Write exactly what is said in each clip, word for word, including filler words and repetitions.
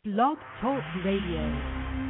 Blog Talk Radio.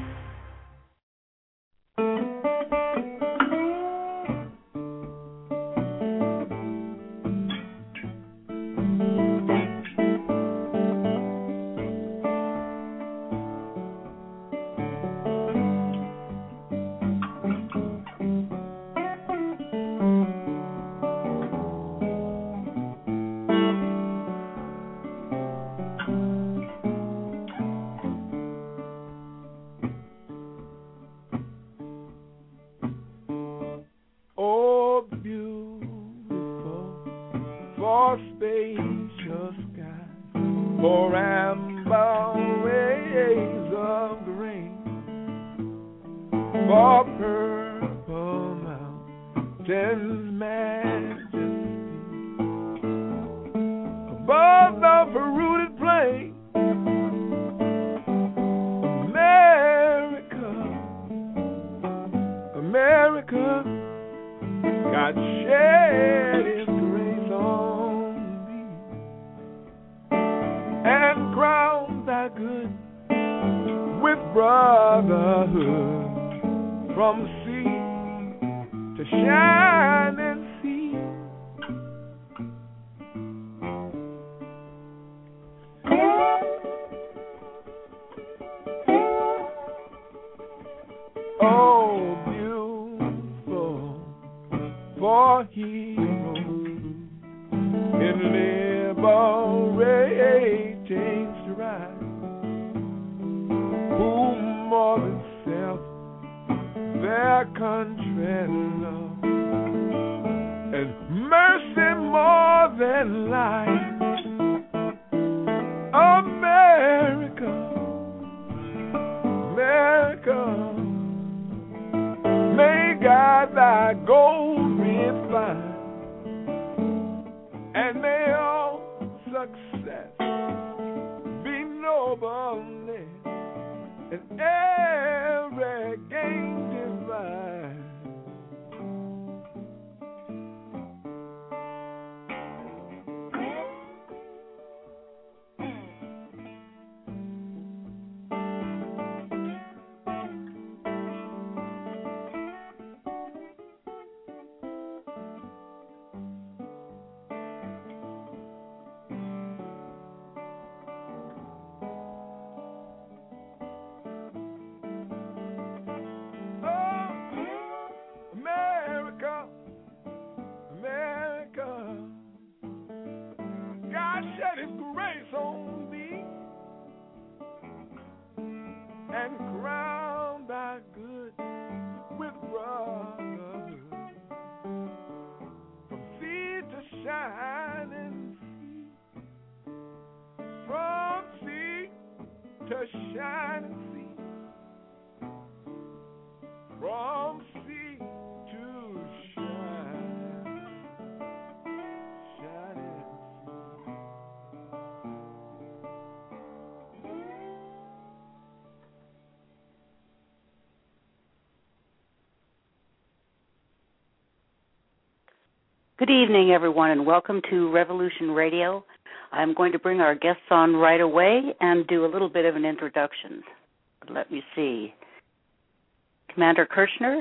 Good evening, everyone, and welcome to Revolution Radio. I'm going to bring our guests on right away and do a little bit of an introduction. Let me see. Commander Kirchner?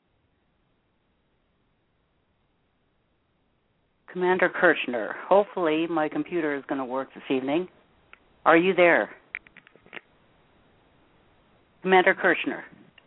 Commander Kirchner. Hopefully my computer is going to work this evening. Are you there? Commander Kirchner.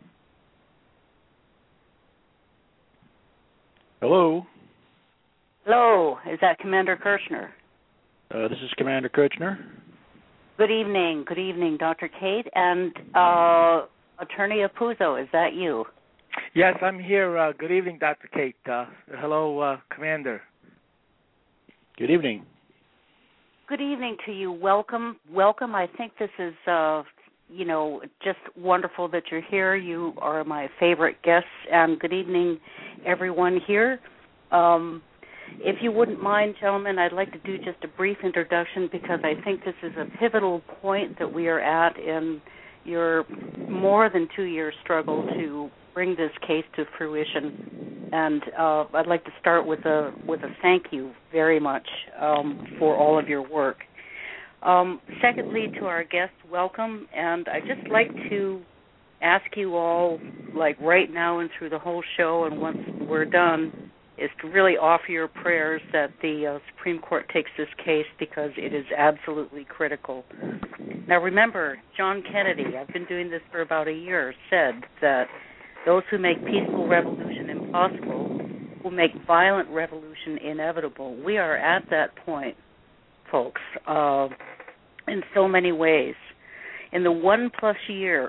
Hello. Hello, is that Commander Kirchner? Uh, this is Commander Kirchner. Good evening, good evening, Doctor Kate, and uh, Attorney Apuzzo, is that you? Yes, I'm here. Uh, good evening, Doctor Kate. Uh, hello, uh, Commander. Good evening. Good evening to you. Welcome, welcome. I think this is, uh, you know, just wonderful that you're here. You are my favorite guests, and good evening, everyone here. Um, If you wouldn't mind, gentlemen, I'd like to do just a brief introduction because I think this is a pivotal point that we are at in your more than two-year struggle to bring this case to fruition. And uh, I'd like to start with a with a thank you very much um, for all of your work. Um, secondly, to our guests, welcome. And I'd just like to ask you all, like right now and through the whole show, and once we're done, is to really offer your prayers that the uh, Supreme Court takes this case because it is absolutely critical. Now remember, John Kennedy, I've been doing this for about a year, said that those who make peaceful revolution impossible will make violent revolution inevitable. We are at that point, folks, uh, in so many ways. In the one plus year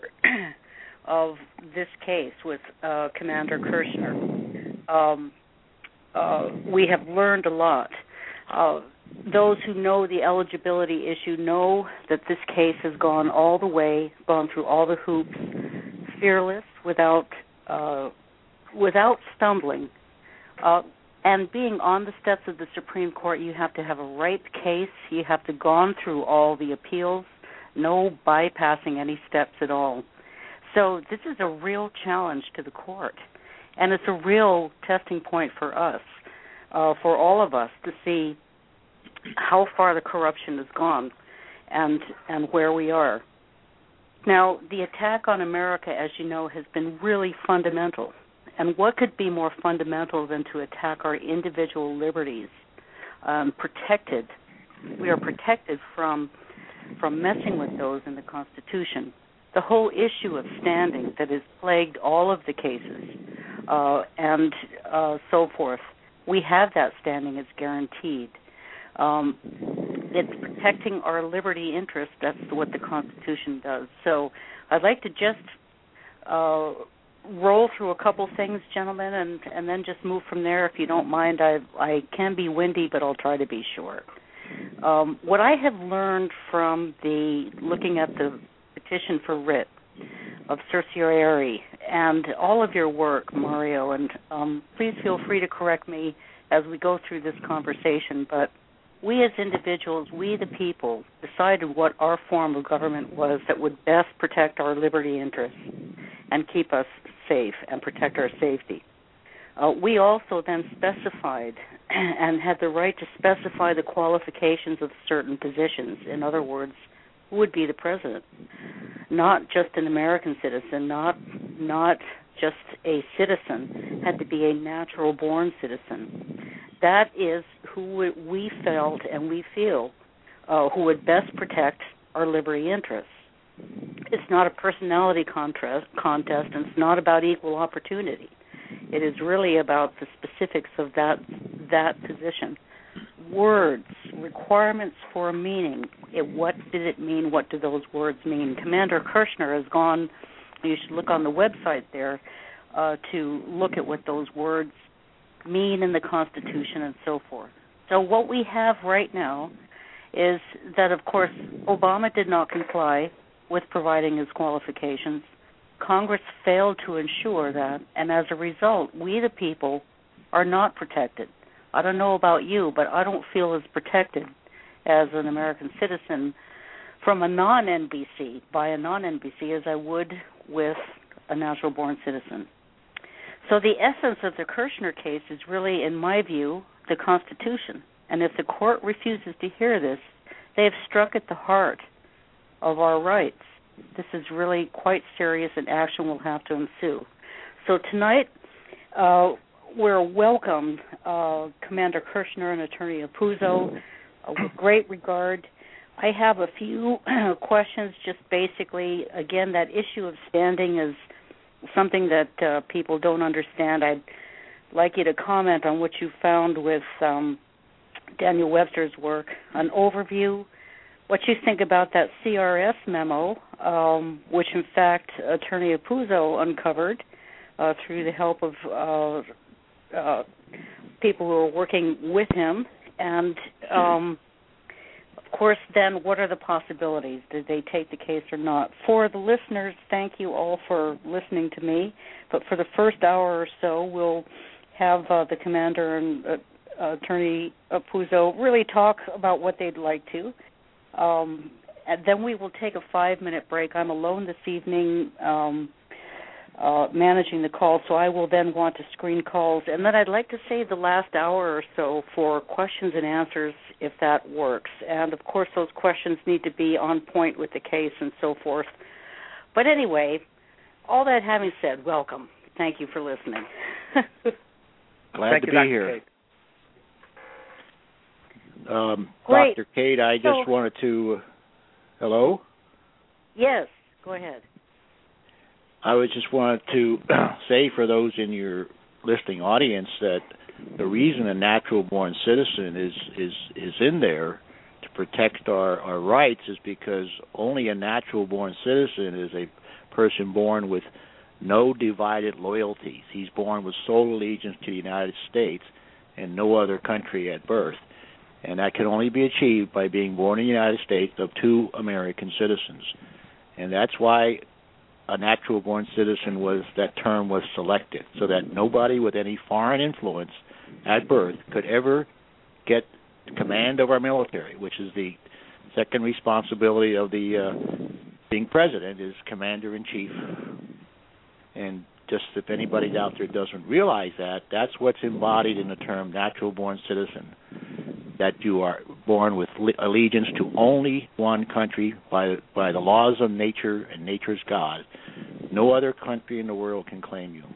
of this case with uh, Commander Kirchner, um, uh, we have learned a lot. Uh, those who know the eligibility issue know that this case has gone all the way, gone through all the hoops, fearless, without uh, without stumbling. Uh, and being on the steps of the Supreme Court, you have to have a right case. You have to gone through all the appeals, no bypassing any steps at all. So this is a real challenge to the court, and it's a real testing point for us, uh, for all of us, to see how far the corruption has gone and and where we are. Now, the attack on America, as you know, has been really fundamental. And what could be more fundamental than to attack our individual liberties, um, protected? We are protected from from messing with those in the Constitution. The whole issue of standing that has plagued all of the cases uh, and uh, so forth, we have that standing. It's guaranteed. Um, it's protecting our liberty interest. That's what the Constitution does. So I'd like to just uh, roll through a couple things, gentlemen, and, and then just move from there. If you don't mind, I, I can be windy, but I'll try to be short. Um, what I have learned from the looking at the petition for writ of certiorari and all of your work, Mario, and um, please feel free to correct me as we go through this conversation, but we as individuals, we the people, decided what our form of government was that would best protect our liberty interests and keep us safe and protect our safety. Uh, we also then specified and had the right to specify the qualifications of certain positions. In other words, who would be the president? Not just an American citizen, not not just a citizen, had to be a natural-born citizen. That is who we felt and we feel uh, who would best protect our liberty interests. It's not a personality contest, contest, and it's not about equal opportunity. It is really about the specifics of that that position. Words, requirements for a meaning. It, what did it mean? What do those words mean? Commander Kirchner has gone, you should look on the website there, uh, to look at what those words mean in the Constitution and so forth. So what we have right now is that, of course, Obama did not comply with providing his qualifications. Congress failed to ensure that, and as a result, we the people are not protected. I don't know about you, but I don't feel as protected as an American citizen from a non-N B C, by a non-N B C, as I would with a natural-born citizen. So the essence of the Kirchner case is really, in my view, the Constitution. And if the court refuses to hear this, they have struck at the heart of our rights. This is really quite serious, and action will have to ensue. So tonight, uh, we're welcomed uh, Commander Kirchner and Attorney Apuzzo uh, with great regard. I have a few questions, just basically, again, that issue of standing is something that uh, people don't understand. I'd like you to comment on what you found with um, Daniel Webster's work, an overview, what you think about that C R S memo, um, which in fact Attorney Apuzzo uncovered uh, through the help of uh, uh, people who are working with him, and um, of course then what are the possibilities? Did they take the case or not? For the listeners, thank you all for listening to me, but for the first hour or so we'll have uh, the Commander and uh, Attorney Apuzzo really talk about what they'd like to. Um, and then we will take a five-minute break. I'm alone this evening. Um, uh, managing the call, so I will then want to screen calls. And then I'd like to save the last hour or so for questions and answers, if that works. And, of course, those questions need to be on point with the case and so forth. But anyway, all that having said, welcome. Thank you for listening. Glad Thank to you, be Doctor here. Kate. Um, Great. Doctor Kate, I just So- wanted to... Uh, hello? Yes, go ahead. I was just wanted to say for those in your listening audience that the reason a natural-born citizen is, is, is in there to protect our, our rights is because only a natural-born citizen is a person born with no divided loyalties. He's born with sole allegiance to the United States and no other country at birth. And that can only be achieved by being born in the United States of two American citizens. And that's why a natural-born citizen was, that term was selected, so that nobody with any foreign influence at birth could ever get command of our military, which is the second responsibility of the uh, being president, is commander-in-chief. And just if anybody out there doesn't realize that, that's what's embodied in the term natural-born citizen, that you are born with allegiance to only one country by by the laws of nature and nature's God. No other country in the world can claim you.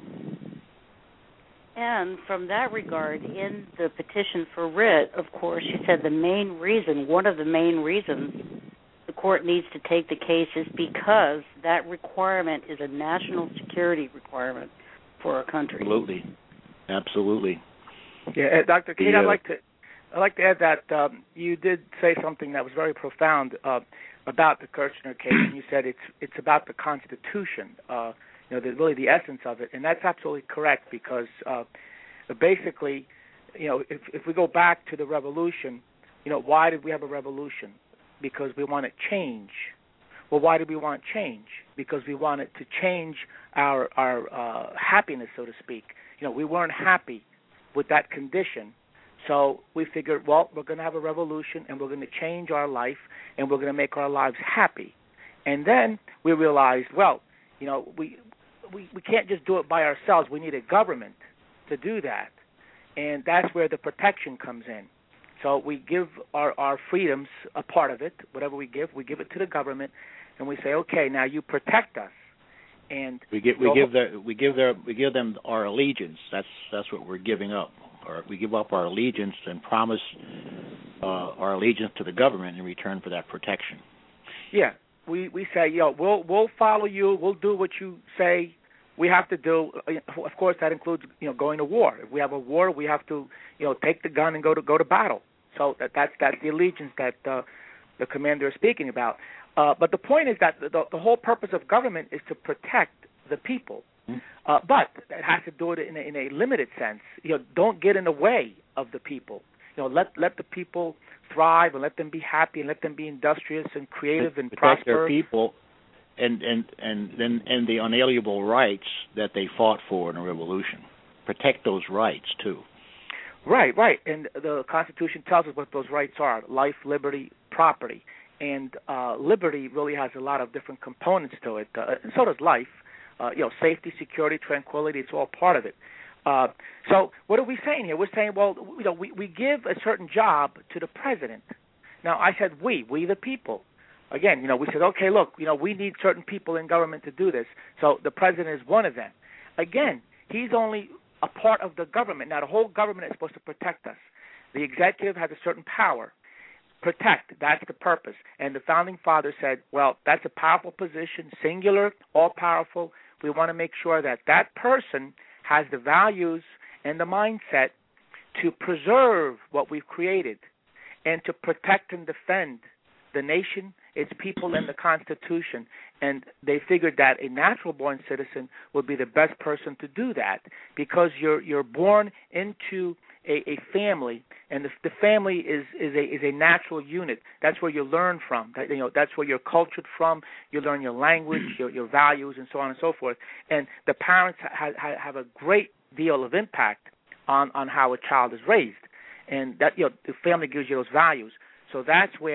And from that regard, in the petition for writ, of course, you said the main reason, one of the main reasons the court needs to take the case is because that requirement is a national security requirement for our country. Absolutely. Absolutely. Yeah, uh, Doctor Kate, The, uh, I'd like to I'd like to add that um, you did say something that was very profound uh, about the Kirchner case, and you said it's it's about the Constitution, uh, you know, the, really the essence of it, and that's absolutely correct because uh, basically, you know, if if we go back to the Revolution, you know, why did we have a revolution? Because we wanted change. Well, why did we want change? Because we wanted to change our our uh, happiness, so to speak. You know, we weren't happy with that condition. So we figured, well, we're going to have a revolution, and we're going to change our life, and we're going to make our lives happy. And then we realized, well, you know, we, we we can't just do it by ourselves. We need a government to do that. And that's where the protection comes in. So we give our, our freedoms, a part of it, whatever we give, we give it to the government, and we say, okay, now you protect us. And we give we give their, we give their we give them our allegiance. That's that's what we're giving up. Or we give up our allegiance and promise uh, our allegiance to the government in return for that protection. Yeah, we we say, you know, we'll we'll follow you. We'll do what you say we have to do. Of course, that includes, you know, going to war. If we have a war, we have to, you know, take the gun and go to go to battle. So that that's that's the allegiance that uh, the commander is speaking about. Uh, but the point is that the, the whole purpose of government is to protect the people. Uh, but it has to do it in a, in a limited sense. You know, don't get in the way of the people. You know, let let the people thrive and let them be happy and let them be industrious and creative and protect prosper. Their people, and and and then and the unalienable rights that they fought for in a revolution. Protect those rights too. Right, right. And the Constitution tells us what those rights are: life, liberty, property. And uh, liberty really has a lot of different components to it. Uh, and so does life. Uh, you know, safety, security, tranquility, it's all part of it. Uh, so what are we saying here? We're saying, well, you know, we, we give a certain job to the president. Now, I said we, we the people. Again, you know, we said, okay, look, you know, we need certain people in government to do this. So the president is one of them. Again, he's only a part of the government. Now, the whole government is supposed to protect us. The executive has a certain power. Protect, that's the purpose. And the Founding Fathers said, well, that's a powerful position, singular, all-powerful. We want to make sure that that person has the values and the mindset to preserve what we've created and to protect and defend the nation, its people, and the Constitution. And they figured that a natural-born citizen would be the best person to do that because you're you're born into a, a family, and the, the family is is a is a natural unit. That's where you learn from. That, you know, that's where you're cultured from. You learn your language, your your values, and so on and so forth. And the parents ha, ha, have a great deal of impact on, on how a child is raised, and that, you know, the family gives you those values. So that's where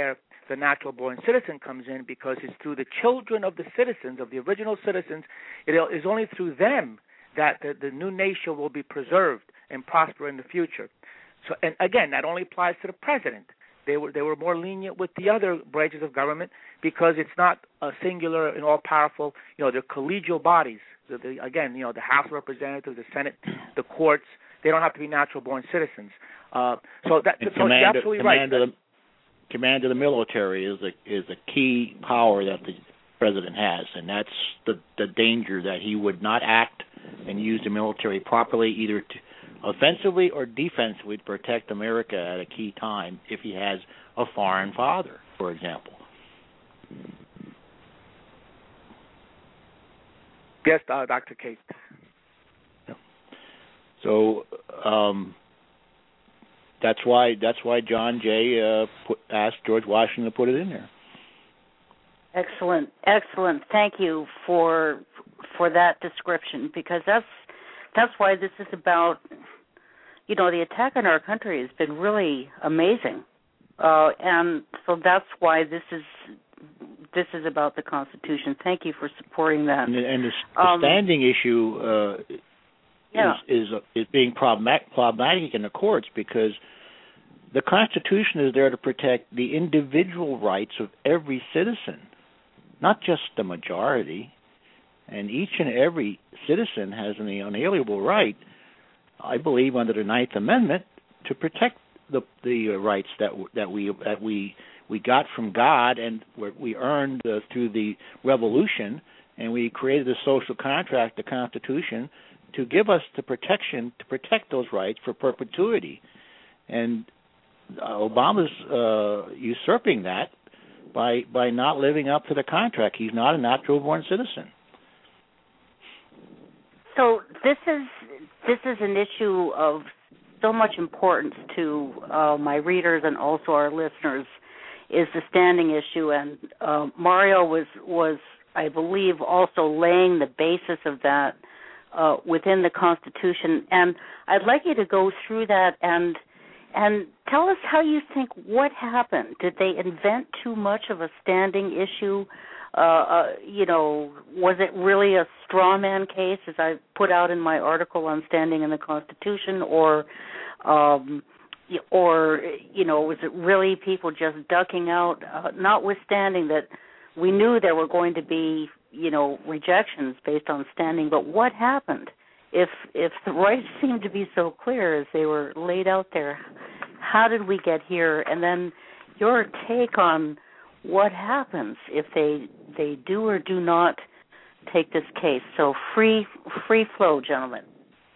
the natural-born citizen comes in, because it's through the children of the citizens, of the original citizens. It is only through them that the, the new nation will be preserved and prosper in the future. So, and again, that only applies to the president. They were they were more lenient with the other branches of government, because it's not a singular and all-powerful. You know, they're collegial bodies. The, the, again, you know, the House of Representatives, the Senate, the courts. They don't have to be natural-born citizens. Uh, so that and so command, you're absolutely command right. Of the, command of the military is a is a key power that the president has, and that's the the danger, that he would not act and use the military properly, either to offensively or defensively, to protect America at a key time if he has a foreign father, for example. Yes, uh, Doctor Cate. So um, that's why that's why John Jay uh, put, asked George Washington to put it in there. Excellent, excellent. Thank you for for that description, because that's that's why this is about. You know, the attack on our country has been really amazing, uh, and so that's why this is this is about the Constitution. Thank you for supporting that. And, and the, the um, standing issue uh, yeah. is is, uh, is being problematic, problematic in the courts, because the Constitution is there to protect the individual rights of every citizen, not just the majority. And each and every citizen has an unalienable right, I believe, under the Ninth Amendment, to protect the the rights that that we that we we got from God, and we earned uh, through the Revolution, and we created the social contract, the Constitution, to give us the protection to protect those rights for perpetuity. And uh, Obama's uh, usurping that by by not living up to the contract. He's not a natural-born citizen. So this is this is an issue of so much importance to uh, my readers and also our listeners, is the standing issue. And uh, Mario was, was, I believe, also laying the basis of that uh, within the Constitution. And I'd like you to go through that and and tell us how you think, what happened. Did they invent too much of a standing issue? Uh, uh, you know, was it really a straw man case, as I put out in my article on standing in the Constitution, or, um, or you know, was it really people just ducking out? Uh, notwithstanding that we knew there were going to be, you know, rejections based on standing, but what happened? If if the rights seemed to be so clear as they were laid out there, how did we get here? And then your take on what happens if they they do or do not take this case. So free free flow, gentlemen.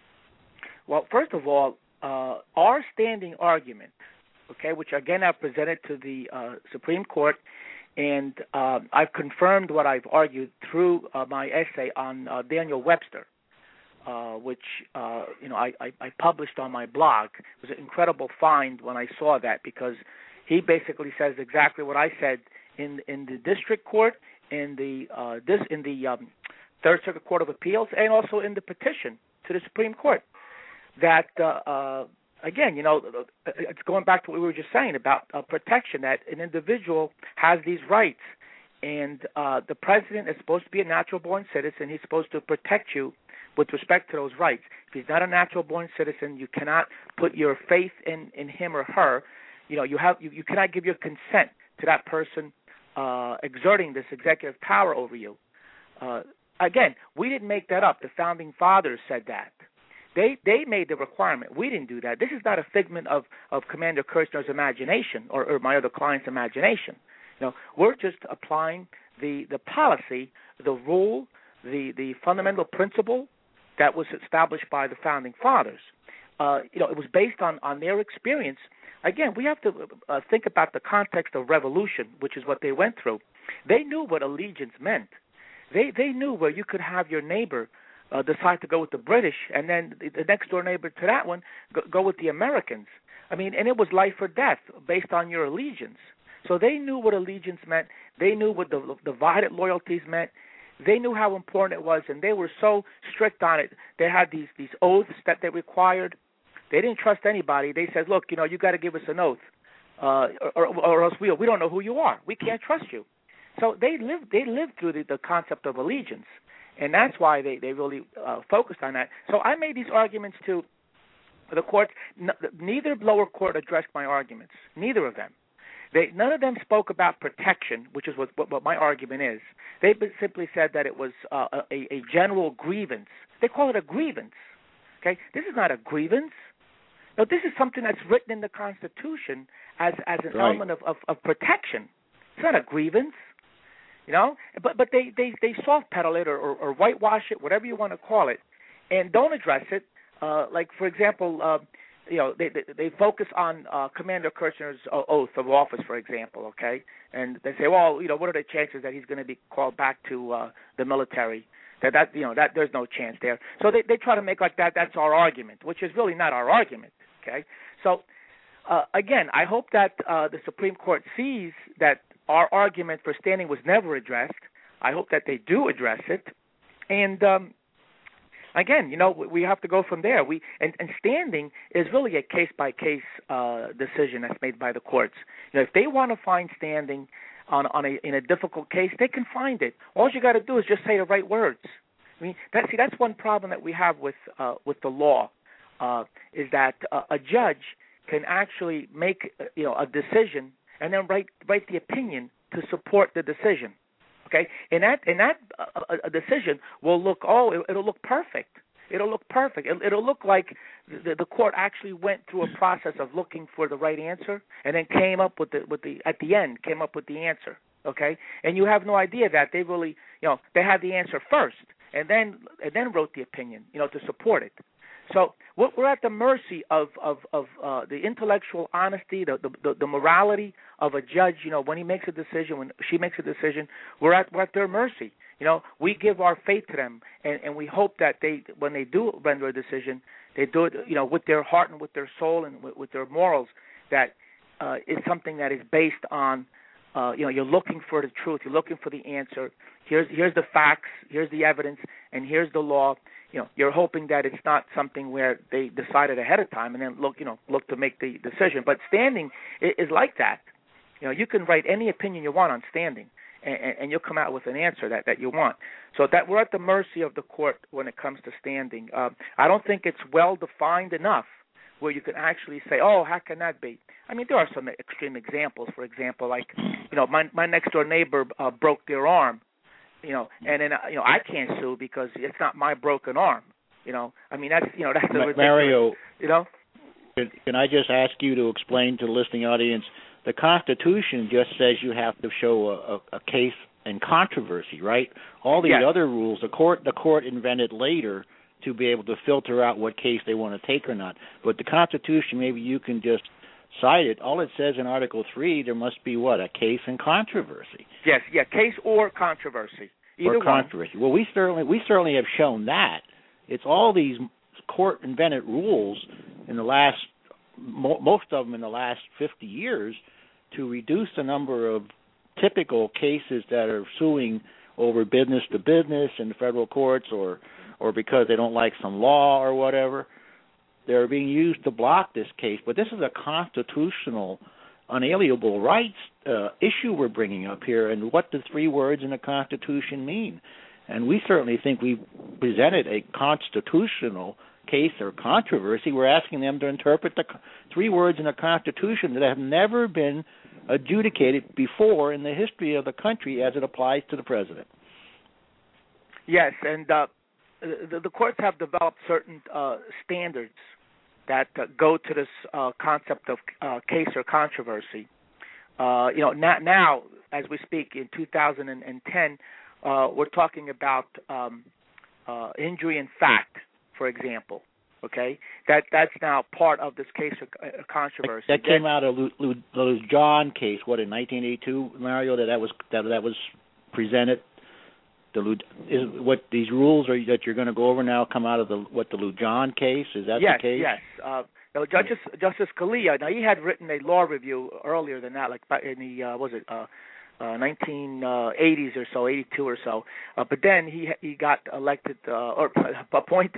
Well, first of all, uh, our standing argument, okay, which again I've presented to the uh, Supreme Court, and uh, I've confirmed what I've argued through uh, my essay on uh, Daniel Webster, uh, which uh, you know I, I, I published on my blog. It was an incredible find when I saw that, because he basically says exactly what I said in in the district court, in the uh, this in the um, Third Circuit Court of Appeals, and also in the petition to the Supreme Court. That uh, uh, again, you know, it's going back to what we were just saying about uh, protection. That an individual has these rights, and uh, the president is supposed to be a natural-born citizen. He's supposed to protect you with respect to those rights. If he's not a natural-born citizen, you cannot put your faith in, in him or her. You know, you have you, you cannot give your consent to that person uh, exerting this executive power over you. Uh, again, we didn't make that up. The founding fathers said that. They they made the requirement. We didn't do that. This is not a figment of, of Commander Kirchner's imagination or, or my other client's imagination. You know, we're just applying the, the policy, the rule, the, the fundamental principle that was established by the founding fathers. Uh, you know, it was based on, on their experience. Again, we have to uh, think about the context of revolution, which is what they went through. They knew what allegiance meant. They they knew where you could have your neighbor uh, decide to go with the British, and then the, the next door neighbor to that one go, go with the Americans. I mean, and it was life or death based on your allegiance. So they knew what allegiance meant. They knew what the divided loyalties meant. They knew how important it was, and they were so strict on it. They had these these oaths that they required. They didn't trust anybody. They said, look, you know, you got to give us an oath. uh, or, or else we we don't know who you are. We can't trust you. So they live they lived through the, the concept of allegiance, and that's why they they really uh, focused on that. So I made these arguments to the courts. N- neither lower court addressed my arguments. Neither of them. They none of them spoke about protection, which is what what, what my argument is. They simply said that it was uh, a, a general grievance. They call it a grievance. Okay, this is not a grievance. No, this is something that's written in the Constitution as as an right. element of, of, of protection. It's not a grievance, you know. But but they, they, they soft pedal it or, or, or whitewash it, whatever you want to call it, and don't address it. Uh, like for example, uh, you know, they, they they focus on uh, Commander Kirchner's uh, oath of office, for example. Okay, and they say, well, you know, what are the chances that he's going to be called back to uh, the military? That that you know that there's no chance there. So they they try to make like that that's our argument, which is really not our argument. Okay, so uh, again, I hope that uh, the Supreme Court sees that our argument for standing was never addressed. I hope that they do address it, and um, again, you know, we have to go from there. We and, and standing is really a case by case decision that's made by the courts. You know, if they want to find standing on on a in a difficult case, they can find it. All you got to do is just say the right words. I mean, that, see, that's one problem that we have with uh, with the law, uh, is that uh, a judge can actually make uh, you know a decision and then write write the opinion to support the decision. Okay, and that and that uh, a decision will look oh it, it'll look perfect. It'll look perfect. It, it'll look like the, the court actually went through a process of looking for the right answer, and then came up with the with the at the end came up with the answer. Okay, and you have no idea that they really you know they had the answer first, and then and then wrote the opinion you know to support it. So we're at the mercy of of, of uh, the intellectual honesty, the, the the morality of a judge. You know, when he makes a decision, when she makes a decision, we're at we're at their mercy. You know, we give our faith to them, and, and we hope that they, when they do render a decision, they do it, you know, with their heart and with their soul and with, with their morals. That uh, is something that is based on, uh, you know, you're looking for the truth, you're looking for the answer. Here's here's the facts, here's the evidence, and here's the law. You know, you're hoping that it's not something where they decided ahead of time and then look, you know, look to make the decision. But standing is, is like that. You know, you can write any opinion you want on standing, and, and you'll come out with an answer that, that you want. So that we're at the mercy of the court when it comes to standing. Um, I don't think it's well defined enough where you can actually say, oh, how can that be? I mean, there are some extreme examples. For example, like, you know, my my next door neighbor uh, broke their arm. You know, and then you know I can't sue because it's not my broken arm. You know, I mean that's you know that's a ridiculous, Mario. You know, can, can I just ask you to explain to the listening audience? The Constitution just says you have to show a, a, a case in controversy, right? All these yes. other rules, the court the court invented later to be able to filter out what case they want to take or not. But the Constitution, maybe you can just cite it. All it says in Article Three, there must be what a case in controversy. Yes, yeah, case or controversy. Either or controversy. One. Well, we certainly we certainly have shown that. It's all these court invented rules in the last mo- most of them in the last fifty years to reduce the number of typical cases that are suing over business to business in the federal courts or or because they don't like some law or whatever. They're being used to block this case, but this is a constitutional, unalienable rights uh, issue we're bringing up here, and what the three words in the Constitution mean. And we certainly think we presented a constitutional case or controversy. We're asking them to interpret the three words in the Constitution that have never been adjudicated before in the history of the country as it applies to the president. Yes, and uh, the, the courts have developed certain uh, standards that uh, go to this uh, concept of uh, case or controversy. Uh, you know, now, now, as we speak, in two thousand ten, uh, we're talking about um, uh, injury in fact, for example. Okay, that that's now part of this case or uh, controversy. That, that came out of the Lu- Lu- Lujan case, what, in nineteen eighty-two, Mario? That that was that that was presented. The is what these rules are that you're going to go over now come out of the what the Lujan case? Is that yes, the case? Yes, yes. Uh, now, Justice Justice Scalia. Now he had written a law review earlier than that, like in the uh, was it uh, uh, nineteen eighties or so, eighty-two or so. Uh, but then he he got elected uh, or appointed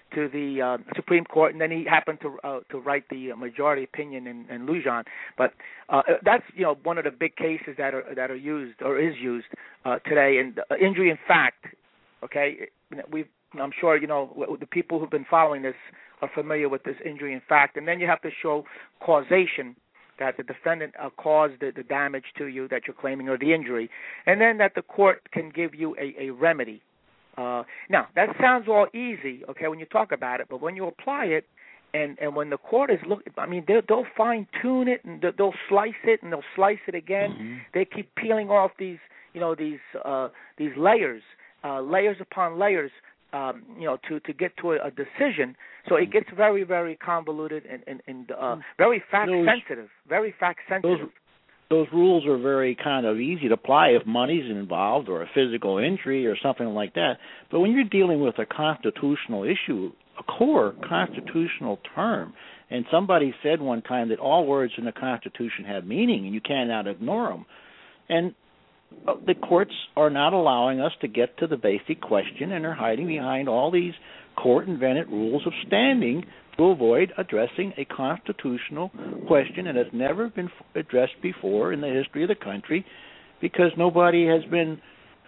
to the uh, Supreme Court, and then he happened to uh, to write the majority opinion in, in Lujan. But uh, that's you know one of the big cases that are that are used or is used uh, today. And uh, injury in fact, okay, we I'm sure you know the people who've been following this are familiar with this injury in fact. And then you have to show causation, that the defendant uh, caused the, the damage to you that you're claiming or the injury, and then that the court can give you a, a remedy. Uh, now, that sounds all easy, okay, when you talk about it, but when you apply it, and, and when the court is looking, I mean, they'll, they'll fine-tune it, and they'll slice it, and they'll slice it again. Mm-hmm. They keep peeling off these, you know, these uh, these layers, uh, layers upon layers, um, you know, to, to get to a, a decision. So it gets very, very convoluted and, and, and uh, very fact-sensitive, very fact-sensitive. Those, those rules are very kind of easy to apply if money's involved or a physical injury or something like that. But when you're dealing with a constitutional issue, a core constitutional term, and somebody said one time that all words in the Constitution have meaning and you cannot ignore them, and the courts are not allowing us to get to the basic question, and they're hiding behind all these court-invented rules of standing to avoid addressing a constitutional question that has never been addressed before in the history of the country, because nobody has been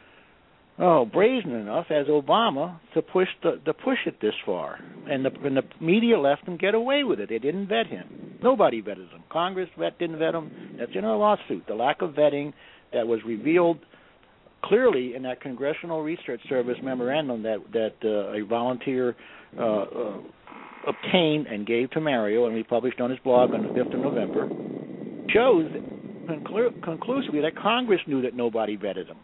oh brazen enough as Obama to push the, to push it this far, and the, and the media left him get away with it. They didn't vet him. Nobody vetted him. Congress vet didn't vet him. That's in our lawsuit. The lack of vetting that was revealed clearly in that Congressional Research Service memorandum that that uh, a volunteer uh, uh, obtained and gave to Mario, and we published on his blog on the fifth of November, shows conclu- conclusively that Congress knew that nobody vetted him.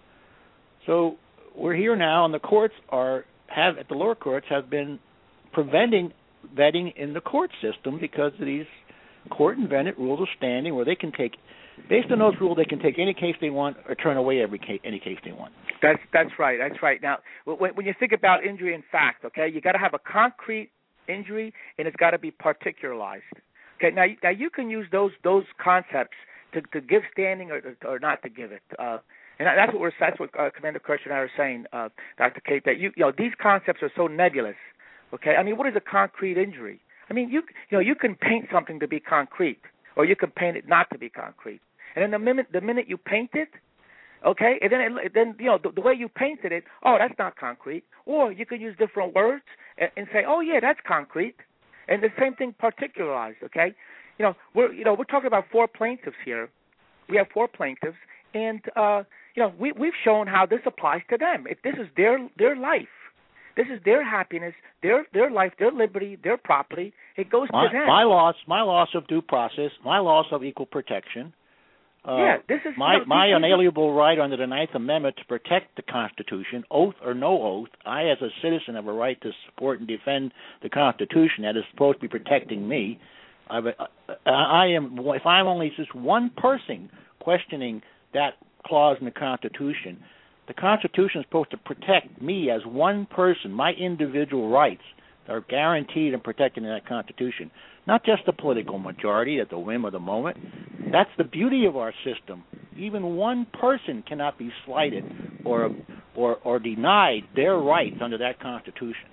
So we're here now, and the courts are have at the lower courts have been preventing vetting in the court system because of these court-invented rules of standing, where they can take. Based on those rules, they can take any case they want or turn away every case, any case they want. That's that's right. That's right. Now, when, when you think about injury in fact, okay, you got to have a concrete injury and it's got to be particularized. Okay. Now, now you can use those those concepts to, to give standing or, or not to give it. Uh, and that's what we're that's what uh, Commander Kirsch and I are saying, uh, Doctor Cape. That you you know these concepts are so nebulous. Okay. I mean, what is a concrete injury? I mean, you you know you can paint something to be concrete, or you can paint it not to be concrete. And then the minute the minute you paint it, okay, and then it, then you know the, the way you painted it, oh, that's not concrete. Or you could use different words and, and say, oh yeah, that's concrete. And the same thing particularized, okay. You know we're you know we're talking about four plaintiffs here. We have four plaintiffs, and uh, you know we we've shown how this applies to them. If this is their their life. This is their happiness, their their life, their liberty, their property. It goes my, to them. My loss, my loss of due process, my loss of equal protection. Uh, yeah, this is my you know, my unalienable right under the Ninth Amendment to protect the Constitution, oath or no oath. I, as a citizen, have a right to support and defend the Constitution that is supposed to be protecting me. I, I am. If I'm only just one person questioning that clause in the Constitution, the Constitution is supposed to protect me as one person, my individual rights that are guaranteed and protected in that Constitution, not just the political majority at the whim of the moment. That's the beauty of our system. Even one person cannot be slighted or or, or denied their rights under that Constitution.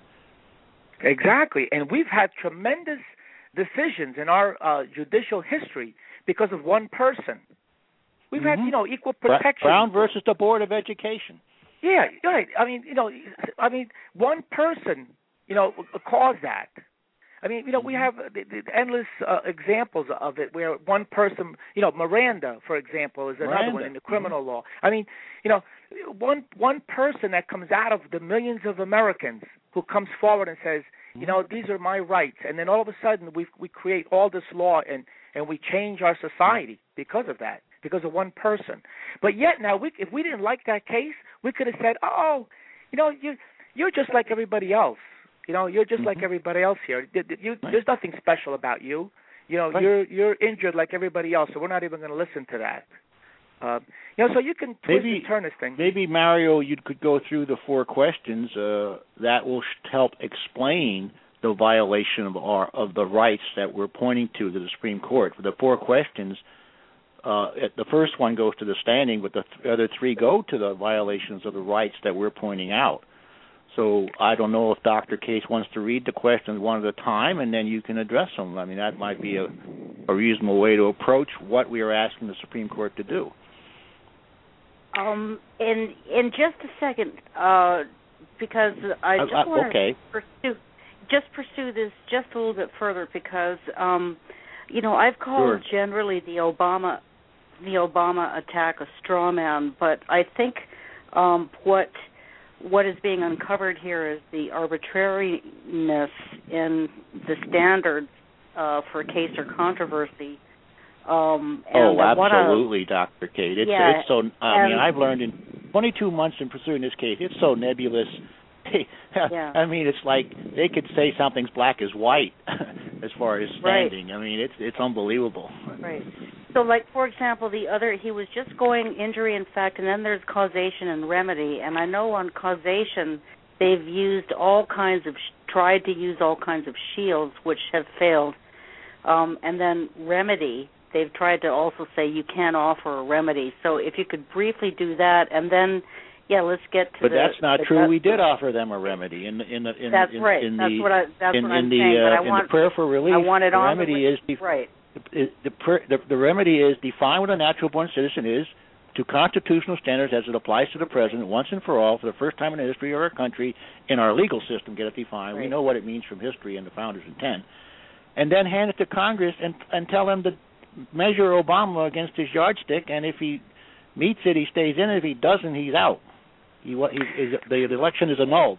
Exactly, and we've had tremendous decisions in our uh, judicial history because of one person. We've mm-hmm. had, you know, equal protection. Brown versus the Board of Education. Yeah, right. I mean, you know, I mean, one person, you know, caused that. I mean, you know, we have the, the endless uh, examples of it where one person, you know, Miranda, for example, is another Miranda. one in the criminal mm-hmm. law. I mean, you know, one one person that comes out of the millions of Americans who comes forward and says, mm-hmm. you know, these are my rights, and then all of a sudden we we create all this law and, and we change our society because of that, because of one person. But yet now, we, if we didn't like that case, we could have said, oh, you know, you you're just like everybody else. You know, you're just mm-hmm. like everybody else here. You, you, right. There's nothing special about you. You know, right. you're you're injured like everybody else, so we're not even going to listen to that. Uh, you know, so you can twist maybe, and turn this thing. Maybe, Mario, you could go through the four questions uh, that will help explain the violation of our of the rights that we're pointing to to the Supreme Court. The four questions, uh, the first one goes to the standing, but the th- other three go to the violations of the rights that we're pointing out. So I don't know if Doctor Case wants to read the questions one at a time, and then you can address them. I mean, that might be a, a reasonable way to approach what we are asking the Supreme Court to do. Um, in in just a second, uh, because I just uh, want okay. to pursue just pursue this just a little bit further, because um, you know, I've called Sure. generally the Obama the Obama attack a straw man, but I think um, what what is being uncovered here is the arbitrariness in the standards uh, for case or controversy. Um, and oh, I wanna, absolutely, Doctor Cate. It's, yeah, it's so. I and, mean, I've learned in twenty-two months in pursuing this case, it's so nebulous. yeah. I mean, it's like they could say something's black as white as far as standing. Right. I mean, it's it's unbelievable. Right. So, like, for example, the other, he was just going injury in fact, and then there's causation and remedy. And I know on causation, they've used all kinds of, tried to use all kinds of shields, which have failed. Um, and then remedy, they've tried to also say you can't offer a remedy. So if you could briefly do that, and then, yeah, let's get to but the... But that's not the, true. We did offer them a remedy in the in the in, that's in, right. in that's the what I, that's in, what in I'm the saying. uh, but I in want, the prayer for relief. I want it the on remedy the, is def- right. The, the, the, the remedy is define what a natural-born citizen is to constitutional standards as it applies to the president once and for all for the first time in the history of our country in our legal system. Get it defined. Right. We know what it means from history and the founders' intent, and then hand it to Congress and and tell them to measure Obama against his yardstick, and if he meets it, he stays in it. If he doesn't, he's out. He, he, the, the election is annulled.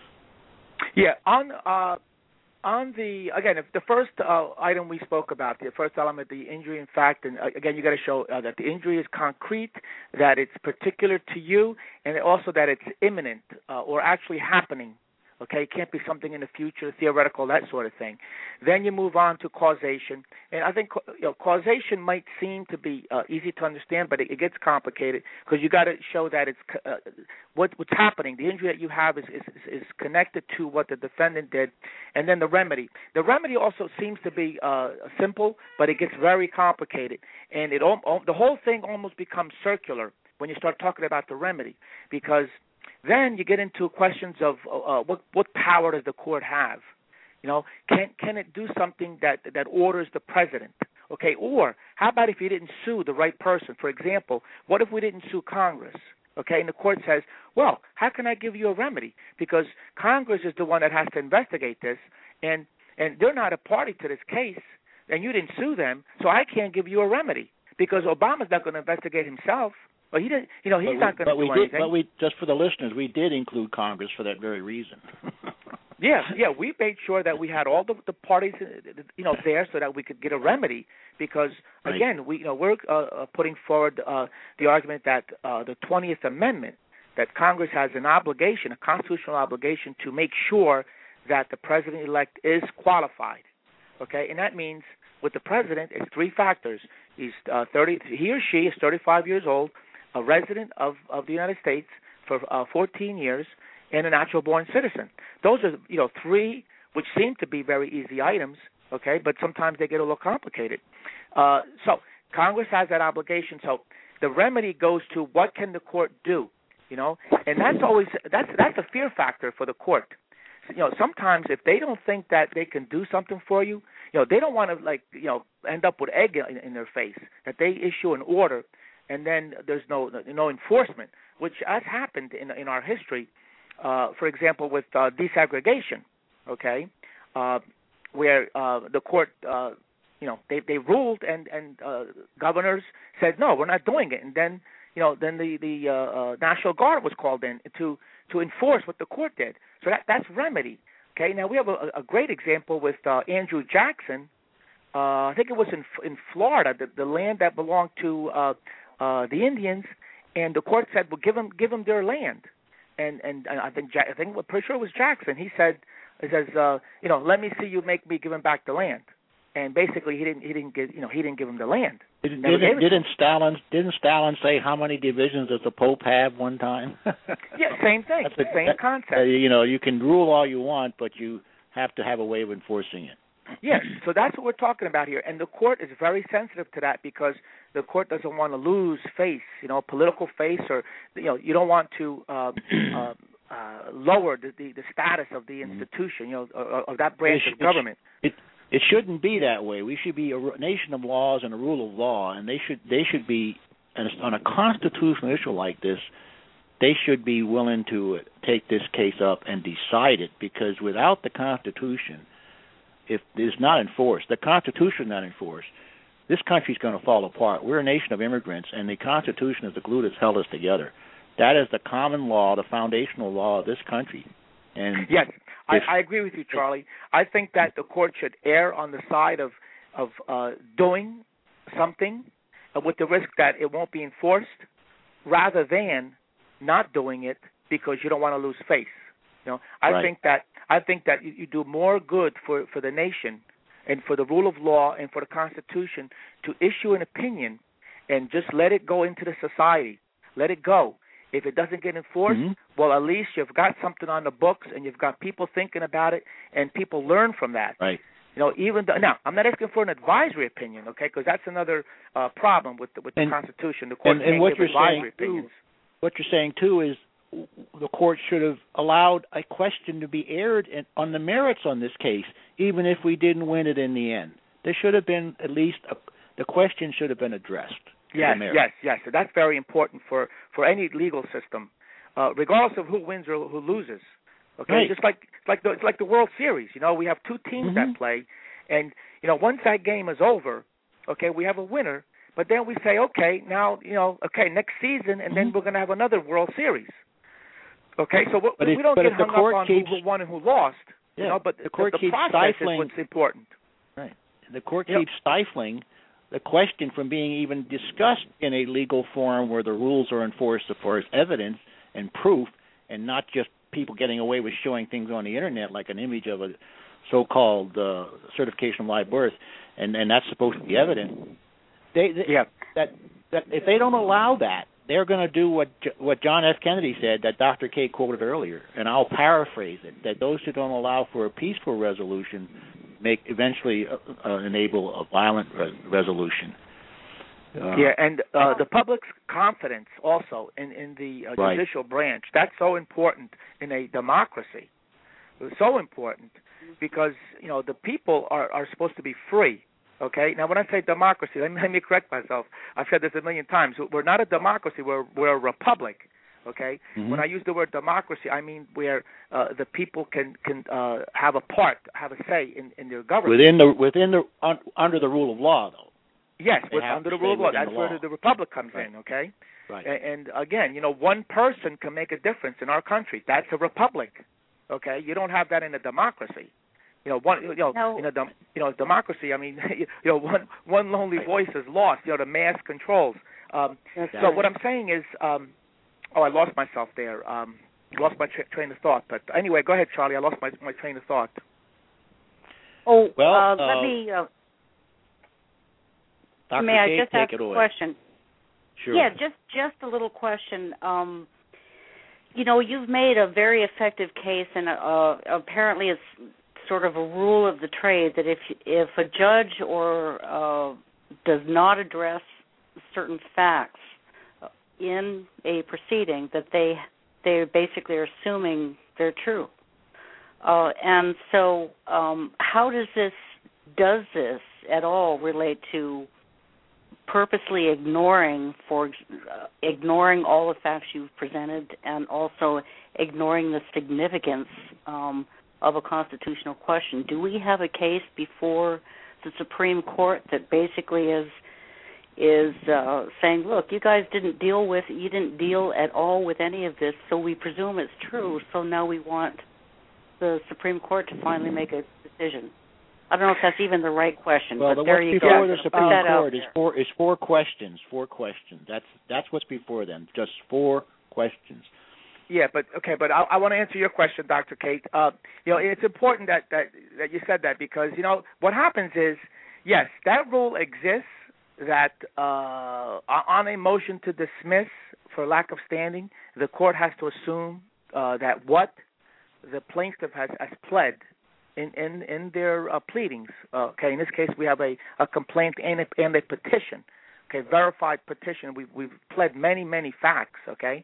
Yeah, on uh, on the again, if the first uh, item we spoke about, the first element, the injury in fact, and uh, again, you got to show uh, that the injury is concrete, that it's particular to you, and also that it's imminent uh, or actually happening. Okay, it can't be something in the future, theoretical, that sort of thing. Then you move on to causation, and I think you know, causation might seem to be uh, easy to understand, but it, it gets complicated because you got to show that it's uh, what, what's happening. The injury that you have is, is is connected to what the defendant did, and then the remedy. The remedy also seems to be uh, simple, but it gets very complicated, and it all, the whole thing almost becomes circular when you start talking about the remedy, because then you get into questions of uh, what what power does the court have? You know, can can it do something that that orders the president? Okay, or how about if you didn't sue the right person? For example, what if we didn't sue Congress? Okay, and the court says, well, how can I give you a remedy? Because Congress is the one that has to investigate this, and and they're not a party to this case, and you didn't sue them, so I can't give you a remedy because Obama's not going to investigate himself. Well, he didn't. You know, he's but not going to do we anything. Did, but we, just for the listeners, we did include Congress for that very reason. yeah, yeah, we made sure that we had all the, the parties, you know, there so that we could get a remedy. Because right. again, we, you know, we're uh, putting forward uh, the argument that uh, the twentieth Amendment, that Congress has an obligation, a constitutional obligation, to make sure that the president-elect is qualified. Okay, and that means with the president, it's three factors. He's uh, thirty. He or she is thirty-five years old, a resident of, of the United States for uh, fourteen years, and a natural-born citizen. Those are, you know, three which seem to be very easy items, okay, but sometimes they get a little complicated. Uh, so Congress has that obligation. So the remedy goes to what can the court do, you know, and that's always that's that's a fear factor for the court. You know, sometimes if they don't think that they can do something for you, you know, they don't want to like you know end up with egg in, in their face. That they issue an order, and then there's no no enforcement, which has happened in in our history. Uh, for example, with uh, desegregation, okay, uh, where uh, the court, uh, you know, they they ruled, and and uh, governors said no, we're not doing it, and then you know, then the the uh, uh, National Guard was called in to to enforce what the court did. So that that's remedy. Okay, now we have a, a great example with uh, Andrew Jackson. Uh, I think it was in in Florida, the, the land that belonged to uh, uh, the Indians, and the court said, "Well, give them give them their land." And and I think I think I'm pretty sure it was Jackson. He said, "He says, uh, you know, let me see you make me give him back the land." And basically, he didn't he didn't give you know he didn't give him the land. Didn't, didn't, didn't Stalin didn't Stalin say how many divisions does the Pope have one time? Yeah, same thing, That's a, same that, concept. Uh, you know, you can rule all you want, but you have to have a way of enforcing it. Yes, so that's what we're talking about here, and the court is very sensitive to that because the court doesn't want to lose face, you know, political face, or you know, you don't want to uh, uh, uh, lower the, the, the status of the institution, you know, of, of that branch it, of government. It, it shouldn't be that way. We should be a nation of laws and a rule of law, and they should they should be on a constitutional issue like this. They should be willing to take this case up and decide it, because without the Constitution, if it's not enforced, the Constitution is not enforced, this country is going to fall apart. We're a nation of immigrants, and the Constitution is the glue that's held us together. That is the common law, the foundational law of this country. And yes, if, I, I agree with you, Charlie. I think that the court should err on the side of of uh, doing something with the risk that it won't be enforced, rather than not doing it because you don't want to lose face. You know, I right. think that I think that you, you do more good for, for the nation and for the rule of law and for the Constitution to issue an opinion and just let it go into the society. Let it go. If it doesn't get enforced, mm-hmm. well, at least you've got something on the books and you've got people thinking about it, and people learn from that. Right. You know, even though, now I'm not asking for an advisory opinion, okay? Because that's another uh, problem with the, with and, the Constitution. The court and, can't and what give you're advisory saying opinions. Too, what you're saying too is the court should have allowed a question to be aired in, on the merits on this case, even if we didn't win it in the end. There should have been at least a, the question should have been addressed. Yes, yes, yes. So that's very important for, for any legal system, uh, regardless of who wins or who loses. Okay, right. just like like the, it's like the World Series. You know, we have two teams mm-hmm. that play, and you know, once that game is over, okay, we have a winner. But then we say, okay, now you know, okay, next season, and mm-hmm. then we're going to have another World Series. Okay, so we, but we if, don't but get if the hung court up on keeps, who won and who lost. Yeah, you know, but the court the, the keeps process stifling. is what's important. Right. The court you keeps know, stifling the question from being even discussed in a legal forum where the rules are enforced as far as evidence and proof, and not just people getting away with showing things on the internet like an image of a so-called uh, certification of live birth, and, and that's supposed to be evident. They, they, yeah. That that if they don't allow that, they're going to do what what John F. Kennedy said that Doctor K quoted earlier, and I'll paraphrase it: that those who don't allow for a peaceful resolution make eventually uh, uh, enable a violent re- resolution. Uh, yeah, and uh, the public's confidence also in, in the uh, right. judicial branch, that's so important in a democracy. It's so important because, you know, the people are, are supposed to be free, okay? Now, when I say democracy, let me, let me correct myself. I've said this a million times. We're not a democracy. We're, we're a republic, okay? Mm-hmm. When I use the word democracy, I mean where uh, the people can, can uh, have a part, have a say in, in their government. Within the, within the, un, under the rule of law, though. Yes, with, under the rule of law. That's the where law. the, the republic comes right. in, okay? Right. And, and again, you know, one person can make a difference in our country. That's a republic, okay? You don't have that in a democracy. You know, one, you know, no. in a, dem, you know, democracy. I mean, you know, one one lonely voice is lost. You know, the mass controls. Um, so what I'm saying is, um, oh, I lost myself there. Um, lost my tra- train of thought. But anyway, go ahead, Charlie. I lost my my train of thought. Oh, well, uh, uh, let me. Uh, Doctor May I Kate, just ask take it a away. question? Sure. Yeah, just just a little question. Um, you know, you've made a very effective case, and uh, apparently it's sort of a rule of the trade that if if a judge or uh, does not address certain facts in a proceeding, that they they basically are assuming they're true. Uh, and so, um, how does this does this at all relate to purposely ignoring for uh, ignoring all the facts you've presented, and also ignoring the significance um, of a constitutional question? Do we have a case before the Supreme Court that basically is is uh, saying, look, you guys didn't deal with you didn't deal at all with any of this, so we presume it's true, so now we want the Supreme Court to finally make a decision? I don't know if that's even the right question, well, but the there what's you before go. the Supreme Put that Court out is there. four is four questions. Four questions. That's that's what's before them. Just four questions. Yeah, but okay, but I, I want to answer your question, Doctor Kate. Uh, you know, it's important that, that that you said that because you know what happens is, yes, that rule exists that uh, on a motion to dismiss for lack of standing, the court has to assume uh, that what the plaintiff has, has pled in in, in their uh, pleadings. Uh, okay, in this case, we have a, a complaint and a, and a petition. Okay, verified petition. We've we've pled many many facts. Okay.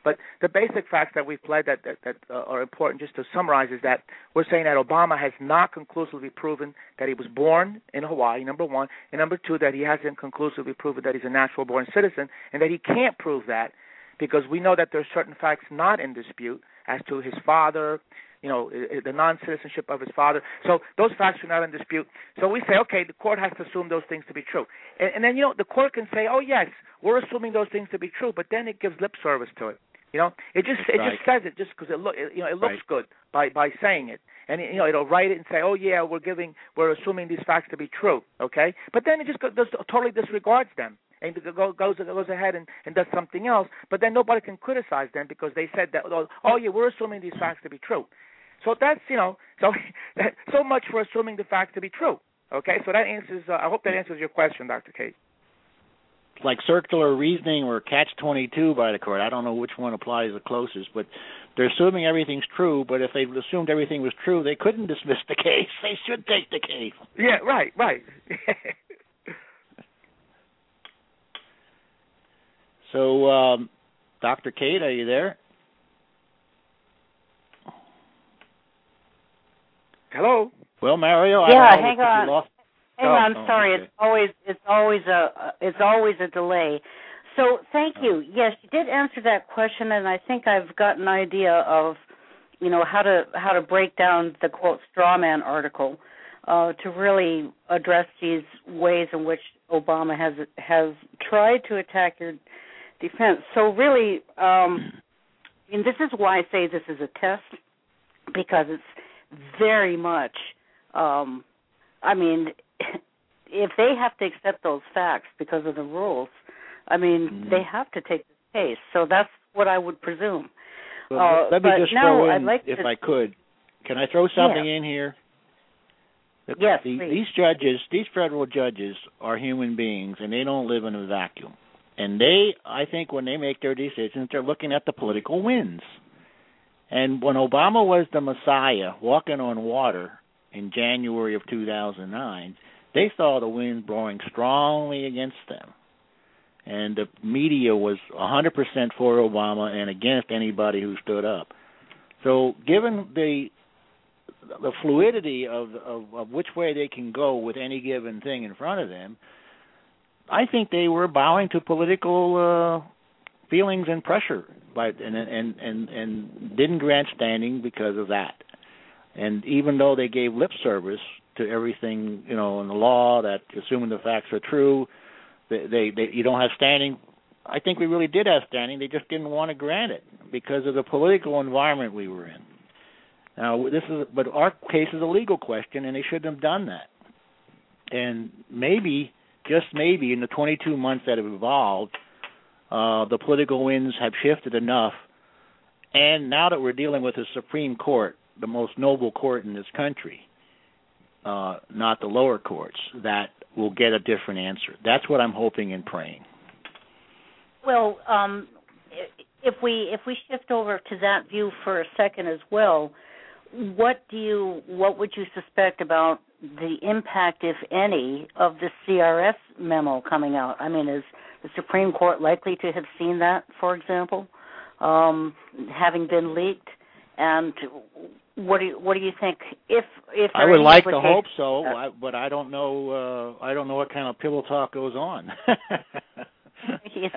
But the basic facts that we've played that, that, that uh, are important, just to summarize, is that we're saying that Obama has not conclusively proven that he was born in Hawaii, number one, and number two, that he hasn't conclusively proven that he's a natural-born citizen, and that he can't prove that because we know that there are certain facts not in dispute as to his father, you know, the non-citizenship of his father. So those facts are not in dispute. So we say, okay, the court has to assume those things to be true. And, and then, you know, the court can say, oh, yes, we're assuming those things to be true, but then it gives lip service to it. You know, it just it right. just says it just because it look you know it looks right. good by, by saying it, and you know it'll write it and say, oh yeah, we're giving we're assuming these facts to be true, okay? But then it just go, does, totally disregards them and it goes goes ahead and, and does something else. But then nobody can criticize them because they said that oh yeah, we're assuming these facts to be true. So that's you know so so much for assuming the facts to be true. Okay, so that answers. Uh, I hope that answers your question, Doctor Cate. Like circular reasoning or catch twenty-two by the court. I don't know which one applies the closest, but they're assuming everything's true, but if they assumed everything was true, they couldn't dismiss the case. They should take the case. Yeah, right, right. So, um, Doctor Cate, are you there? Hello? Well, Mario, yeah, I don't know hang if on. you lost. Hang Oh, on, oh, sorry. okay. It's always it's always a it's always a delay. So thank you. Yes, you did answer that question, and I think I've got an idea of, you know, how to how to break down the quote straw man article uh, to really address these ways in which Obama has has tried to attack your defense. So really, um, and this is why I say this is a test, because it's very much. Um, I mean. If they have to accept those facts because of the rules, I mean, mm-hmm. they have to take this case. So that's what I would presume. Well, uh, let me but just now throw in, I'd like if to, I could, can I throw something yeah. in here? The, yes, the, please. These judges, these federal judges are human beings, and they don't live in a vacuum. And they, I think, when they make their decisions, they're looking at the political winds. And when Obama was the Messiah walking on water in January of two thousand nine, they saw the wind blowing strongly against them. And the media was one hundred percent for Obama and against anybody who stood up. So given the the fluidity of, of, of which way they can go with any given thing in front of them, I think they were bowing to political uh, feelings and pressure, by, and, and, and, and didn't grant standing because of that. And even though they gave lip service to everything, you know, in the law, that assuming the facts are true, they, they, they you don't have standing. I think we really did have standing. They just didn't want to grant it because of the political environment we were in. Now, this is, but our case is a legal question, and they shouldn't have done that. And maybe, just maybe, in the twenty-two months that have evolved, uh, the political winds have shifted enough. And now that we're dealing with the Supreme Court, the most noble court in this country, Uh, not the lower courts, that will get a different answer. That's what I'm hoping and praying. Well, um, if we if we shift over to that view for a second as well, what do you what would you suspect about the impact, if any, of the C R S memo coming out? I mean, is the Supreme Court likely to have seen that, for example, um, having been leaked? And what do you, what do you think? If if I would like to hope so, I, but I don't know. Uh, I don't know what kind of pillow talk goes on. yeah.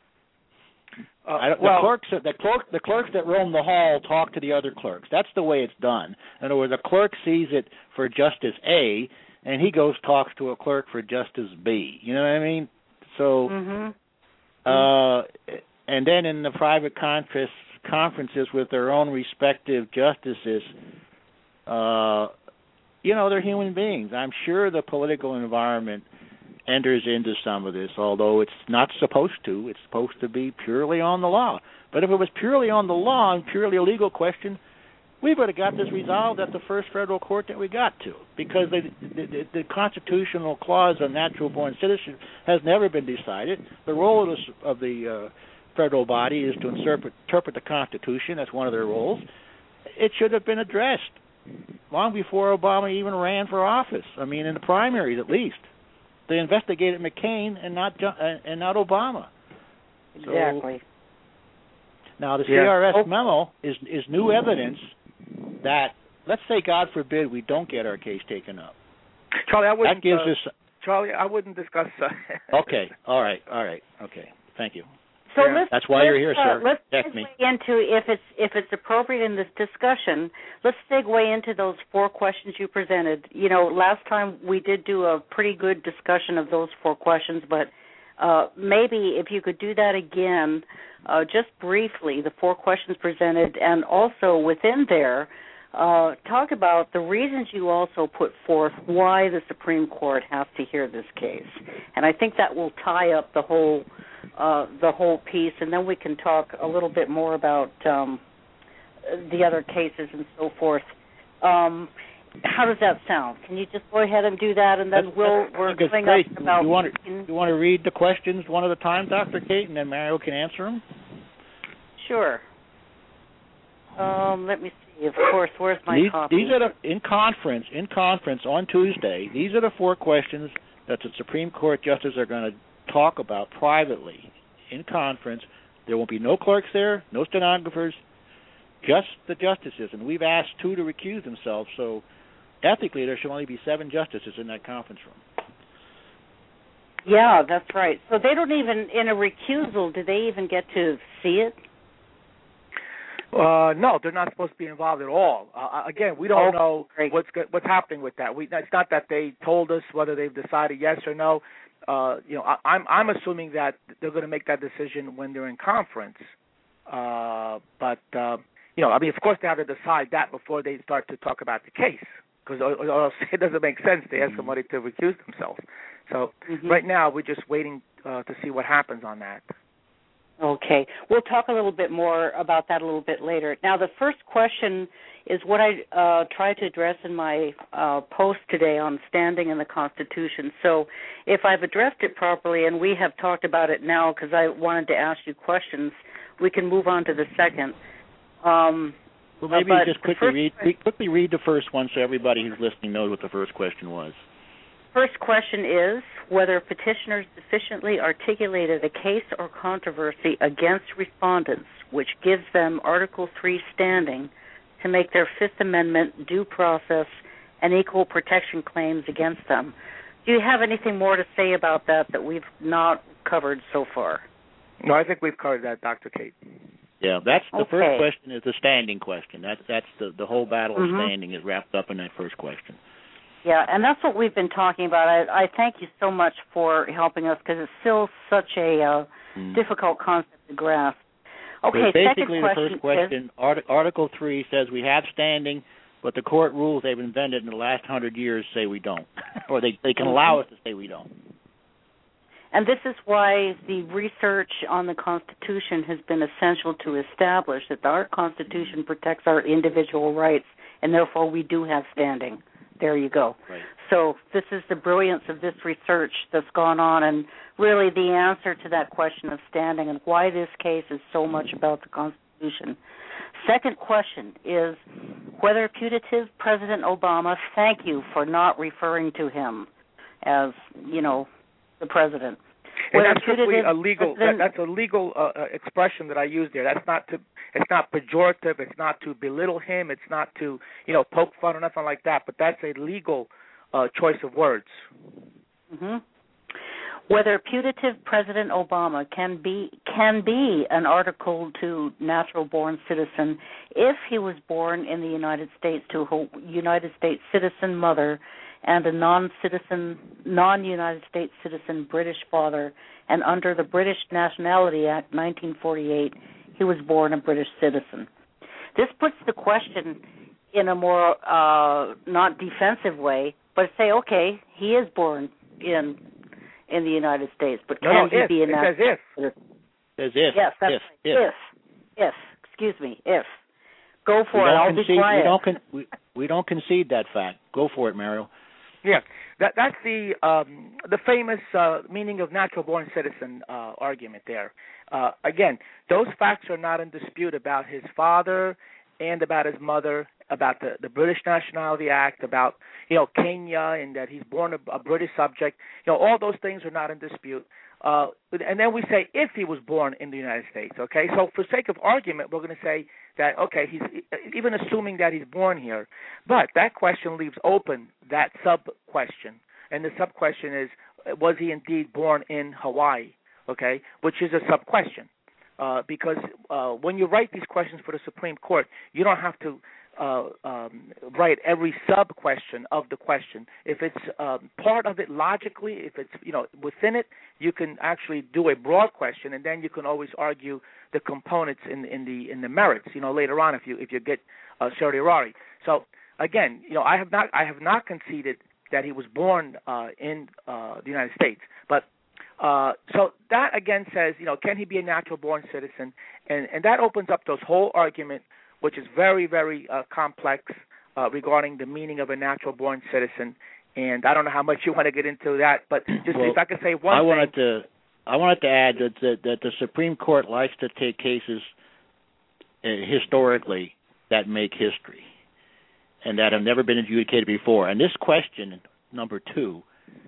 Uh, I, the well, clerks, the clerk, the clerks that roam the hall talk to the other clerks. That's the way it's done. In other words, a clerk sees it for Justice A, and he goes talks to a clerk for Justice B. You know what I mean? So, mm-hmm. uh, and then in the private conference. conferences with their own respective justices, uh, you know, they're human beings. I'm sure the political environment enters into some of this, although it's not supposed to. It's supposed to be purely on the law. But if it was purely on the law and purely a legal question, we would have got this resolved at the first federal court that we got to, because the, the, the constitutional clause of natural-born citizenship has never been decided. The role of the, of the uh, federal body is to interpret, interpret the Constitution. That's one of their roles. It should have been addressed long before Obama even ran for office. I mean, in the primaries at least. They investigated McCain and not uh, and not Obama. Exactly. So Now, the Yeah. C R S Oh. memo is is new evidence that, let's say, God forbid, we don't get our case taken up. Charlie, I wouldn't. That gives uh, us. Charlie, I wouldn't discuss. Uh, Okay. All right. All right. Okay. Thank you. So Yeah. let's, That's why let's, you're here, uh, sir. Let's Check me. segue into, if it's if it's appropriate in this discussion, let's segue into those four questions you presented. You know, last time we did do a pretty good discussion of those four questions, but uh, maybe if you could do that again, uh, just briefly, the four questions presented, and also within there, uh, talk about the reasons you also put forth why the Supreme Court has to hear this case. And I think that will tie up the whole uh, the whole piece, and then we can talk a little bit more about um, the other cases and so forth. Um, how does that sound? Can you just go ahead and do that, and then That's, we'll that's, we're that's going great. up about. You want to you want to read the questions one at a time, Doctor Kate, and then Mario can answer them? Sure. Um, let me see. Of course, where's my these, copy? These are the in conference in conference on Tuesday. These are the four questions that the Supreme Court justices are going to talk about privately in conference. There won't be no clerks there, no stenographers, just the justices. And we've asked two to recuse themselves, so ethically there should only be seven justices in that conference room. Yeah, that's right. So they don't even, in a recusal, do they even get to see it? Uh, no, they're not supposed to be involved at all. Uh, again, we don't Oh, know great. what's go- what's happening with that. We, it's not that they told us whether they've decided yes or no. Uh, you know, I, I'm I'm assuming that they're going to make that decision when they're in conference. Uh, but uh, you know, I mean, of course, they have to decide that before they start to talk about the case, because or, or else it doesn't make sense to ask somebody to recuse themselves. So Mm-hmm. right now, we're just waiting uh, to see what happens on that. Okay. We'll talk a little bit more about that a little bit later. Now, the first question is what I uh, tried to address in my uh, post today on standing in the Constitution. So if I've addressed it properly, and we have talked about it now because I wanted to ask you questions, we can move on to the second. Um, Well, maybe uh, just quickly read quickly read the first one so everybody who's listening knows what the first question was. First question is whether petitioners sufficiently articulated a case or controversy against respondents which gives them Article three standing to make their Fifth Amendment due process and equal protection claims against them. Do you have anything more to say about that that we've not covered so far? No, I think we've covered that, Doctor Kate. Yeah, that's the Okay. first question is the standing question. That's that's the the whole battle of Mhm. standing is wrapped up in that first question. Yeah, and that's what we've been talking about. I, I thank you so much for helping us because it's still such a uh, Mm. difficult concept to grasp. Okay, But basically, second the question first question, is, Art- Article three says we have standing, but the court rules they've invented in the last hundred years say we don't, or they they can allow us to say we don't. and this is why the research on the Constitution has been essential to establish that our Constitution protects our individual rights, and therefore we do have standing. There you go. Right. So this is the brilliance of this research that's gone on, and really the answer to that question of standing and why this case is so much about the Constitution. Second question is whether putative President Obama, thank you for not referring to him as, you know, the president. And Whether that's strictly putative a legal. That, President- that's a legal uh, uh, expression that I use there. That's not to. It's not pejorative. It's not to belittle him. It's not to, you know, poke fun or nothing like that. But that's a legal uh, choice of words. Mm-hmm. Whether putative President Obama can be can be an Article two natural-born citizen if he was born in the United States to a United States citizen mother and a non-citizen, non-United States citizen British father, and under the British Nationality Act nineteen forty-eight, he was born a British citizen. This puts the question in a more uh, not defensive way, but say, okay, he is born in in the United States, but No, can no, he if. be a It natural says if. citizen? Says if. Yes, that's if, right. if. If. If. Excuse me. If. Go We for it. don't I'll concede, be quiet. We don't, con- we, we don't concede that fact. Go for it, Mario. Yeah, that that's the um, the famous uh, meaning of natural-born citizen uh, argument there. Uh, again, those facts are not in dispute about his father and about his mother, about the, the British Nationality Act, about, you know, Kenya and that he's born a, a British subject. You know, all those things are not in dispute. uh, and then we say if he was born in the United States. Okay, so for sake of argument, we're going to say that okay, he's even assuming that he's born here, but that question leaves open that sub question, and the sub question is, was he indeed born in Hawaii? Okay, which is a sub question, uh, because uh, when you write these questions for the Supreme Court, you don't have to uh, um, write every sub question of the question. If it's um, part of it logically, if it's you know within it, you can actually do a broad question, and then you can always argue the components in in the in the merits. You know later on if you if you get uh, certiorari. So again, you know I have not I have not conceded that he was born uh, in uh, the United States, but uh, so that again says you know can he be a natural born citizen, and and that opens up those whole argument, which is very, very uh, complex uh, regarding the meaning of a natural-born citizen. And I don't know how much you want to get into that, but just well, if I could say one I thing. Wanted to, I wanted to add that, that, that the Supreme Court likes to take cases uh, historically that make history and that have never been adjudicated before. And this question, number two,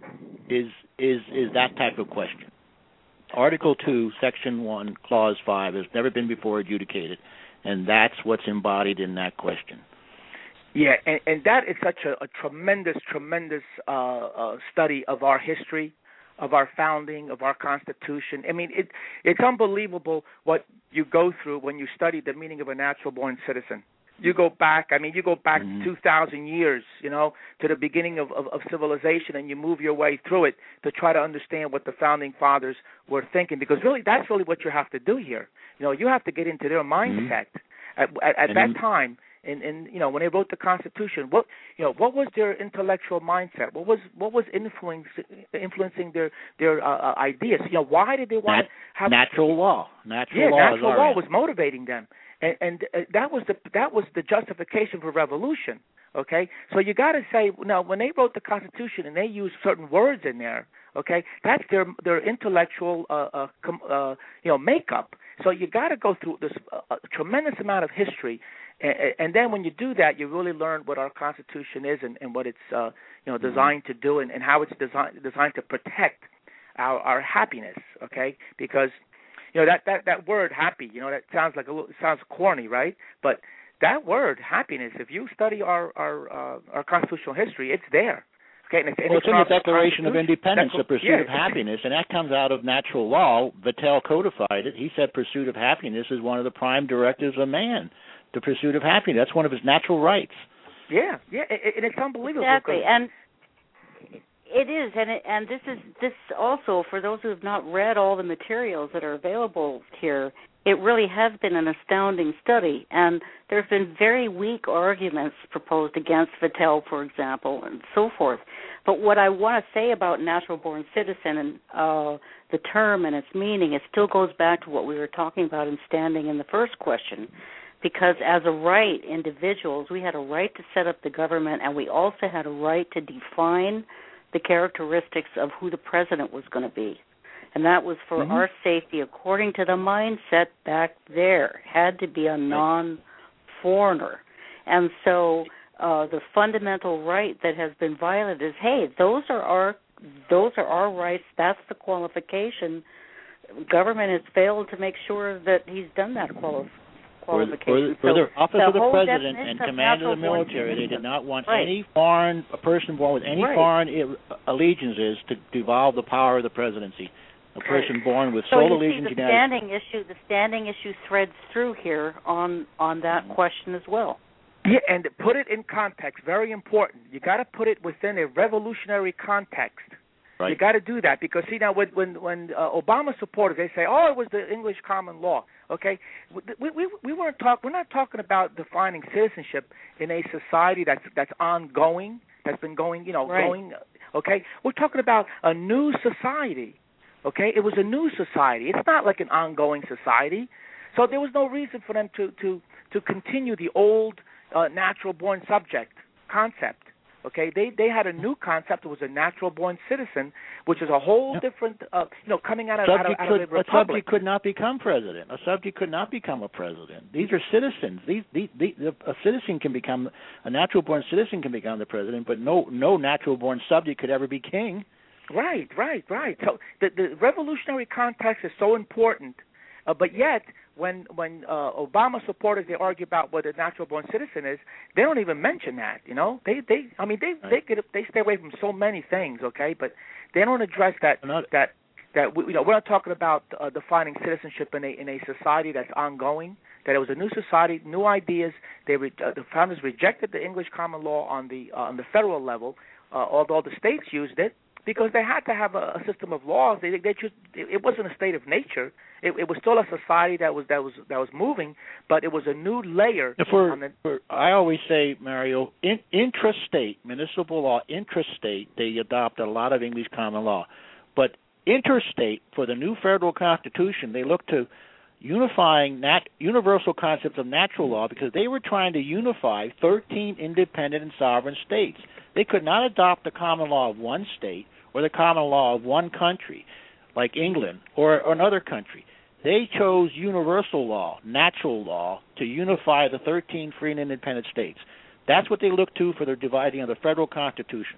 is is is that type of question. Article two, Section one, Clause five has never been before adjudicated. And that's what's embodied in that question. Yeah, and, and that is such a, a tremendous, tremendous uh, uh, study of our history, of our founding, of our Constitution. I mean, it, it's unbelievable what you go through when you study the meaning of a natural-born citizen. You go back, I mean, you go back mm-hmm. two thousand years, you know, to the beginning of, of, of civilization, and you move your way through it to try to understand what the Founding Fathers were thinking, because really that's really what you have to do here. You know, you have to get into their mindset mm-hmm. at, at, at that time, and, and you know, when they wrote the Constitution, what you know, what was their intellectual mindset? What was what was influencing influencing their their uh, ideas? You know, why did they want Nat- to have natural law? Natural yeah, law natural law was motivating them. And, and uh, that was the that was the justification for revolution. Okay, so you got to say now when they wrote the Constitution and they used certain words in there. Okay, that's their their intellectual uh, uh, com, uh, you know makeup. So you got to go through this uh, tremendous amount of history, and, and then when you do that, you really learn what our Constitution is and, and what it's uh, you know designed to do and, and how it's designed designed to protect our our happiness. Okay, because you know that, that, that word happy, you know, that sounds like a little, it sounds corny, right? But that word happiness, if you study our our uh, our constitutional history, it's there. Okay, and it's, and well, it's it's in the Declaration of Independence, the pursuit yeah. of happiness, and that comes out of natural law. Vattel codified it. He said pursuit of happiness is one of the prime directives of man, the pursuit of happiness. That's one of his natural rights. Yeah, yeah, and it's unbelievable. Exactly, and it is, and it, and this is this also for those who have not read all the materials that are available here. It really has been an astounding study, and there have been very weak arguments proposed against Vattel, for example, and so forth. But what I want to say about natural-born citizen and uh, the term and its meaning, it still goes back to what we were talking about in standing in the first question, because as a right, individuals, we had a right to set up the government, and we also had a right to define the characteristics of who the president was going to be. And that was for mm-hmm. our safety according to the mindset back there. Had to be a non-foreigner. And so uh, the fundamental right that has been violated is, hey, those are our those are our rights. That's the qualification. Government has failed to make sure that he's done that quali- qualification. For, for, for so the office the of the whole president and command of the military, they did not want right. any foreign a person born with any right. foreign allegiances to devolve the power of the presidency. A person born with so sole you allegiance see to the standing issue. The standing issue threads through here on on that mm-hmm. question as well. Yeah, and put it in context. Very important. You got to put it within a revolutionary context. Right. You got to do that because see now when when when uh, Obama supporters they say oh it was the English common law. Okay, we we we weren't talk we're not talking about defining citizenship in a society that's that's ongoing, that's been going you know right. going. Okay, we're talking about a new society. Okay, it was a new society. It's not like an ongoing society. So there was no reason for them to, to, to continue the old uh, natural-born subject concept. Okay, they they had a new concept. It was a natural-born citizen, which is a whole yep. different, uh, you know, coming out of, out of, out could, of a republic. A subject could not become president. A subject could not become a president. These are citizens. These, these, these a citizen can become a natural-born citizen can become the president, but no no natural-born subject could ever be king. Right, right, right. So the the revolutionary context is so important, uh, but yet when when uh, Obama supporters they argue about what a natural born citizen is, they don't even mention that. You know, they they I mean they right. they get they stay away from so many things. Okay, but they don't address that Another, that that we, you know we're not talking about uh, defining citizenship in a in a society that's ongoing. That it was a new society, new ideas. They re, uh, the founders rejected the English common law on the uh, on the federal level, uh, although the states used it. Because they had to have a, a system of laws. They, they just, it wasn't a state of nature. It, it was still a society that was that was that was moving, but it was a new layer. For, on the, for I always say, Mario, in, intrastate municipal law, intrastate they adopt a lot of English common law, but interstate for the new federal constitution they look to unifying nat, universal concepts of natural law because they were trying to unify thirteen independent and sovereign states. They could not adopt the common law of one state or the common law of one country, like England or, or another country. They chose universal law, natural law, to unify the thirteen free and independent states. That's what they look to for their dividing of the federal constitution.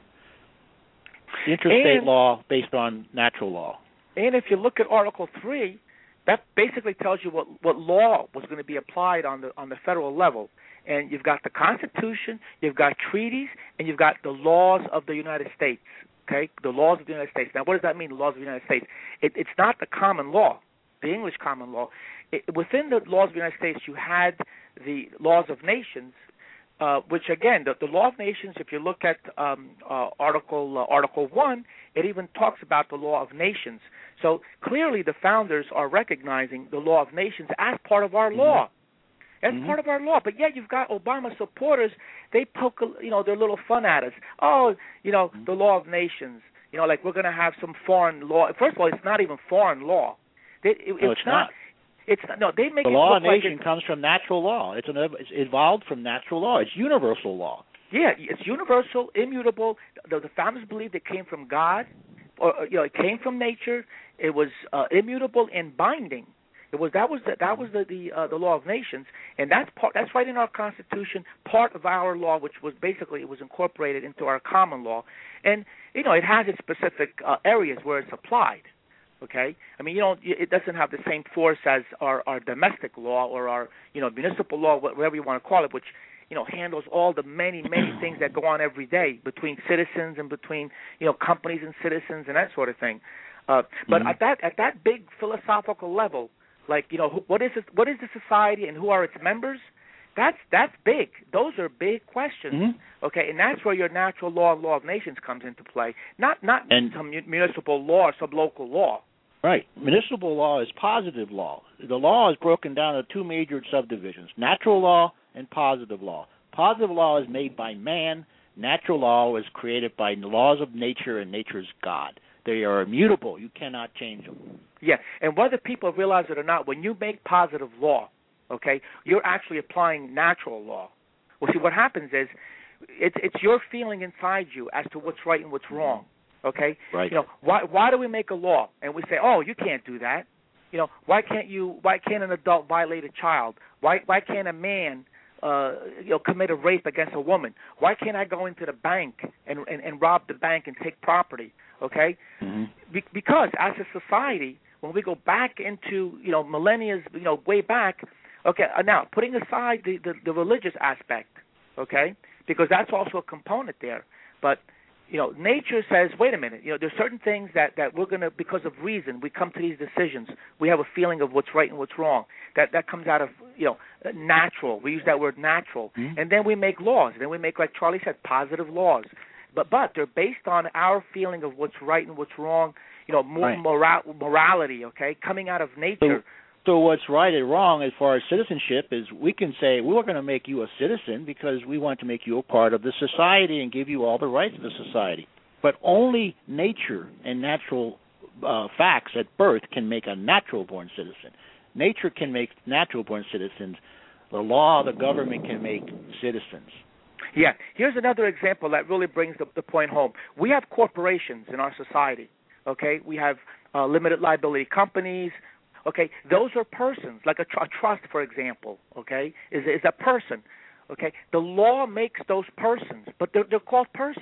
Interstate and, law based on natural law. And if you look at Article three, that basically tells you what, what law was going to be applied on the on the federal level. And you've got the Constitution, you've got treaties, and you've got the laws of the United States, okay? The laws of the United States. Now, what does that mean, the laws of the United States? It, it's not the common law, the English common law. It, within the laws of the United States, you had the laws of nations, uh, which, again, the, the law of nations, if you look at um, uh, Article uh, Article one, it even talks about the law of nations. So clearly the founders are recognizing the law of nations as part of our mm-hmm. law. That's mm-hmm. part of our law. But yet you've got Obama supporters, they poke, you know, their little fun at us. Oh, you know, mm-hmm. the law of nations. You know, like we're going to have some foreign law. First of all, it's not even foreign law. It, it, no, it's, it's not. not. It's not, no, they make the it law look of nation like comes from natural law. It's an it's evolved from natural law. It's universal law. Yeah, it's universal, immutable. The, the founders believed it came from God, or you know, it came from nature. It was uh, immutable and binding. It was that was the, that was the the, uh, the law of nations, and that's part that's right in our Constitution, part of our law, which was basically it was incorporated into our common law, and you know it has its specific uh, areas where it's applied. Okay, I mean you know it doesn't have the same force as our, our domestic law or our you know municipal law, whatever you want to call it, which you know handles all the many many things that go on every day between citizens and between you know companies and citizens and that sort of thing. Uh, but mm-hmm. at that at that big philosophical level. Like, you know, who, what is this, what is the society and who are its members? That's that's big. Those are big questions. Mm-hmm. Okay, and that's where your natural law, law of nations comes into play. Not not and, some municipal law or some local law. Right. Municipal law is positive law. The law is broken down into two major subdivisions, natural law and positive law. Positive law is made by man. Natural law is created by the laws of nature, and nature's God. They are immutable. You cannot change them. Yeah, and whether people realize it or not, when you make positive law, okay, you're actually applying natural law. Well, see, what happens is it's it's your feeling inside you as to what's right and what's wrong, okay? Right. You know, why why do we make a law and we say, oh, you can't do that? You know, why can't you? Why can't an adult violate a child? Why why can't a man Uh, you know, commit a rape against a woman? Why can't I go into the bank and and, and rob the bank and take property? Okay, mm-hmm. Be- because as a society, when we go back into you know millennia, you know, way back. Okay, uh, now putting aside the, the the religious aspect, okay, because that's also a component there. But you know, nature says, wait a minute, you know, there's certain things that, that we're going to, because of reason, we come to these decisions. We have a feeling of what's right and what's wrong. That that comes out of, you know, natural. We use that word natural. Mm-hmm. And then we make laws. Then we make, like Charlie said, positive laws. But but they're based on our feeling of what's right and what's wrong, you know, more right. mora- morality, okay, coming out of nature. So, so what's right and wrong as far as citizenship is we can say we're going to make you a citizen because we want to make you a part of the society and give you all the rights of the society. But only nature and natural uh, facts at birth can make a natural-born citizen. Nature can make natural-born citizens. The law, the government can make citizens. Yeah. Here's another example that really brings the, the point home. We have corporations in our society, okay? We have uh, limited liability companies. Okay, those are persons, like a, tr- a trust, for example, okay, is is a person, okay? The law makes those persons, but they're, they're called persons.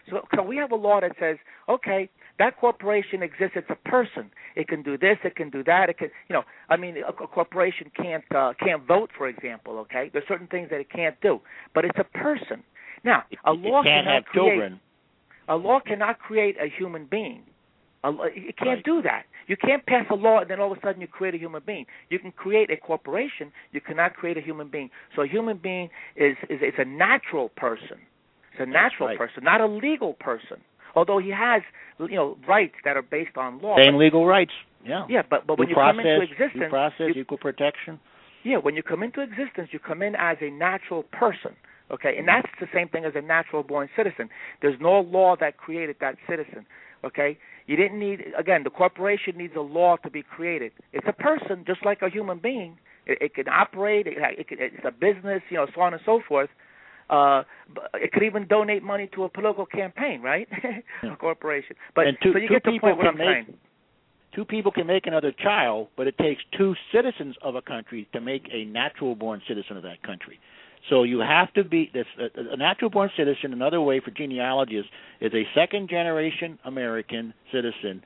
So, so we have a law that says, okay, that corporation exists. It's a person. It can do this. It can do that. It can, you know, I mean, a, a corporation can't uh, can't vote, for example. Okay, there's certain things that it can't do, but it's a person. Now, a law it can't cannot have create, children. A law cannot create a human being. A, it can't Right. do that. You can't pass a law and then all of a sudden you create a human being. You can create a corporation. You cannot create a human being. So a human being is is, is a natural person. It's a natural right. person, not a legal person. Although he has, you know, rights that are based on law. Same legal rights. Yeah. Yeah, but but due when you process, come into existence, due process, you, equal protection. yeah, when you come into existence, you come in as a natural person. Okay, and that's the same thing as a natural-born citizen. There's no law that created that citizen. Okay, you didn't need, again, the corporation needs a law to be created. It's a person, just like a human being. It, it can operate. It, it can, it's a business, you know, so on and so forth. Uh, it could even donate money to a political campaign, right? Yeah. A corporation. But and two, so you two get the people point what can I'm make, saying. Two people can make another child, but it takes two citizens of a country to make a natural-born citizen of that country. So you have to be this, a, a natural-born citizen. Another way for genealogy is, is a second-generation American citizen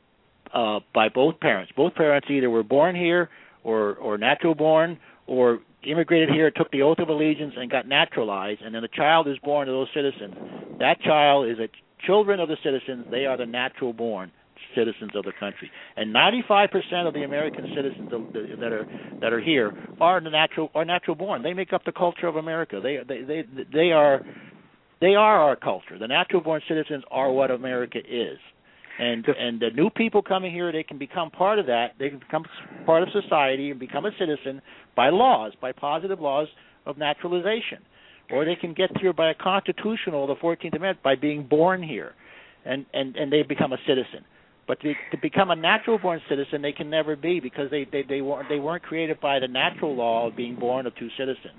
uh, by both parents. Both parents either were born here or, or natural-born or immigrated here, took the oath of allegiance, and got naturalized, and then the child is born to those citizens. That child is a children of the citizens. They are the natural-born citizens of the country, and ninety-five percent of the American citizens that are that are here are the natural are natural born. They make up the culture of America. They they they they are they are our culture. The natural born citizens are what America is, and and the new people coming here, they can become part of that. They can become part of society and become a citizen by laws, by positive laws of naturalization, or they can get here by a constitutional, the fourteenth Amendment, by being born here, and and and they become a citizen. But to, to become a natural-born citizen, they can never be because they, they, they, weren't, they weren't created by the natural law of being born of two citizens.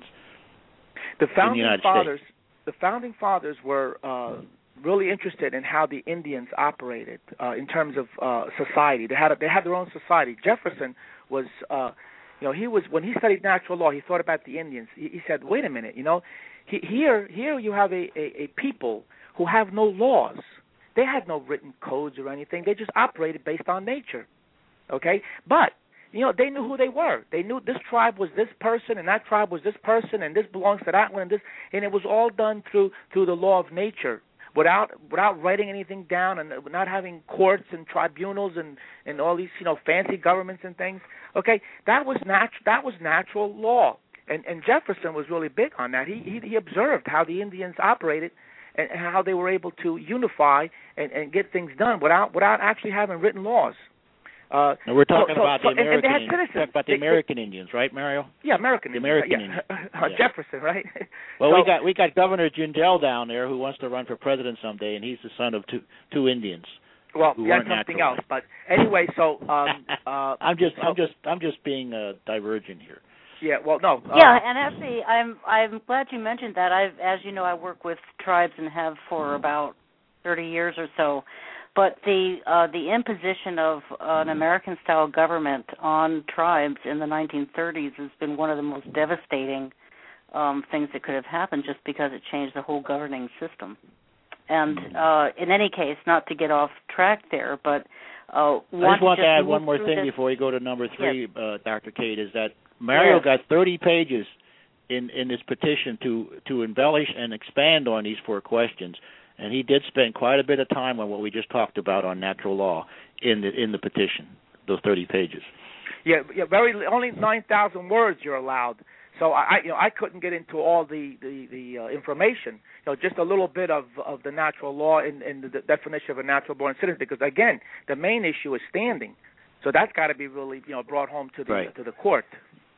The founding in the fathers, States. the founding fathers were uh, really interested in how the Indians operated uh, in terms of uh, society. They had a, they had their own society. Jefferson was, uh, you know, he was when he studied natural law, he thought about the Indians. He, he said, wait a minute, you know, he, here here you have a, a, a people who have no laws. They had no written codes or anything. They just operated based on nature, okay? But, you know, they knew who they were. They knew this tribe was this person and that tribe was this person and this belongs to that one and this, and it was all done through through the law of nature without without writing anything down and not having courts and tribunals and, and all these, you know, fancy governments and things, okay? That was natu- that was natural law, and, and Jefferson was really big on that. He, he, he observed how the Indians operated and how they were able to unify and, and get things done without without actually having written laws. Uh, and we're talking so, about so, the and, American, and they had citizens. about the they, American they, Indians, right, Mario? Yeah, American the Indians. American yeah. Indians. uh, yeah. Jefferson, right? Well, so, we got we got Governor Jindal down there who wants to run for president someday, and he's the son of two two Indians. Well, who that's weren't something naturalized. else. But anyway, so um, uh, I'm just so, I'm just I'm just being uh, divergent here. Yeah, well, no. Uh, Yeah, and actually, I'm I'm glad you mentioned that. I've, as you know, I work with tribes and have for about thirty years or so. But the uh, the imposition of an American-style government on tribes in the nineteen thirties has been one of the most devastating um, things that could have happened, just because it changed the whole governing system. And uh, in any case, not to get off track there, but uh, I just want to add move one more through thing this. before you go to number three, Yes. uh, Doctor Kate, is that Mario Yes. got thirty pages in, in this petition to, to embellish and expand on these four questions, and he did spend quite a bit of time on what we just talked about on natural law in the in the petition, those thirty pages. Yeah, yeah, very only nine thousand words you're allowed. So I, you know, I couldn't get into all the the, the uh, information. You know, just a little bit of, of the natural law and, and the definition of a natural-born citizen. Because again, the main issue is standing. So that's got to be really, you know, brought home to the right. to the court.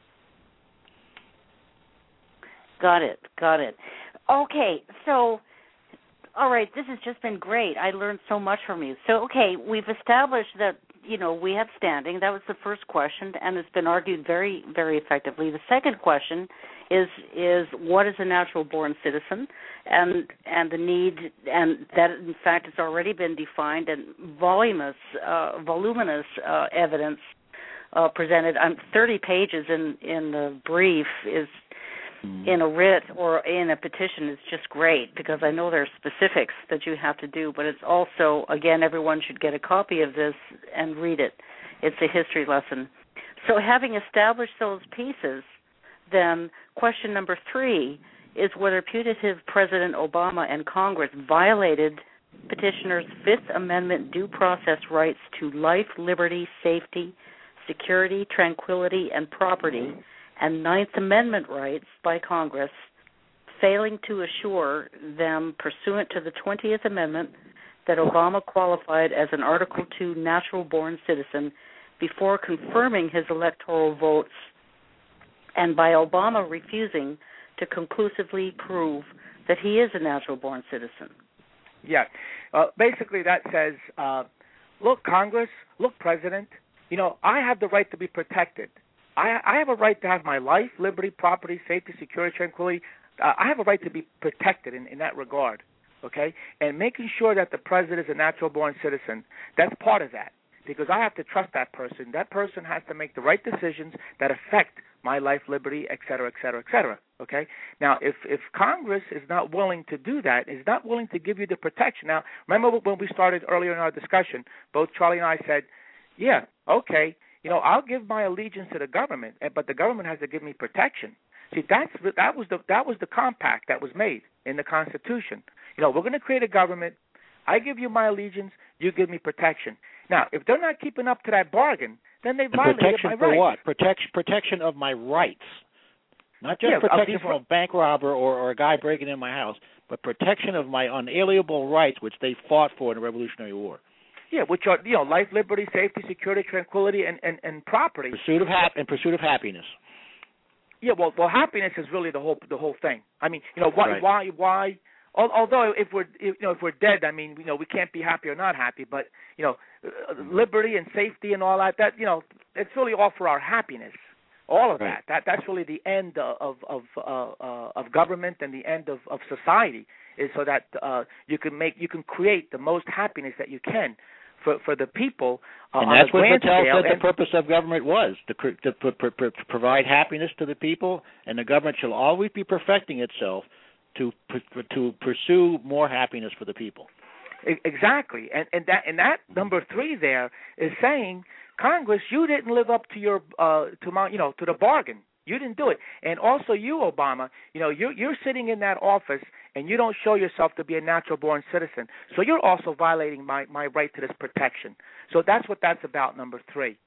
Got it. Got it. Okay, so. All right, this has just been great. I learned so much from you. So, okay, we've established that, you know, we have standing. That was the first question, and it's been argued very, very effectively. The second question is is what is a natural-born citizen, and and the need, and that in fact has already been defined, and voluminous, uh, voluminous uh, evidence uh, presented. Um, thirty pages in in the brief is. mm-hmm. in a writ or in a petition is just great, because I know there are specifics that you have to do, but it's also, again, everyone should get a copy of this and read it. It's a history lesson. So having established those pieces, then question number three is whether putative President Obama and Congress violated petitioners' Fifth Amendment due process rights to life, liberty, safety, security, tranquility, and property, and Ninth Amendment rights by Congress, failing to assure them, pursuant to the twentieth Amendment, that Obama qualified as an Article two natural-born citizen before confirming his electoral votes, and by Obama refusing to conclusively prove that he is a natural-born citizen. Yeah. Uh, basically, that says, uh, look, Congress, look, President, you know, I have the right to be protected. I, I have a right to have my life, liberty, property, safety, security, tranquility. Uh, I have a right to be protected in, in that regard, okay? And making sure that the President is a natural-born citizen, that's part of that, because I have to trust that person. That person has to make the right decisions that affect my life, liberty, et cetera, et cetera, et cetera, okay? Now, if, if Congress is not willing to do that, is not willing to give you the protection. Now, remember when we started earlier in our discussion, both Charlie and I said, yeah, okay, you know, I'll give my allegiance to the government, but the government has to give me protection. See, that's that was the that was the compact that was made in the Constitution. You know, we're going to create a government. I give you my allegiance. You give me protection. Now, if they're not keeping up to that bargain, then they violated protection my for rights. what? Protection protection of my rights, not just yeah, protection from a bank robber or, or a guy breaking in my house, but protection of my unalienable rights, which they fought for in the Revolutionary War. Yeah, which are, you know, life, liberty, safety, security, tranquility, and, and, and property. Pursuit of hap- and pursuit of happiness. Yeah, well, well, happiness is really the whole the whole thing. I mean, you know, why right. why why? Although if we're if, you know if we're dead, I mean, you know, we can't be happy or not happy. But you know, liberty and safety and all that, that you know, it's really all for our happiness. All of right. that. That that's really the end of of uh, uh, of government and the end of, of society, is so that uh, you can make you can create the most happiness that you can for for the people. Uh, and that's on what Vattel scale. said the purpose of government was, to, to, to, to provide happiness to the people, and the government shall always be perfecting itself to to pursue more happiness for the people. Exactly, and and that and that number three there is saying, Congress, you didn't live up to your uh, to my you know to the bargain. You didn't do it, and also you, Obama, you know you're you're sitting in that office and you don't show yourself to be a natural-born citizen. So you're also violating my my right to this protection. So that's what that's about. Number three.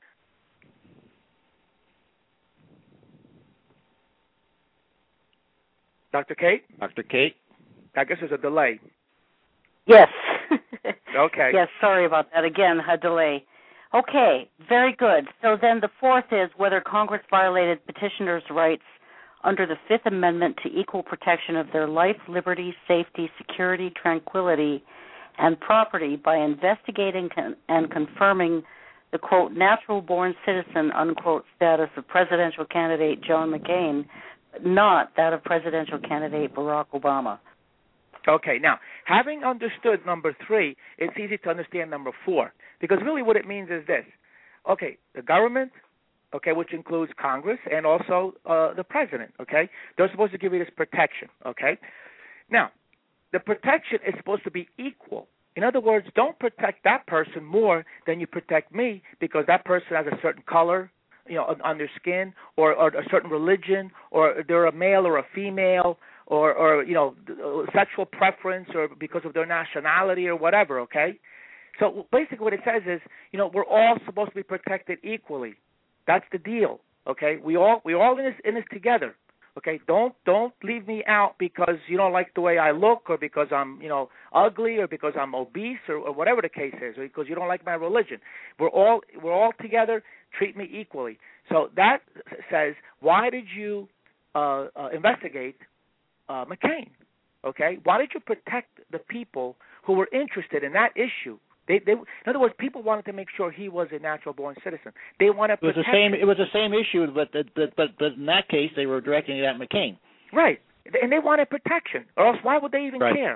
Doctor Kate? Doctor Kate? I guess there's a delay. Yes. Okay. Yes, sorry about that. Again, a delay. Okay, very good. So then the fourth is whether Congress violated petitioners' rights under the Fifth Amendment to equal protection of their life, liberty, safety, security, tranquility, and property by investigating con- and confirming the, quote, natural-born citizen, unquote, status of presidential candidate John McCain, not that of presidential candidate Barack Obama. Okay, now, having understood number three, it's easy to understand number four, because really what it means is this. Okay, the government, okay, which includes Congress and also uh, the president, okay, they're supposed to give you this protection, okay? Now, the protection is supposed to be equal. In other words, don't protect that person more than you protect me because that person has a certain color, you know, on, on their skin, or, or a certain religion, or they're a male or a female, or, or you know, sexual preference, or because of their nationality or whatever, okay? So basically what it says is, you know, we're all supposed to be protected equally. That's the deal, okay? We all we all in this in this together, okay? Don't don't leave me out because you don't like the way I look, or because I'm, you know, ugly, or because I'm obese, or, or whatever the case is, or because you don't like my religion. We're all we're all together. Treat me equally. So that says, why did you uh, uh, investigate uh, McCain? Okay, why did you protect the people who were interested in that issue? They, they, in other words, people wanted to make sure he was a natural-born citizen. They wanted it was the same. It was the same issue, but but but but in that case, they were directing it at McCain. Right, and they wanted protection, or else why would they even right. care?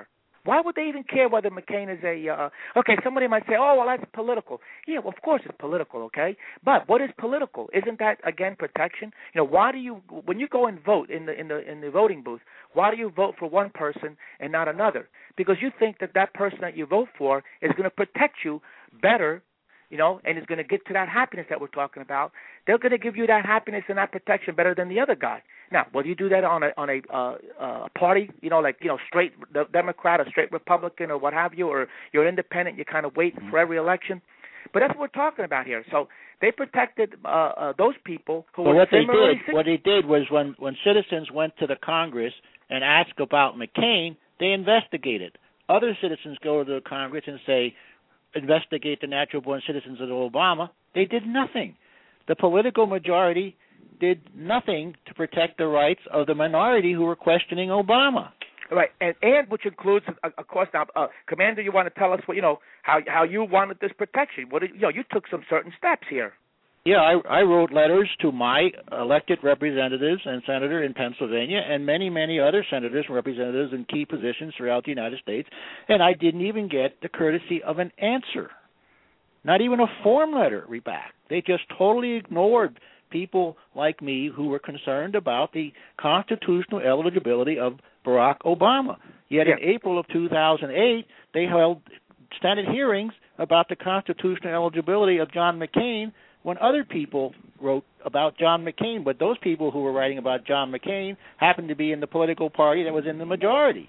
Why would they even care whether McCain is a uh, okay? Somebody might say, "Oh, well, that's political." Yeah, well, of course it's political, okay. But what is political? Isn't that again protection? You know, why do you when you go and vote in the in the in the voting booth? Why do you vote for one person and not another? Because you think that that person that you vote for is going to protect you better, you know, and is going to get to that happiness that we're talking about. They're going to give you that happiness and that protection better than the other guy. Now, whether you do that on a on a uh, uh, party, you know, like you know, straight Democrat or straight Republican or what have you, or you're independent, you kind of wait for every election. But that's what we're talking about here. So they protected uh, uh, those people who well, were what they similarly did, what they did was when when citizens went to the Congress and asked about McCain, they investigated. Other citizens go to the Congress and say, investigate the natural-born citizens of Obama. They did nothing. The political majority did nothing to protect the rights of the minority who were questioning Obama. Right, and, and which includes, of course, now, uh, Commander, you want to tell us what you know how how you wanted this protection? What did, you know, you took some certain steps here. Yeah, I, I wrote letters to my elected representatives and senator in Pennsylvania and many, many other senators and representatives in key positions throughout the United States, and I didn't even get the courtesy of an answer, not even a form letter back. They just totally ignored people like me who were concerned about the constitutional eligibility of Barack Obama. Yet yeah. in April of two thousand eight, they held Senate hearings about the constitutional eligibility of John McCain when other people wrote about John McCain, but those people who were writing about John McCain happened to be in the political party that was in the majority.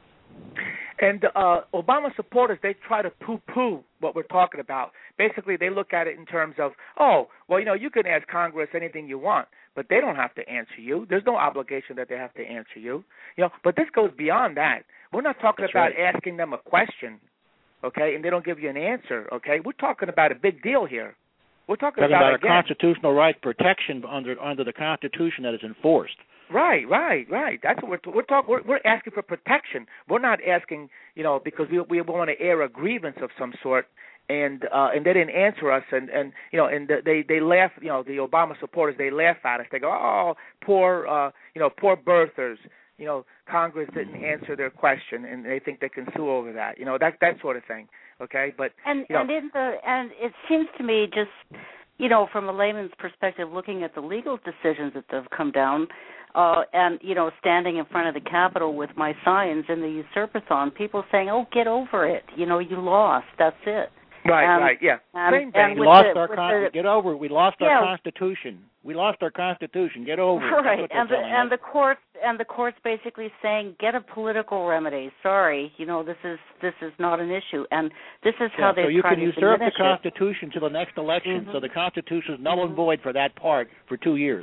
And uh, Obama supporters, they try to poo-poo what we're talking about. Basically, they look at it in terms of, oh, well, you know, you can ask Congress anything you want, but they don't have to answer you. There's no obligation that they have to answer you. You know, but this goes beyond that. We're not talking That's about right. asking them a question, okay, and they don't give you an answer, okay? We're talking about a big deal here. We're talking, talking about, about a again, constitutional right protection under under the Constitution that is enforced. Right, right, right. That's what we're we're talking. We're, we're asking for protection. We're not asking, you know, because we we want to air a grievance of some sort, and uh, and they didn't answer us, and, and you know, and they they laugh. You know, the Obama supporters, they laugh at us. They go, oh, poor, uh, you know, poor birthers. You know, Congress didn't answer their question, and they think they can sue over that. You know, that that sort of thing. Okay, but and you know, and in the and it seems to me just, you know, from a layman's perspective, looking at the legal decisions that have come down, uh, and you know, standing in front of the Capitol with my signs in the Usurpathon, people saying, "Oh, get over it. You know, you lost. That's it." Right, and, right, yeah. And, Same and thing. We lost the, our con- the, get over it. We lost yeah, our Constitution. We lost our Constitution. Get over it. Right, That's what and the telling and us. the courts and the courts basically saying, get a political remedy. Sorry, you know, this is this is not an issue, and this is how Yeah, they so you try can to usurp the diminish Constitution to the next election, Mhm. so the Constitution is null Mhm. and void for that part for two years.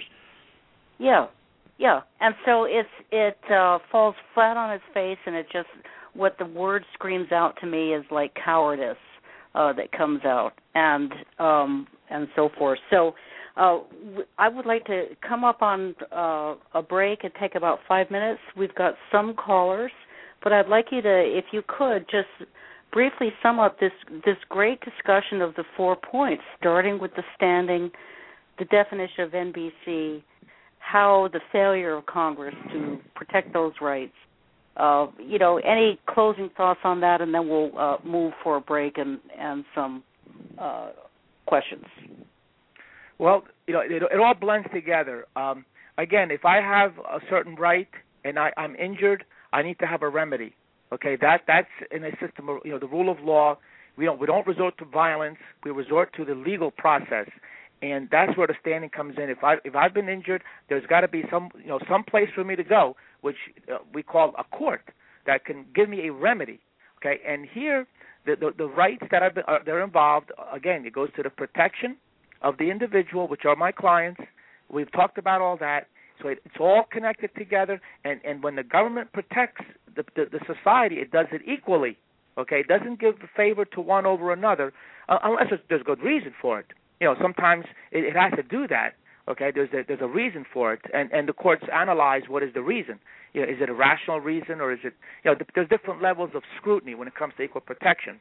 Yeah, yeah, and so it's it uh, falls flat on its face, and it just what the word screams out to me is like cowardice uh, that comes out, and um, and so forth. So. Uh, I would like to come up on uh, a break and take about five minutes. We've got some callers, but I'd like you to, if you could, just briefly sum up this this great discussion of the four points, starting with the standing, the definition of N B C, how the failure of Congress to protect those rights. Uh, you know, any closing thoughts on that, and then we'll uh, move for a break and, and some uh, questions. Well, you know, it, it all blends together. Um, again, if I have a certain right and I, I'm injured, I need to have a remedy. Okay, that that's in a system of, you know, the rule of law. We don't we don't resort to violence. We resort to the legal process, and that's where the standing comes in. If I if I've been injured, there's got to be some you know some place for me to go, which uh, we call a court, that can give me a remedy. Okay, and here the the, the rights that I've been, uh, they're involved. Again, it goes to the protection of the individual, which are my clients. We've talked about all that. So it, it's all connected together, and, and when the government protects the, the, the society, it does it equally. Okay, it doesn't give a favor to one over another, uh, unless there's, there's good reason for it. You know, sometimes it, it has to do that. Okay, there's a, there's a reason for it, and, and the courts analyze what is the reason. You know, is it a rational reason, or is it, you know, there's different levels of scrutiny when it comes to equal protection.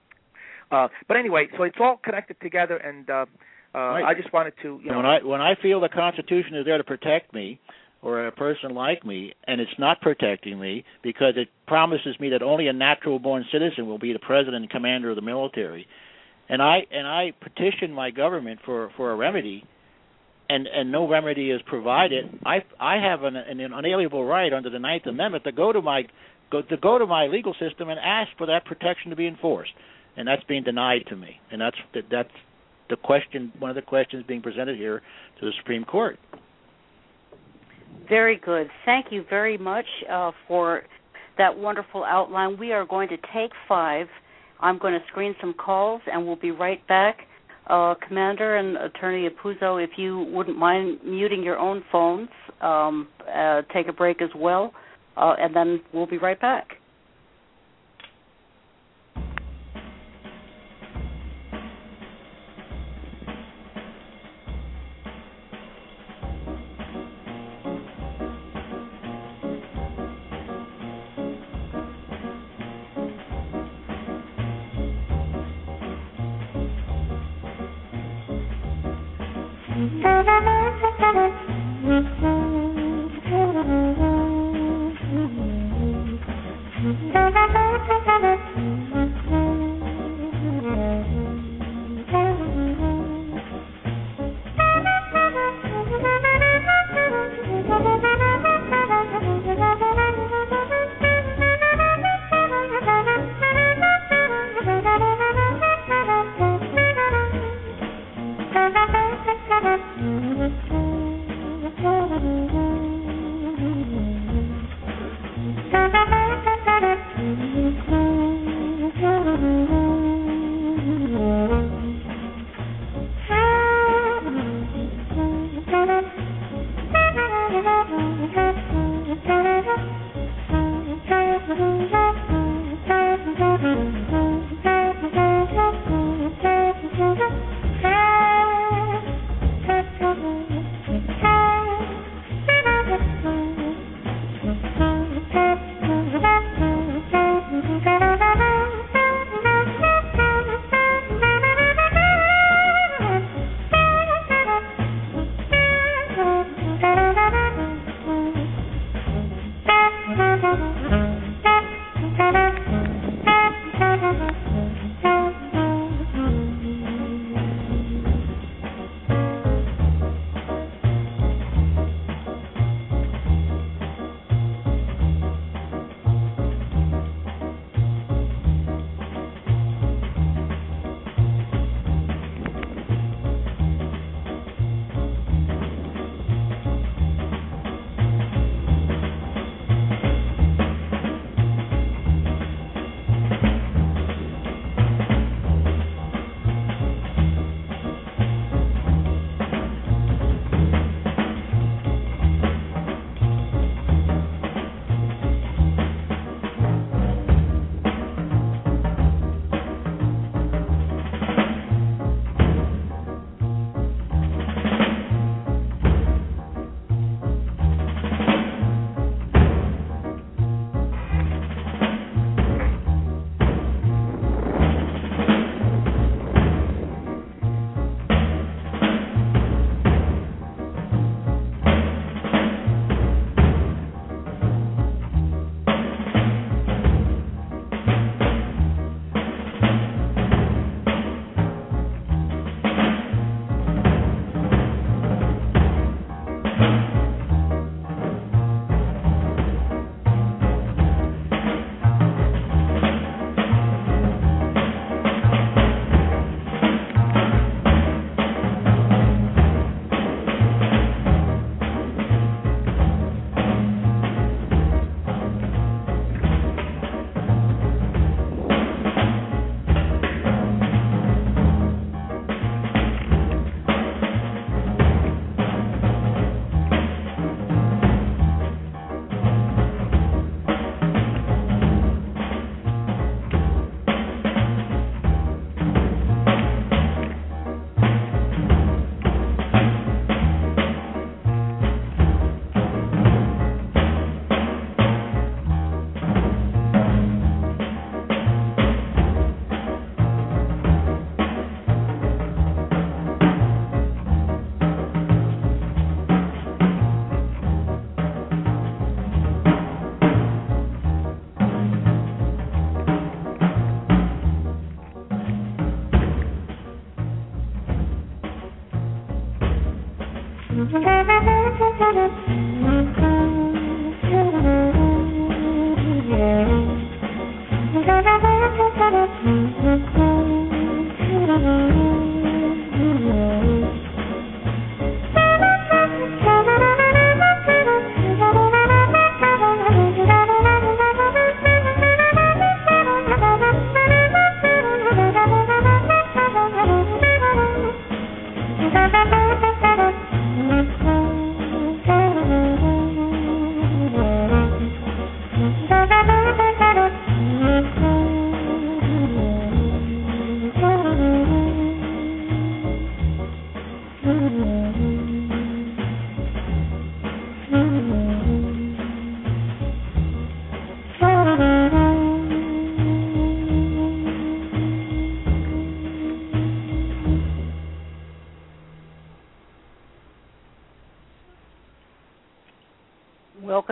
Uh, but anyway, so it's all connected together, and uh, uh, Right. I just wanted to, you know, when I when I feel the Constitution is there to protect me, or a person like me, and it's not protecting me because it promises me that only a natural-born citizen will be the president and commander of the military. And I and I petitioned my government for, for a remedy, and, and no remedy is provided. I I have an, an unalienable right under the Ninth Amendment to go to my go to go to my legal system and ask for that protection to be enforced, and that's being denied to me. And that's that's the question. One of the questions being presented here to the Supreme Court. Very good. Thank you very much uh, for that wonderful outline. We are going to take five. I'm going to screen some calls, and we'll be right back. Uh, Commander and Attorney Apuzzo, if you wouldn't mind muting your own phones, um, uh, take a break as well, uh, and then we'll be right back.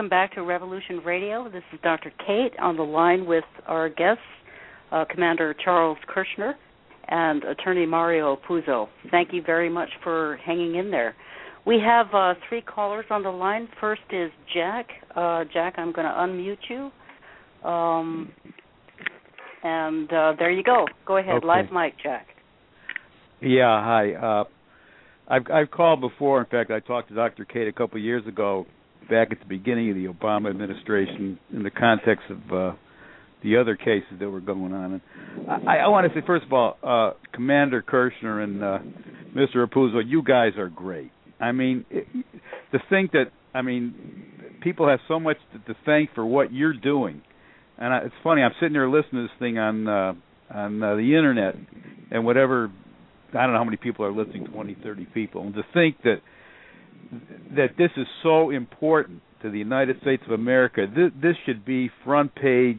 welcome back to Revolution Radio. This is Doctor Kate on the line with our guests, uh, Commander Charles Kirshner and Attorney Mario Puzo. Thank you very much for hanging in there. We have uh, three callers on the line. First is Jack. Uh, Jack, I'm going to unmute you. Um, and uh, there you go. Go ahead. Okay. Live mic, Jack. Yeah, hi. Uh, I've, I've called before. In fact, I talked to Doctor Kate a couple of years ago, back at the beginning of the Obama administration, in the context of uh, the other cases that were going on. And I, I want to say, first of all, uh, Commander Kirshner and uh, Mister Rapuzzo, you guys are great. I mean, it, to think that, I mean, people have so much to, to thank for what you're doing. And I, it's funny, I'm sitting here listening to this thing on uh, on uh, the Internet, and whatever, I don't know how many people are listening, twenty, thirty people. And to think that that this is so important to the United States of America, this, this should be front page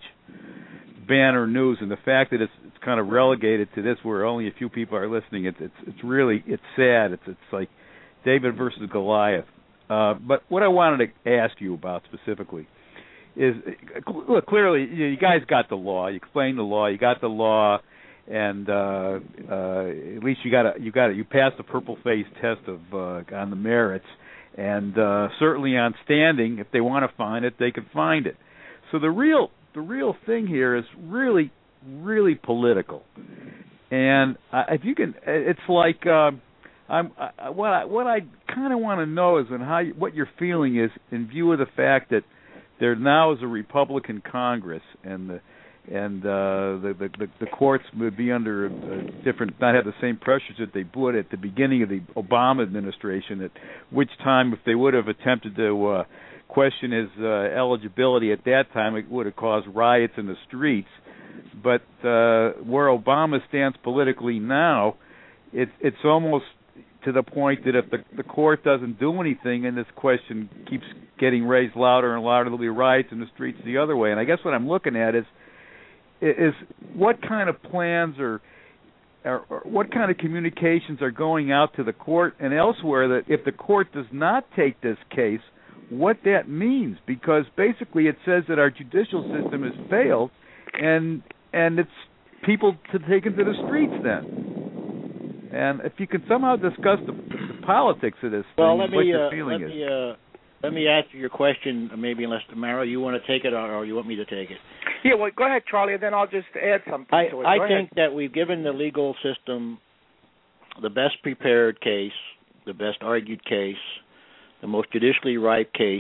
banner news, and the fact that it's, it's kind of relegated to this where only a few people are listening, it's it's, it's really, it's sad. It's it's like David versus Goliath. Uh, but what I wanted to ask you about specifically is, look, clearly you, know, you guys got the law. You explained the law. You got the law, and uh, uh, at least you got a, you got it. You passed the purple face test of uh, on the merits, and uh, certainly on standing, if they want to find it, they can find it. So the real the real thing here is really really political, and uh, if you can, it's like. Uh, I'm, I, what I what I kind of want to know is when how you, what your feeling is in view of the fact that there now is a Republican Congress, and the and uh, the, the the the courts would be under a different, not have the same pressures that they would at the beginning of the Obama administration. At which time, if they would have attempted to uh, question his uh, eligibility at that time, it would have caused riots in the streets. But uh, where Obama stands politically now, it's it's almost to the point that if the, the court doesn't do anything and this question keeps getting raised louder and louder, there'll be riots in the streets the other way. And I guess what I'm looking at is is what kind of plans or, or, or what kind of communications are going out to the court and elsewhere that if the court does not take this case, what that means. Because basically it says that our judicial system has failed, and and it's people to take into the streets then. And if you can somehow discuss the, the politics of this well, thing, let me, what your uh, feeling let is. Me, uh, let me answer your question, maybe unless, Mario, you want to take it or, or you want me to take it? Yeah, well, go ahead, Charlie, and then I'll just add something I, to it. I go think ahead. that we've given the legal system the best prepared case, the best argued case, the most judicially ripe case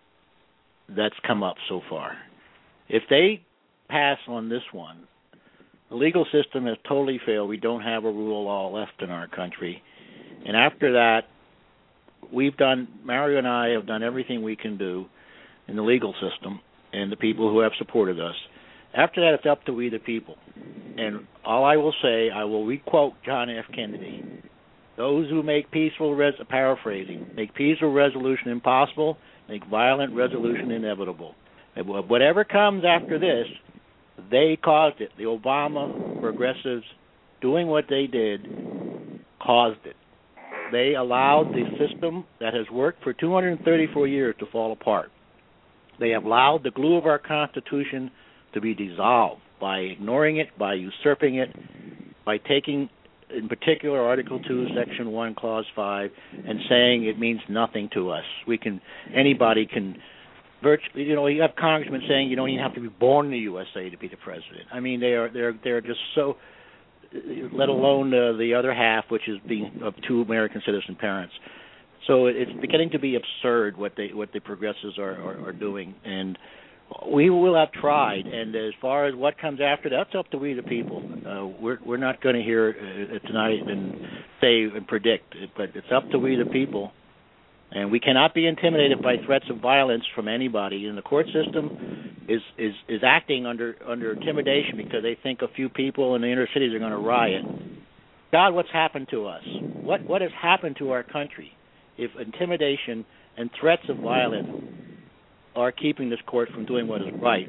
that's come up so far. If they pass on this one, the legal system has totally failed. We don't have a rule of law left in our country. And after that, we've done, Mario and I have done everything we can do in the legal system and the people who have supported us. After that, it's up to we the people. And all I will say, I will requote John F. Kennedy. Those who make peaceful, res- paraphrasing, make peaceful resolution impossible, make violent resolution inevitable. And whatever comes after this, they caused it. The Obama progressives doing what they did caused it. They allowed the system that has worked for two hundred thirty-four years to fall apart. They have allowed the glue of our Constitution to be dissolved by ignoring it, by usurping it, by taking, in particular, Article two, Section one, Clause five, and saying it means nothing to us. We can, anybody can, virtually, you know, you have congressmen saying you don't even have to be born in the U S A to be the president. I mean, they are, they're, they're just so, let alone uh, the other half, which is being of two American citizen parents. So it's beginning to be absurd what they, what the progressives are, are, are doing, and we will have tried, and as far as what comes after, that's up to we the people. Uh, we're we're not going to hear uh, tonight and say and predict, but it's up to we the people. And we cannot be intimidated by threats of violence from anybody. And the court system is, is, is acting under under intimidation because they think a few people in the inner cities are going to riot. God, what's happened to us? What what has happened to our country if intimidation and threats of violence are keeping this court from doing what is right?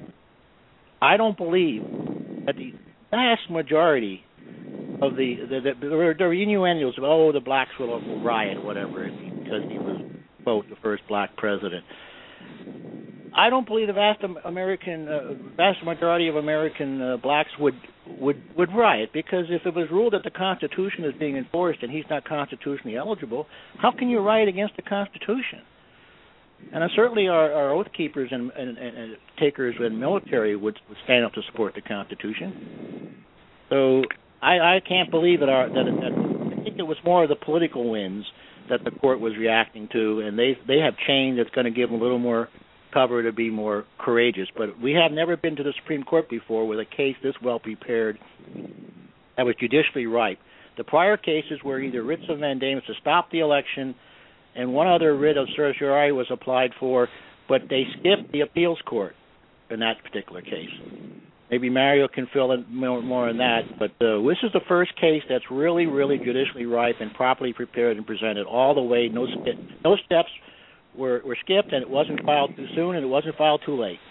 I don't believe that the vast majority of the the, the, the, the innuendos of, oh, the blacks will riot, whatever, because he was, quote, the first black president. I don't believe the vast American, uh, vast majority of American uh, blacks would would would riot, because if it was ruled that the Constitution is being enforced and he's not constitutionally eligible, how can you riot against the Constitution? And uh, certainly our, our oath keepers and, and, and takers in military would, would stand up to support the Constitution. So I, I can't believe that our that, that I think it was more of the political winds that the court was reacting to, and they they have changed. It's going to give them a little more cover to be more courageous. But we have never been to the Supreme Court before with a case this well prepared that was judicially ripe. The prior cases were either writs of mandamus to stop the election, and one other writ of certiorari was applied for, but they skipped the appeals court in that particular case. Maybe Mario can fill in more, more on that, but uh, this is the first case that's really, really judicially ripe and properly prepared and presented all the way. No, no steps were, were skipped, and it wasn't filed too soon, and it wasn't filed too late.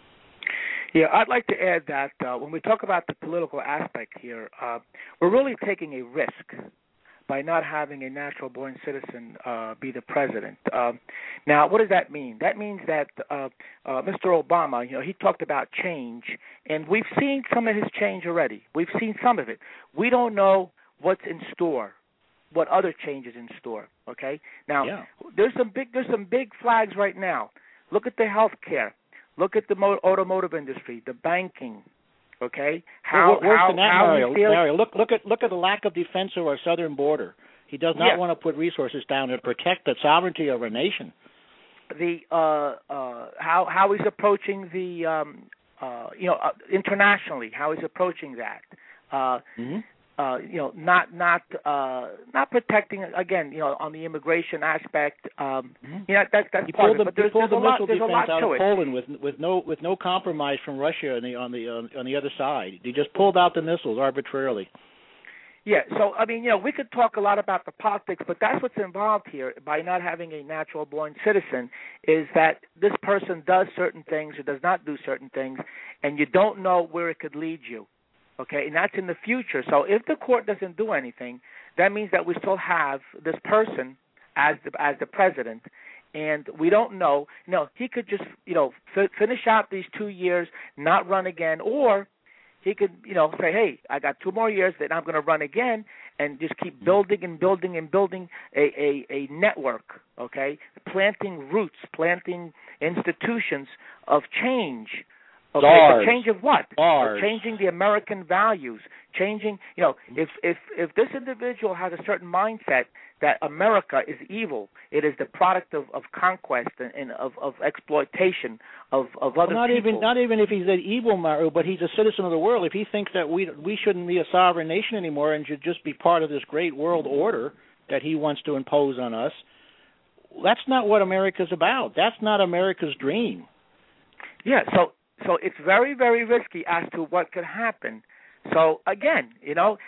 Yeah, I'd like to add that uh, when we talk about the political aspect here, uh, we're really taking a risk by not having a natural-born citizen uh, be the president. Um, now, what does that mean? That means that uh, uh, Mister Obama, you know, he talked about change, and we've seen some of his change already. We've seen some of it. We don't know what's in store, what other changes in store. Okay. Now, yeah. there's some big there's some big flags right now. Look at the health care. Look at the mo- automotive industry, the banking. Okay, how well, worse how, than that, how Mario. feel... Mario, look look at look at the lack of defense of our southern border. He does not yeah. want to put resources down to protect the sovereignty of our nation. The uh, uh, how how he's approaching the um, uh, you know uh, internationally, how he's approaching that. Uh, mm-hmm. uh, you know, not not uh, not protecting again. You know, on the immigration aspect. Um, mm-hmm. You know, that, that's he part pulled of it. the, But there's, he pulled there's the a lot. missile There's a lot defense out to of it. Poland with with no with no compromise from Russia on the on the on, on the other side. He just pulled out the missiles arbitrarily. Yeah, so, I mean, you know, we could talk a lot about the politics, but that's what's involved here by not having a natural-born citizen is that this person does certain things or does not do certain things, and you don't know where it could lead you, okay? And that's in the future. So if the court doesn't do anything, that means that we still have this person as the, as the president, and we don't know. You know, he could just, you know, f- finish out these two years, not run again, or he could, you know, say, hey, I got two more years, then I'm going to run again, and just keep building and building and building a, a, a network, okay, planting roots, planting institutions of change. Okay, Stars. But change of what? Stars. Changing the American values, changing, you know, if, if, if this individual has a certain mindset that America is evil, it is the product of, of conquest and, and of, of exploitation of, of other well, not people. even not even if he's an evil Mario, but he's a citizen of the world. If he thinks that we we shouldn't be a sovereign nation anymore and should just be part of this great world order that he wants to impose on us, that's not what America's about. That's not America's dream. Yeah, so so it's very, very risky as to what could happen. So, again, you know,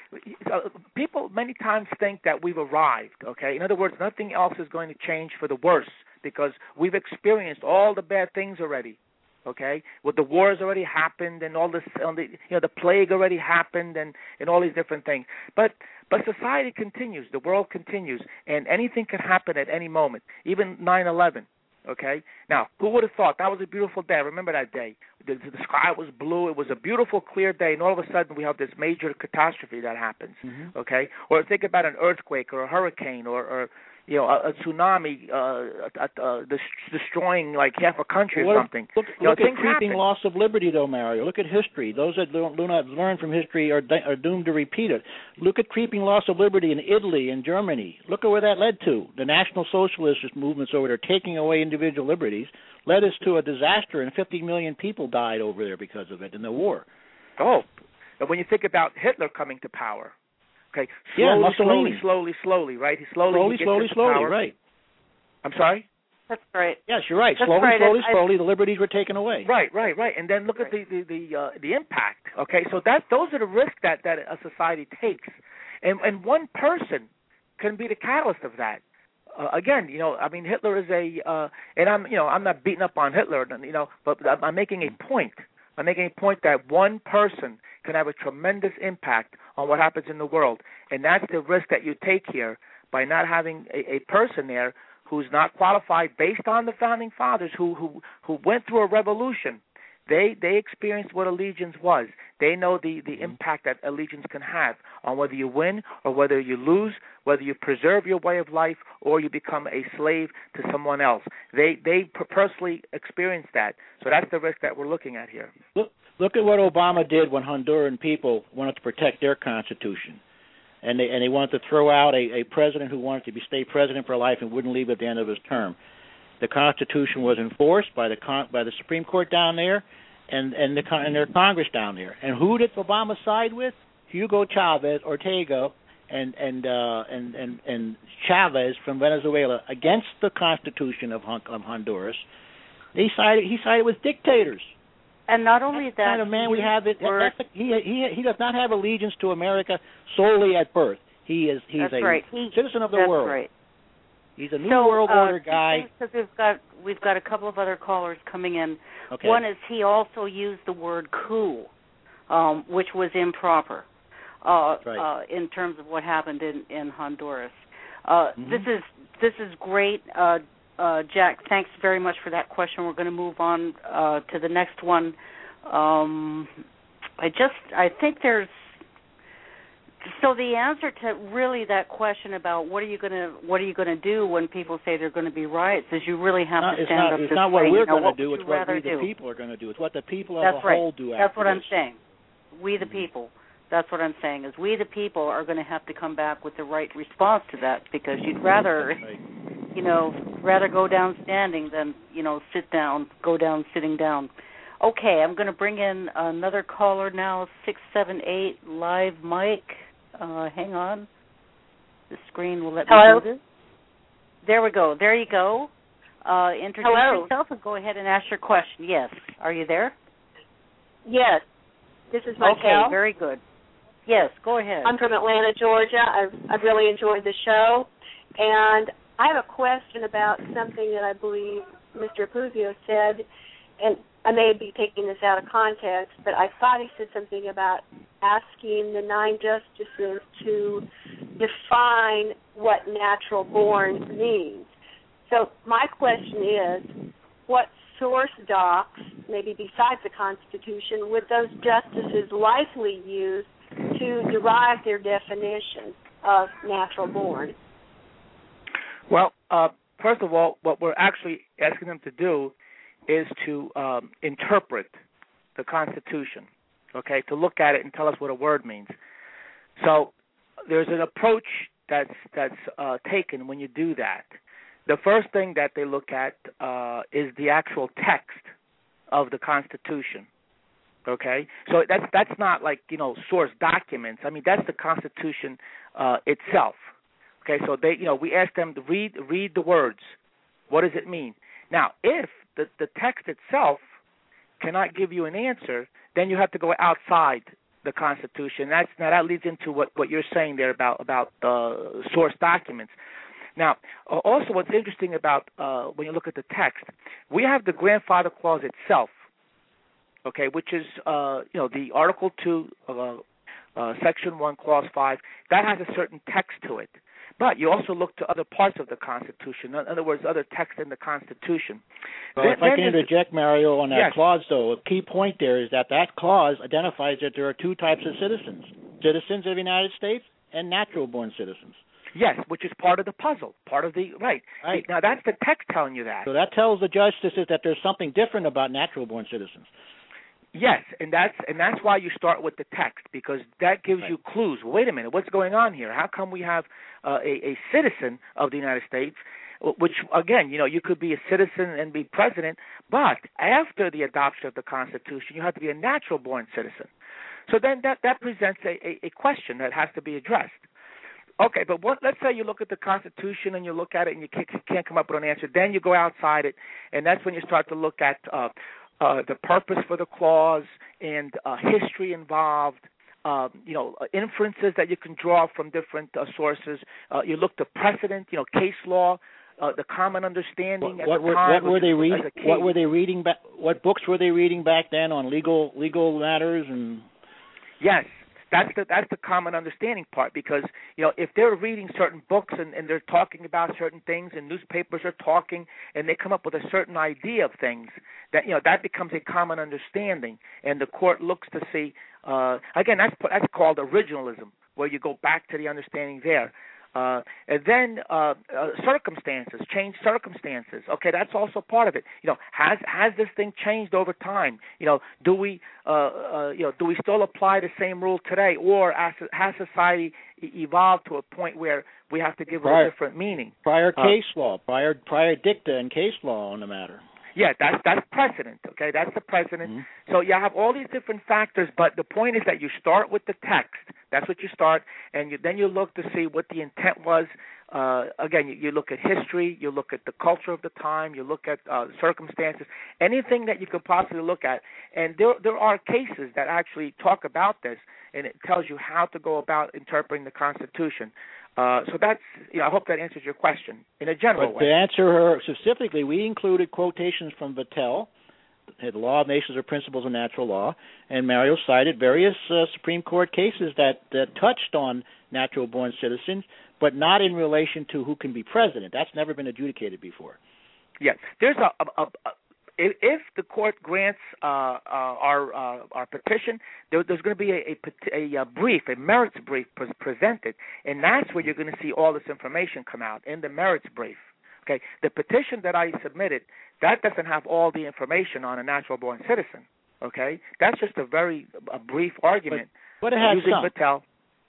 people many times think that we've arrived, okay? In other words, nothing else is going to change for the worse because we've experienced all the bad things already, okay? Well, the wars already happened and all this, you know, the plague already happened and, and all these different things. But but society continues. The world continues, and anything can happen at any moment, even nine eleven. Okay. Now, who would have thought that was a beautiful day? I remember that day. The, the sky was blue. It was a beautiful, clear day, and all of a sudden we have this major catastrophe that happens. Mm-hmm. Okay. Or think about an earthquake or a hurricane or, or you know, a, a tsunami uh, uh, uh, destroying like half a country well, or something. Look, you know, look at creeping happen. loss of liberty, though, Mario. Look at history. Those that don't, do not learn from history are, are doomed to repeat it. Look at creeping loss of liberty in Italy and Germany. Look at where that led to. The National Socialist movements over there taking away individual liberties led us to a disaster, and fifty million people died over there because of it in the war. Oh, and when you think about Hitler coming to power. Okay, slowly, yeah, slowly, Mussolini. slowly, slowly, right? He slowly, slowly, he gets slowly, into slowly, power. right? I'm sorry. That's right. Yes, you're right. That's slowly, right. slowly, I, slowly, the liberties were taken away. Right, right, right. And then look right. at the the the, uh, the impact. Okay, so that those are the risks that, that a society takes, and and one person can be the catalyst of that. Uh, again, you know, I mean, Hitler is a, uh, and I'm, you know, I'm not beating up on Hitler, you know, but I'm making a point. I'm making a point that one person can have a tremendous impact on what happens in the world, and that's the risk that you take here by not having a, a person there who's not qualified based on the founding fathers who who who went through a revolution. They they experienced what allegiance was. They know the, the impact that allegiance can have on whether you win or whether you lose, whether you preserve your way of life or you become a slave to someone else. They they personally experienced that. So that's the risk that we're looking at here. Look, look at what Obama did when Honduran people wanted to protect their constitution. And they and they wanted to throw out a, a president who wanted to be stay president for life and wouldn't leave at the end of his term. The Constitution was enforced by the con, by the Supreme Court down there, and and the and their Congress down there. And who did Obama side with? Hugo Chavez, Ortega, and and uh, and, and and Chavez from Venezuela against the Constitution of, Hon- of Honduras. They sided. He sided with dictators. And not only that's that, the kind of man we have. It, word, that's a, he he he does not have allegiance to America solely at birth. He is he's that's a right. he, citizen of the that's world. Right. He's a New so, World uh, Order guy. Because we've got we've got a couple of other callers coming in. Okay. One is he also used the word coup, um, which was improper uh, right. uh, in terms of what happened in in Honduras. Uh, mm-hmm. This is this is great, uh, uh, Jack. Thanks very much for that question. We're going to move on uh, to the next one. Um, I just I think there's. So the answer to really that question about what are you going to what are you going to do when people say they're going to be riots is you really have not, to stand not, up. It's to not what say, we're you know, going what to do. It's what we the do? people are going to do. It's what the people as That's a right. whole do. That's after what this. I'm saying. We the people. That's what I'm saying is we the people are going to have to come back with the right response to that because you'd rather, right. you know, rather go down standing than you know sit down, go down sitting down. Okay, I'm going to bring in another caller now. Six seven eight live mic. Uh, hang on. The screen will let Hello? me do this. There we go. There you go. Uh, introduce Hello. yourself and go ahead and ask your question. Yes. Are you there? Yes. This is Michael. Okay, very good. Yes, go ahead. I'm from Atlanta, Georgia. I've, I've really enjoyed the show. And I have a question about something that I believe Mister Apuzio said, and I may be taking this out of context, but I thought he said something about asking the nine justices to define what natural born means. So my question is, what source docs, maybe besides the Constitution, would those justices likely use to derive their definition of natural born? Well, uh, first of all, what we're actually asking them to do is to um, interpret the Constitution, okay, to look at it and tell us what a word means. So there's an approach that's that's uh, taken when you do that. The first thing that they look at uh, is the actual text of the Constitution, okay? So that's that's not like, you know, source documents. I mean, that's the Constitution uh, itself, okay? So they, you know, we ask them to read read the words. What does it mean? Now, if the, the text itself cannot give you an answer, then you have to go outside the Constitution. That's now that leads into what, what you're saying there about about uh, source documents. Now, uh, also what's interesting about uh, when you look at the text, we have the grandfather clause itself, okay, which is uh, you know the Article Two, uh, uh, Section One, Clause Five. That has a certain text to it. But you also look to other parts of the Constitution. In other words, other texts in the Constitution. Well, then, if I can interject, Mario, on that yes. clause, though, a key point there is that that clause identifies that there are two types of citizens, citizens of the United States and natural-born citizens. Yes, which is part of the puzzle, part of the, right. Right. Now, that's the text telling you that. So that tells the justices that there's something different about natural-born citizens. Yes, and that's and that's why you start with the text, because that gives right. you clues. Wait a minute, what's going on here? How come we have uh, a, a citizen of the United States, which, again, you know, you could be a citizen and be president, but after the adoption of the Constitution, you have to be a natural-born citizen. So then that, that presents a, a, a question that has to be addressed. Okay, but what, let's say you look at the Constitution and you look at it and you can't, can't come up with an answer. Then you go outside it, and that's when you start to look at uh, uh, the purpose for the clause and uh, history involved, uh, you know, uh, inferences that you can draw from different uh, sources. Uh, you look to precedent, you know, case law, uh, the common understanding What, at what the were, time. what were they reading? As a What key. were they reading back? What books were they reading back then on legal legal matters and? Yes. that's the that's the common understanding part, because you know if they're reading certain books and, and they're talking about certain things and newspapers are talking and they come up with a certain idea of things, that you know that becomes a common understanding, and the court looks to see uh, again that's that's called originalism, where you go back to the understanding there. Uh, and then uh, uh, circumstances, change circumstances. Okay, that's also part of it. You know, has has this thing changed over time? You know, do we uh, uh, you know do we still apply the same rule today, or has, has society evolved to a point where we have to give prior, it a different meaning? Prior uh, case law, prior prior dicta and case law on the matter. Yeah, that's that's precedent. Okay, that's the precedent. Mm-hmm. So you have all these different factors, but the point is that you start with the text. That's what you start, and you, then you look to see what the intent was. Uh, again, you, you look at history, you look at the culture of the time, you look at uh, circumstances, anything that you could possibly look at. And there there are cases that actually talk about this, and it tells you how to go about interpreting the Constitution. Uh, so that's, you know, I hope that answers your question in a general but way. To answer her specifically, we included quotations from Vattel, the Law of Nations or Principles of Natural Law, and Mario cited various uh, Supreme Court cases that, that touched on natural-born citizens, but not in relation to who can be president. That's never been adjudicated before. Yes, there's a, a, a, a if the court grants uh, uh, our uh, our petition, there, there's going to be a, a, a brief, a merits brief pre- presented, and that's where you're going to see all this information come out in the merits brief. Okay, the petition that I submitted, that doesn't have all the information on a natural-born citizen. Okay, that's just a very a brief argument. But, but it has using some. Vattel.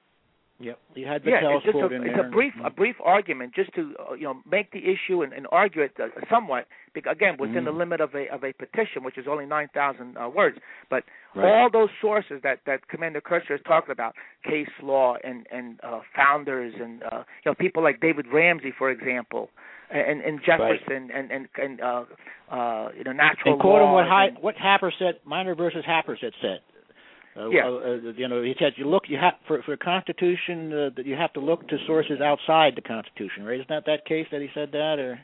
Yep, you had yeah, Vattel's it's just quote a, in it's there. a brief Mm-hmm. a brief argument just to uh, you know make the issue and, and argue it uh, somewhat. Because, again, within mm-hmm. the limit of a of a petition, which is only nine thousand uh, words. But right. all those sources that, that Commander Kirchner is talking about, case law and and uh, founders and uh, you know people like David Ramsey, for example, and and Jefferson right. and and and uh, uh, you know natural and quote law. him what Hi, and, what Happersett, Minor versus Happersett said. Uh, yeah. Uh, you know, he said you look. You have for for a Constitution uh, that you have to look to sources outside the Constitution. Right? Isn't that that case that he said that? Or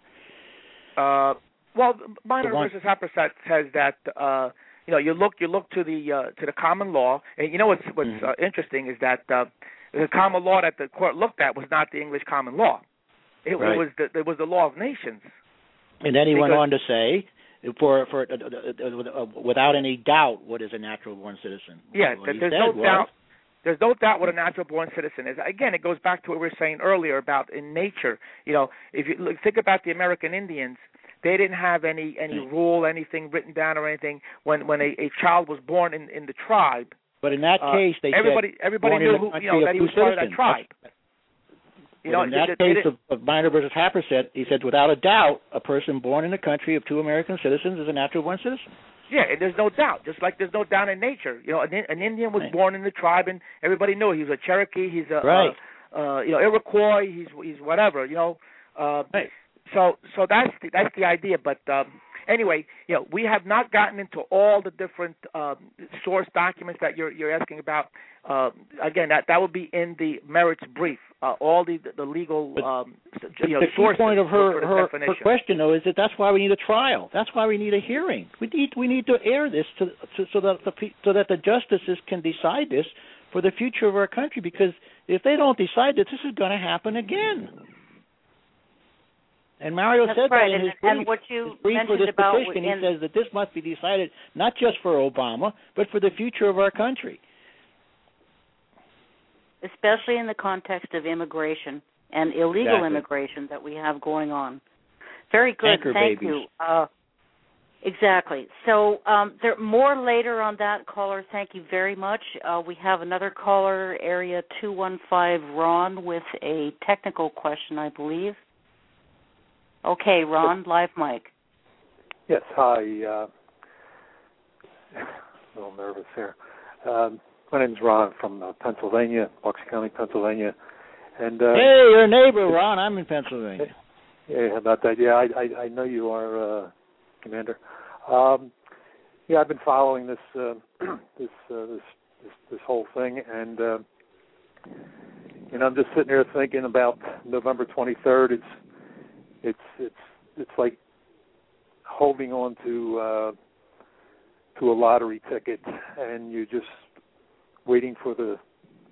uh, well, Minor one, versus Happersett says that uh, you know you look you look to the uh, to the common law, and you know what's what's mm-hmm. uh, interesting is that uh, the common law that the court looked at was not the English common law. It, right. it was the it was the law of nations. And then he because, went on to say, for for uh, uh, without any doubt, what is a natural-born citizen? Yeah, well, there's said no was, doubt. There's no doubt what a natural-born citizen is. Again, it goes back to what we were saying earlier about in nature. You know, if you look, think about the American Indians, they didn't have any any right. rule, anything written down or anything when when a, a child was born in, in the tribe. But in that uh, case, they everybody said everybody knew who, you know, that he was part of that tribe. That's, You know, in that they, case they, of, of Minor versus Happersett, he said, without a doubt, a person born in a country of two American citizens is a natural-born citizen. Yeah, and there's no doubt. Just like there's no doubt in nature. You know, an, an Indian was right. born in the tribe, and everybody knew he was a Cherokee. He's a, right. uh, uh, you know, Iroquois. He's he's whatever. You know, uh, right. so so that's the, that's the idea. But um, anyway, you know, we have not gotten into all the different um, source documents that you're you're asking about. Uh, again, that that would be in the merits brief. Uh, all the the legal um, but, you know, the sources key point of her, her, for her question, though, is that that's why we need a trial. That's why we need a hearing. We need we need to air this to, to, so that the so that the justices can decide this for the future of our country. Because if they don't decide this, this is going to happen again. And Mario That's said right. that in and, his brief, and what you his brief for mentioned this about petition. in, He says that this must be decided not just for Obama, but for the future of our country. especially in the context of immigration and illegal exactly. immigration that we have going on. Very good. Anchor Thank babies. you. Uh, exactly. So um, there more later on that, caller. Thank you very much. Uh, we have another caller, area two one five, Ron, with a technical question, I believe. Okay, Ron, live mic. Yes, hi. Uh, a little nervous here. Um, my name's Ron from uh, Pennsylvania, Bucks County, Pennsylvania. And uh, hey, you're a neighbor, Ron. I'm in Pennsylvania. Yeah, how about that? Yeah, I, I, I know you are, uh, Commander. Um, yeah, I've been following this uh, this, uh, this this this whole thing, and uh, you know, I'm just sitting here thinking about November twenty-third. It's it's it's it's like holding on to uh, to a lottery ticket, and you're just waiting for the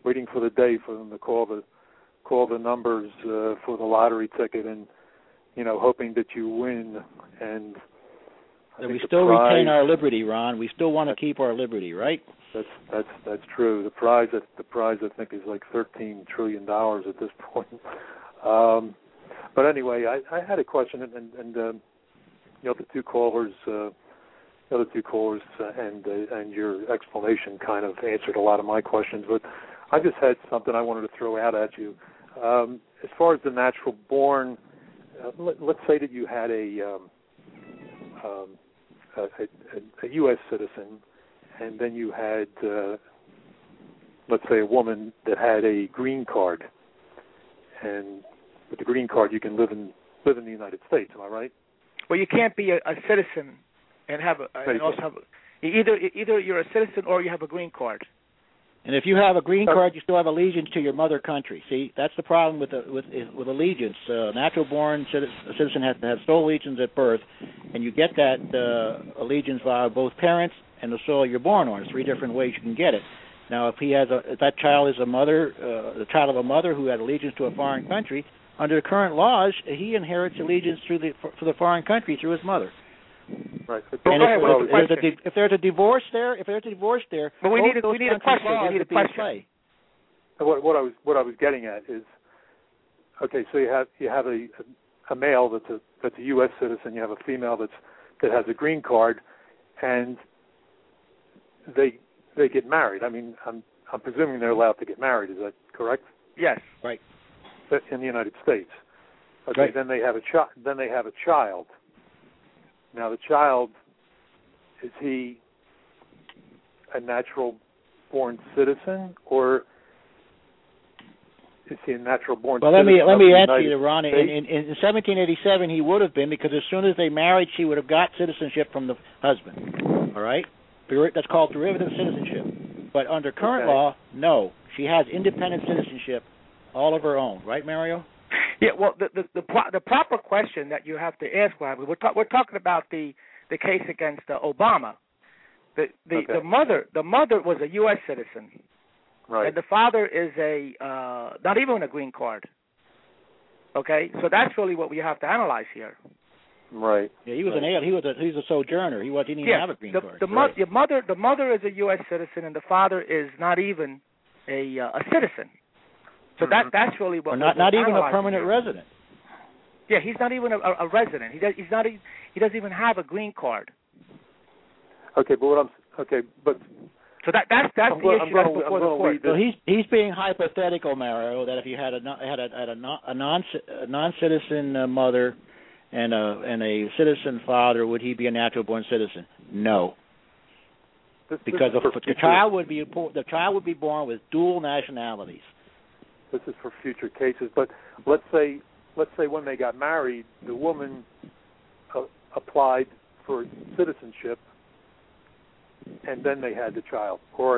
waiting for the day for them to call the call the numbers uh, for the lottery ticket, and you know, hoping that you win. And I we still prize, retain our liberty, Ron. We still want to keep our liberty, right? That's that's that's true. The prize, the prize, I think, is like thirteen trillion dollars at this point. Um, but anyway, I, I had a question, and and, and um, you know, the two callers, uh, the other two callers, uh, and uh, and your explanation kind of answered a lot of my questions. But I just had something I wanted to throw out at you. Um, as far as the natural born, uh, let, let's say that you had a um, um, a, a, a U S citizen, and then you had, uh, let's say, a woman that had a green card, and with the green card you can live in live in the United States. Am I right? Well, you can't be a, a citizen and have a, and also have a, either either you're a citizen or you have a green card. And if you have a green card, you still have allegiance to your mother country. See, that's the problem with the, with with allegiance. Uh, natural-born citizen has to have sole allegiance at birth, and you get that uh, allegiance via both parents and the soil you're born on. There's three different ways you can get it. Now, if he has a, if that child is a mother, uh, the child of a mother who had allegiance to a foreign country, under the current laws, he inherits allegiance through the for the foreign country through his mother. Right. And if, if, there's a di- if there's a divorce there, if there's a divorce there, but we need a, we need a question. We need a question. What, what I was what I was getting at is, okay, so you have you have a a male that's a that's a U S citizen. You have a female that's that has a green card, and they they get married. I mean, I'm I'm presuming they're allowed to get married. Is that correct? Yes. Right. In the United States. Okay. Right. Then they have a child. Then they have a child. Now, the child, is he a natural-born citizen, or is he a natural-born well, citizen? Well, let me let me answer United you, Ron. In, in, in seventeen eighty-seven, he would have been, because as soon as they married, she would have got citizenship from the husband. All right? That's called derivative citizenship. But under current okay. law, no. She has independent citizenship all of her own. Right, Mario? Yeah, well, the the the, pro- the proper question that you have to ask, we're ta- we're talking about the, the case against uh, Obama. The the, okay. the mother the mother was a U S citizen, right? And the father is a uh, not even a green card. Okay, so that's really what we have to analyze here. Right. Yeah, he was right. an alien. He was a he was a sojourner. He was he didn't yeah, even have a green the, card. The, right. mo- the mother the mother is a U S citizen, and the father is not even a uh, a citizen. So that that's really what. Or not not even a permanent here. resident. Yeah, he's not even a, a resident. He does, he's not. A, he doesn't even have a green card. Okay, but what I'm okay, but so that that's that's I'm the going, issue I'm that's going, before I'm the court. So he's he's being hypothetical, Mario. That if you had a had a, had a, non, a non a non-citizen uh, mother and a and a citizen father, would he be a natural-born citizen? No. This, because this of, the child would be the child would be born with dual nationalities. This is for future cases, but let's say let's say when they got married, the woman uh, applied for citizenship, and then they had the child, or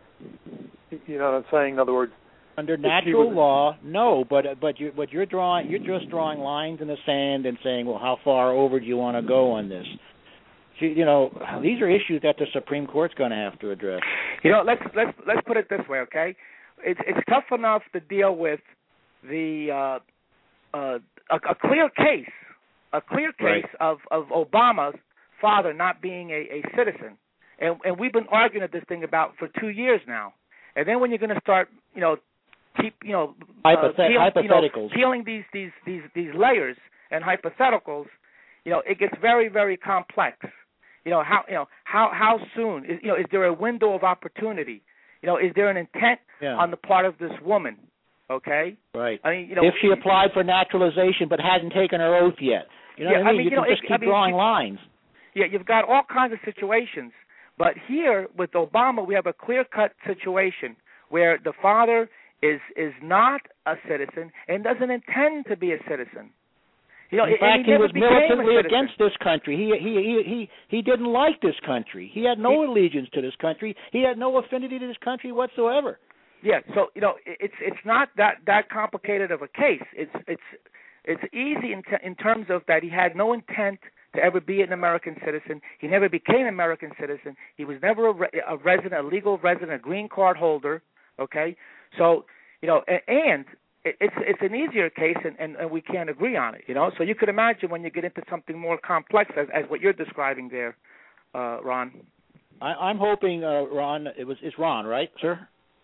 you know what I'm saying? In other words, under natural law, no, but but you but you're drawing you're just drawing lines in the sand and saying, well, how far over do you want to go on this? You know, these are issues that the Supreme Court's going to have to address. You know, let's let's let's put it this way, okay? It's it's tough enough to deal with the uh, uh, a, a clear case, a clear case right. of, of Obama's father not being a, a citizen, and and we've been arguing this thing about for two years now. And then when you're going to start, you know, keep you know, Hypothet- uh, peel, hypotheticals, you know, peeling these these these these layers and hypotheticals, you know, it gets very very complex. You know how you know how how soon is you know is there a window of opportunity? You know, is there an intent yeah. on the part of this woman? Okay, right. I mean, you know, if she applied for naturalization but hadn't taken her oath yet, you know yeah, what I mean. I mean you, you can know, just it, keep I mean, drawing it, lines. Yeah, you've got all kinds of situations, but here with Obama, we have a clear-cut situation where the father is is not a citizen and doesn't intend to be a citizen. You know, in fact, he, he was militantly a against this country. He, he he he he didn't like this country. He had no he, allegiance to this country. He had no affinity to this country whatsoever. Yeah, so you know, it's it's not that, that complicated of a case. It's it's it's easy in t- in terms of that he had no intent to ever be an American citizen. He never became an American citizen. He was never a, re- a resident, a legal resident, a green card holder. Okay, So, you know, and, and it's it's an easier case, and, and, and we can't agree on it, you know. So you could imagine when you get into something more complex, as, as what you're describing there, uh, Ron. I, I'm hoping, uh, Ron, it was it's Ron, right, sir?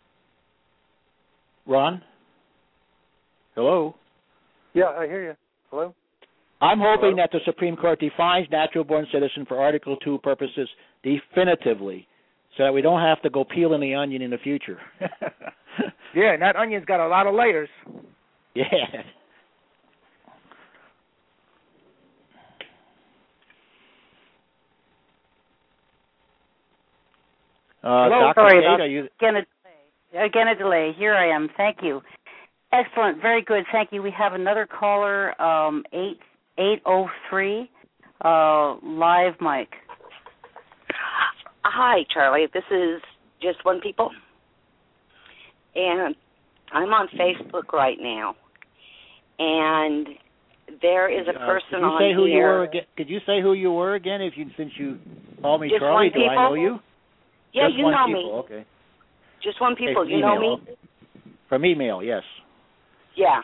Ron? Hello? Yeah, I hear you. Hello? I'm hoping Hello? that the Supreme Court defines natural-born citizen for Article two purposes definitively, so that we don't have to go peeling the onion in the future. Yeah, and that onion's got a lot of layers. Yeah. Uh, Hello, Doctor sorry Kate, about are you? Again a delay. Again a delay. Here I am. Thank you. Excellent. Very good. Thank you. We have another caller, um, eight eight oh three, uh, live mic. Hi, Charlie. This is Just One People, and I'm on Facebook right now, and there is a person uh, on say who here. You were again? Could you say who you were again? If you since you called me Just Charlie, One do I know People? you? Yeah, Just you one know people. me. Okay. Just One People. Okay, you know email. me? From email, yes. Yeah.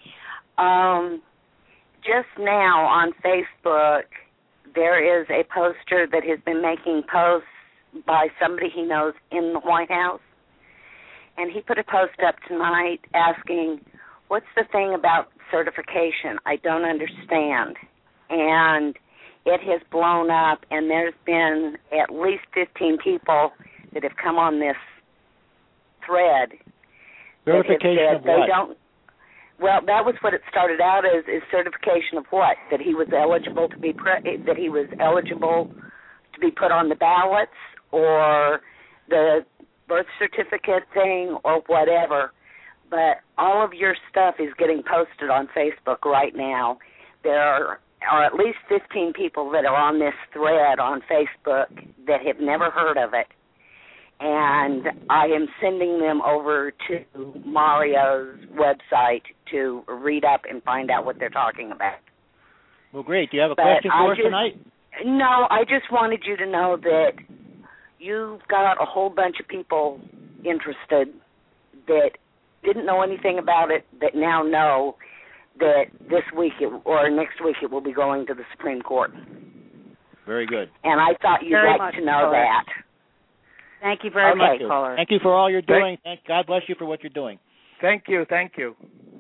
Um, just now on Facebook, there is a poster that has been making posts by somebody he knows in the White House. And he put a post up tonight asking, what's the thing about certification? I don't understand. And it has blown up, and there's been at least fifteen people that have come on this thread. Verification of they what? Don't, well, that was what it started out as, is certification of what? That he was eligible to be pre- that he was eligible to be put on the ballots, or the birth certificate thing, or whatever. But all of your stuff is getting posted on Facebook right now. There are, are at least fifteen people that are on this thread on Facebook that have never heard of it. And I am sending them over to Mario's website to read up and find out what they're talking about. Well, great. Do you have a But question I for us just, tonight? No, I just wanted you to know that you've got a whole bunch of people interested that didn't know anything about it that now know that this week it, or next week it will be going to the Supreme Court. Very good. And I thought you'd Very like much to know so. that. Thank you very Okay. much, caller. Thank you for all you're doing. Thank- Thank God bless you for what you're doing. Thank you, thank you.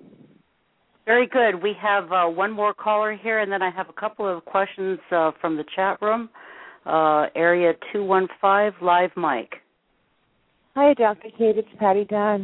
Very good. We have uh, one more caller here, and then I have a couple of questions uh, from the chat room. Uh, area two one five, live mic. Hi, Doctor Kate. It's Patty Dunn.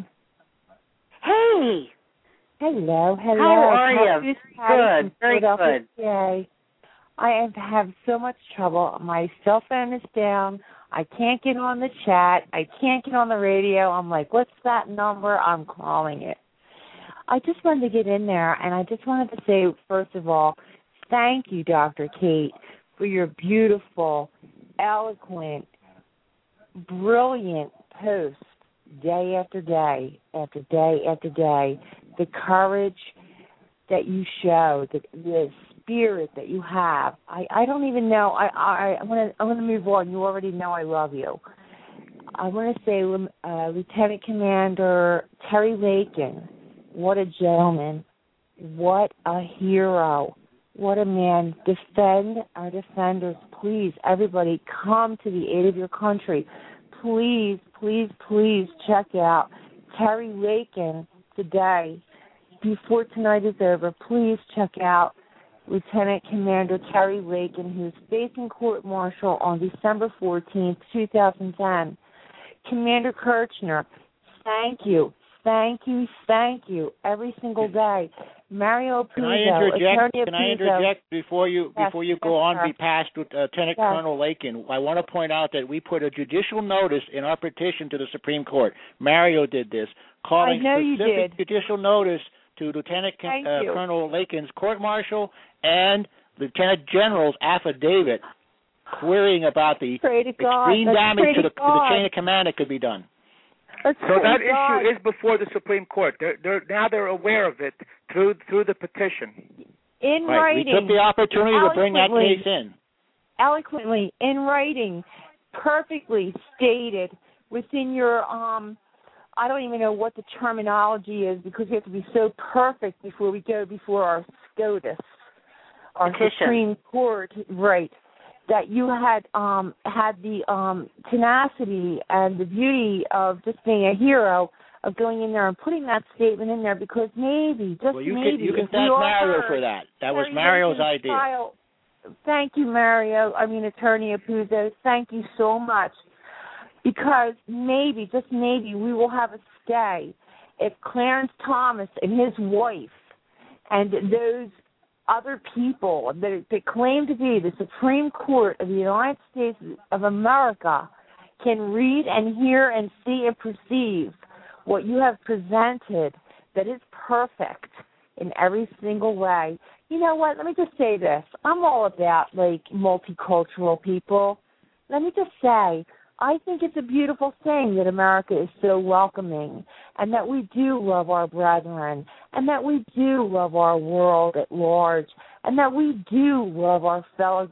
Hey! Hello, hello. How are you? Patty Good, from very Philadelphia, good. P A. I have, have so much trouble. My cell phone is down. I can't get on the chat. I can't get on the radio. I'm like, what's that number? I'm calling it. I just wanted to get in there, and I just wanted to say, first of all, thank you, Doctor Kate, for your beautiful, eloquent, brilliant posts day after day, after day after day. The courage that you show, the, the spirit that you have. I, I don't even know. I I I'm gonna I'm gonna move on. You already know I love you. I want to say, uh, Lieutenant Commander Terry Lakin. What a gentleman. What a hero. What a man. Defend our defenders. Please, everybody, come to the aid of your country. Please, please, please check out Terry Lakin today. Before tonight is over, please check out Lieutenant Commander Terry Lakin, who is facing court-martial on December fourteenth, two thousand ten. Commander Kirchner, thank you. Thank you, thank you, every single day. Mario Puzo, Can I interject? Can I Puzo, interject before you yes, before you yes, go on sir. be past with uh, Lieutenant yes. Colonel Lakin? I want to point out that we put a judicial notice in our petition to the Supreme Court. Mario did this, calling I know you specific did. judicial notice to Lieutenant Thank uh, you. Colonel Lakin's court-martial and Lieutenant General's affidavit querying about the Pray to God. extreme Let's damage pray to the, to to the God. chain of command that could be done. Let's So pray that to God. issue is before the Supreme Court. They're, they're, now they're aware of it through through the petition. In Right. writing. We took the opportunity to bring that eloquently, case in. Eloquently, in writing, perfectly stated within your um I don't even know what the terminology is because we have to be so perfect before we go before our SCOTUS, our Petition. Supreme Court, right? That you had um, had the um, tenacity and the beauty of just being a hero of going in there and putting that statement in there because maybe, just well, you maybe, can, you can if we thank all Mario heard for that. That was Terry Mario's Lincoln's idea. trial. Thank you, Mario. I mean, Attorney Apuzzo, thank you so much. Because maybe, just maybe, we will have a stay if Clarence Thomas and his wife and those other people that, that claim to be the Supreme Court of the United States of America can read and hear and see and perceive what you have presented that is perfect in every single way. You know what? Let me just say this. I'm all about, like, multicultural people. Let me just say, I think it's a beautiful thing that America is so welcoming and that we do love our brethren and that we do love our world at large and that we do love our fellow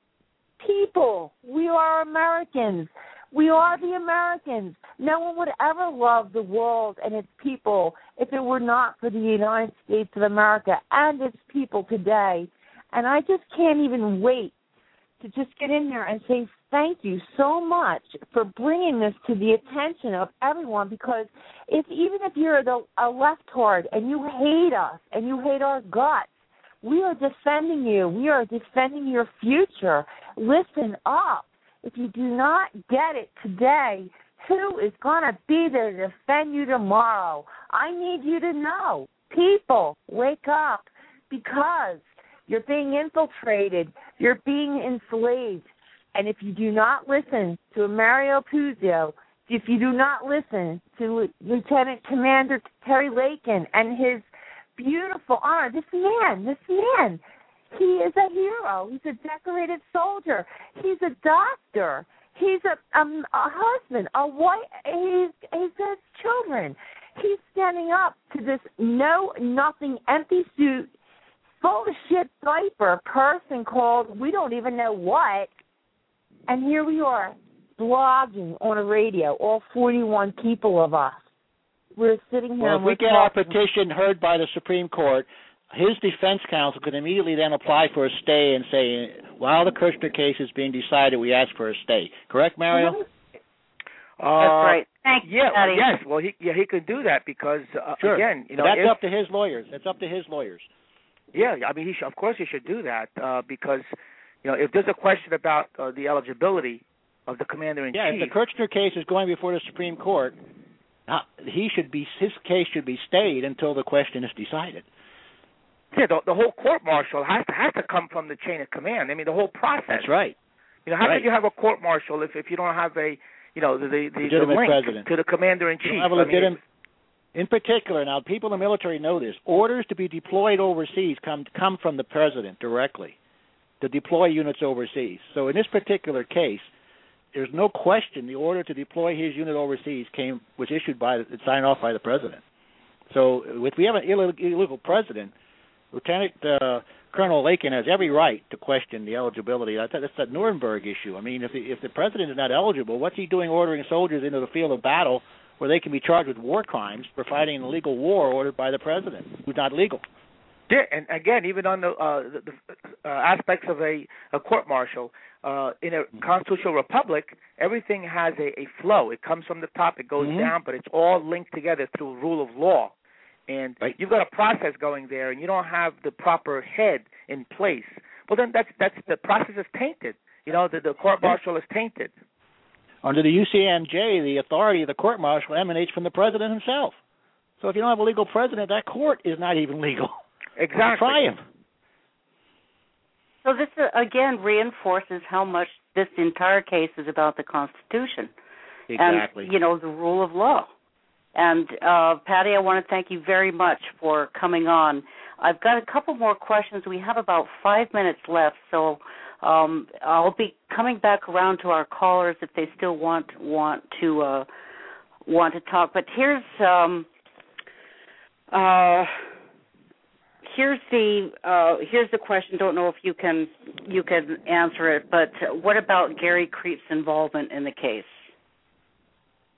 people. We are Americans. We are the Americans. No one would ever love the world and its people if it were not for the United States of America and its people today. And I just can't even wait to just get in there and say thank you so much for bringing this to the attention of everyone because if even if you're the, a leftard and you hate us and you hate our guts, we are defending you. We are defending your future. Listen up. If you do not get it today, who is going to be there to defend you tomorrow? I need you to know. People, wake up because you're being infiltrated. You're being enslaved. And if you do not listen to Mario Puzo, if you do not listen to Lieutenant Commander Terry Lakin and his beautiful honor, this man, this man, he is a hero. He's a decorated soldier. He's a doctor. He's a, um, a husband, a wife. He's, he has children. He's standing up to this know-nothing, empty suit, full of shit diaper person called we don't even know what. And here we are, blogging on a radio, all forty-one people of us. We're sitting here. Well, and if we we're get our talking. petition heard by the Supreme Court, his defense counsel could immediately then apply for a stay and say, while the Kushner case is being decided, we ask for a stay. Correct, Mario? Uh, That's right. Thank you, yeah, Patty. yes. Well, he yeah he could do that because uh, Sure. again, you know, but that's if, up to his lawyers. That's up to his lawyers. Yeah, I mean, he should, of course he should do that uh, because, you know, if there's a question about uh, the eligibility of the commander-in-chief. Yeah, if the Kirchner case is going before the Supreme Court, uh, he should be his case should be stayed until the question is decided. Yeah, the, the whole court-martial has to has to come from the chain of command. I mean, the whole process. That's right. You know, how right. could you have a court-martial if, if you don't have a, you know, the the, the, legitimate the link president. to the commander-in-chief? You don't have a I mean, legitimate, in particular, now people in the military know this. Orders to be deployed overseas come come from the president directly to deploy units overseas. So in this particular case, there's no question the order to deploy his unit overseas came was issued by signed off by the president. So if we have an illegal, illegal president, Lieutenant uh, Colonel Lakin has every right to question the eligibility. That's, that's that Nuremberg issue. I mean, if the, if the president is not eligible, what's he doing ordering soldiers into the field of battle where they can be charged with war crimes for fighting an illegal war ordered by the president, who's not legal? Yeah, and again, even on the, uh, the, the uh, aspects of a, a court-martial, uh, in a constitutional republic, everything has a, a flow. It comes from the top, it goes mm-hmm. down, but it's all linked together through rule of law. And right. you've got a process going there, and you don't have the proper head in place. Well, then that's that's the process is tainted. You know, the, the court-martial is tainted. Under the U C M J, the authority of the court-martial emanates from the president himself. So if you don't have a legal president, that court is not even legal. Exactly. Try him. So this, uh, again, reinforces how much this entire case is about the Constitution. Exactly. And, you know, the rule of law. And, uh, Patty, I want to thank you very much for coming on. I've got a couple more questions. We have about five minutes left, so um, I'll be coming back around to our callers if they still want want to uh, want to talk. But here's um, uh, here's the uh, here's the question. Don't know if you can you can answer it, but what about Gary Creep's involvement in the case?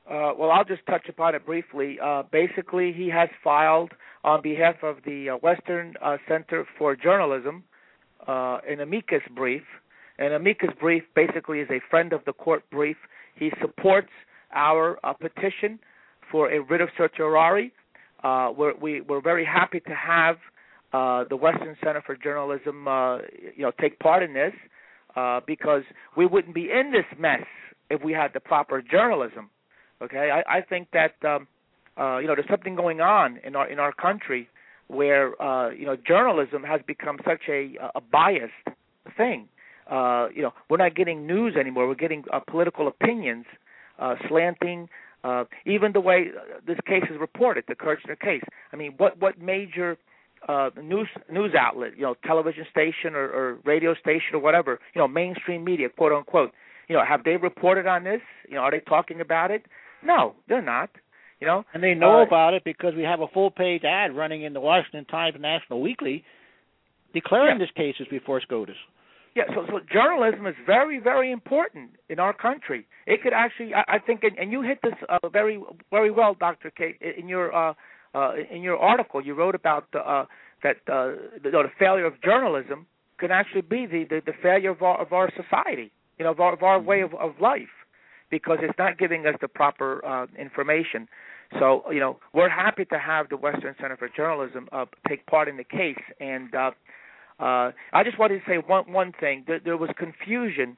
Uh, well, I'll just touch upon it briefly. Uh, basically, he has filed on behalf of the uh, Western uh, Center for Journalism uh, an amicus brief. An amicus brief basically is a friend of the court brief. He supports our uh, petition for a writ of certiorari. Uh, we're, we, we're very happy to have uh, the Western Center for Journalism, uh, you know, take part in this uh, because we wouldn't be in this mess if we had the proper journalism. Okay, I, I think that um, uh, you know there's something going on in our in our country where uh, you know journalism has become such a a biased thing. Uh, you know, we're not getting news anymore. We're getting uh, political opinions, uh, slanting. Uh, even the way this case is reported, the Kirchner case. I mean, what what major uh, news news outlet, you know, television station or, or radio station or whatever, you know, mainstream media, quote unquote, you know, have they reported on this? You know, are they talking about it? No, they're not. You know, and they know uh, about it because we have a full-page ad running in the Washington Times National Weekly declaring yeah. this case is before SCOTUS. Yeah, so so journalism is very, very important in our country. It could actually, I, I think, and, and you hit this uh, very, very well, Doctor K, in your uh, uh, in your article. You wrote about the, uh, that uh, the, the failure of journalism can actually be the, the, the failure of our, of our society, you know, of our, of our way of, of life, because it's not giving us the proper uh, information. So, you know, we're happy to have the Western Center for Journalism uh, take part in the case. And uh, uh, I just wanted to say one one thing. There, there was confusion,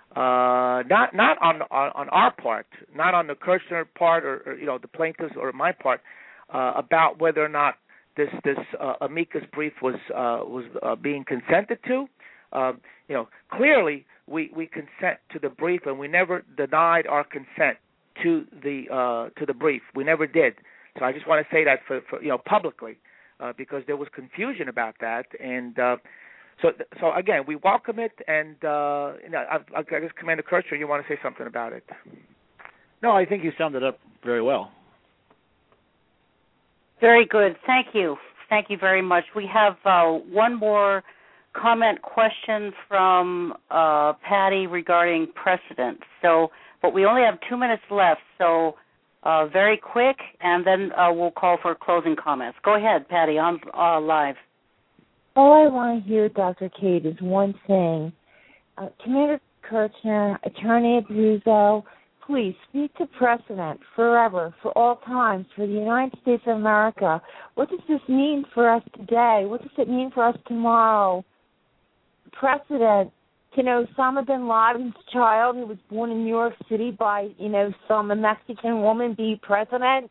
uh, not not on, on on our part, not on the Kirchner part, or, or you know, the plaintiffs or my part, uh, about whether or not this this uh, amicus brief was uh, was uh, being consented to. Uh, you know, clearly we, we consent to the brief, and we never denied our consent to the uh, to the brief. We never did. So I just want to say that for, for you know publicly, uh, because there was confusion about that, and uh, so so again we welcome it. And uh, you know, I, I guess Commander Kirchner, you want to say something about it? No, I think you summed it up very well. Very good. Thank you. Thank you very much. We have uh, one more comment question from uh, Patty regarding precedent. So, but we only have two minutes left, so uh, very quick, and then uh, we'll call for closing comments. Go ahead, Patty, I'm uh, live. All I want to hear, Doctor Kate, is one thing. Uh, Commander Kirchner, Attorney Abruzzo, please speak to precedent forever, for all times, for the United States of America. What does this mean for us today? What does it mean for us tomorrow? Precedent. Can Osama bin Laden's child, who was born in New York City by, you know, some Mexican woman, be president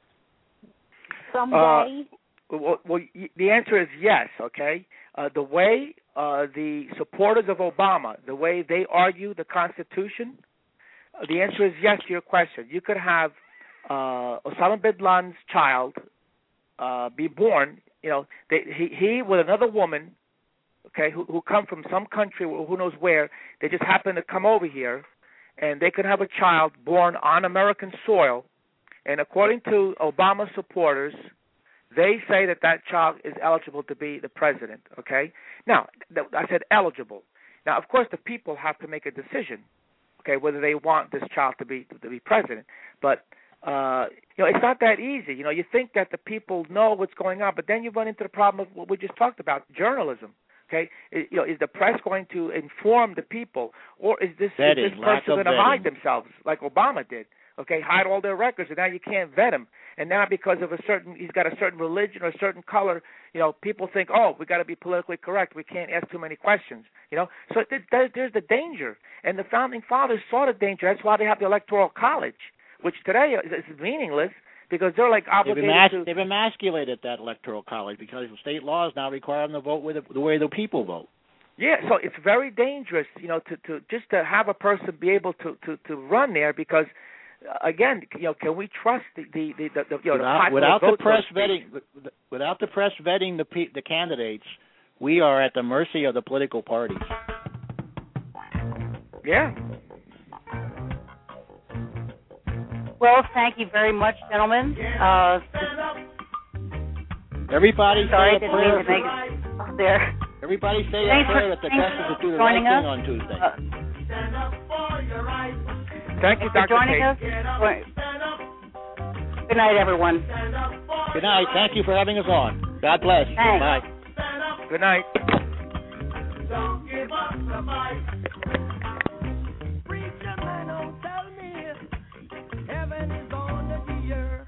someday? Uh, well, well, the answer is yes, okay? Uh, the way uh, the supporters of Obama, the way they argue the Constitution, uh, the answer is yes to your question. You could have uh, Osama bin Laden's child uh, be born, you know, they, he, he with another woman, okay, who, who come from some country, who knows where, they just happen to come over here, and they could have a child born on American soil, and according to Obama supporters, they say that that child is eligible to be the president, okay? Now, I said eligible. Now, of course, the people have to make a decision, okay, whether they want this child to be to be president. But, uh, you know, it's not that easy. You know, you think that the people know what's going on, but then you run into the problem of what we just talked about, journalism. Okay, you know, is the press going to inform the people, or is this, vetting, is this person going to hide themselves like Obama did? Okay, hide all their records, and now you can't vet them. And now because of a certain, he's got a certain religion or a certain color, you know, people think, oh, we got to be politically correct. We can't ask too many questions. You know, so there's, there's the danger, and the founding fathers saw the danger. That's why they have the Electoral College, which today is, is meaningless. Because they're like obligated they've, emas- to... they've emasculated that Electoral College because state laws now require them to vote with the, the way the people vote. Yeah, so it's very dangerous, you know, to, to just to have a person be able to, to, to run there because, uh, again, you know, can we trust the the, the, the you know without, the without vote, the press so vetting without the press vetting the the candidates, we are at the mercy of the political parties. Yeah. Well, thank you very much, gentlemen. Uh, Everybody sorry, say a didn't prayer. mean to make it there. Everybody say Thanks a prayer for, that the thanks justices for do the right joining thing us. on Tuesday. Uh, Thank you, for Doctor joining Kate. us. Good night, everyone. Good night. Thank you for having us on. God bless. Thanks. Bye. Good night. Don't give up the fight. Preacher man, don't tell me heaven is on the earth.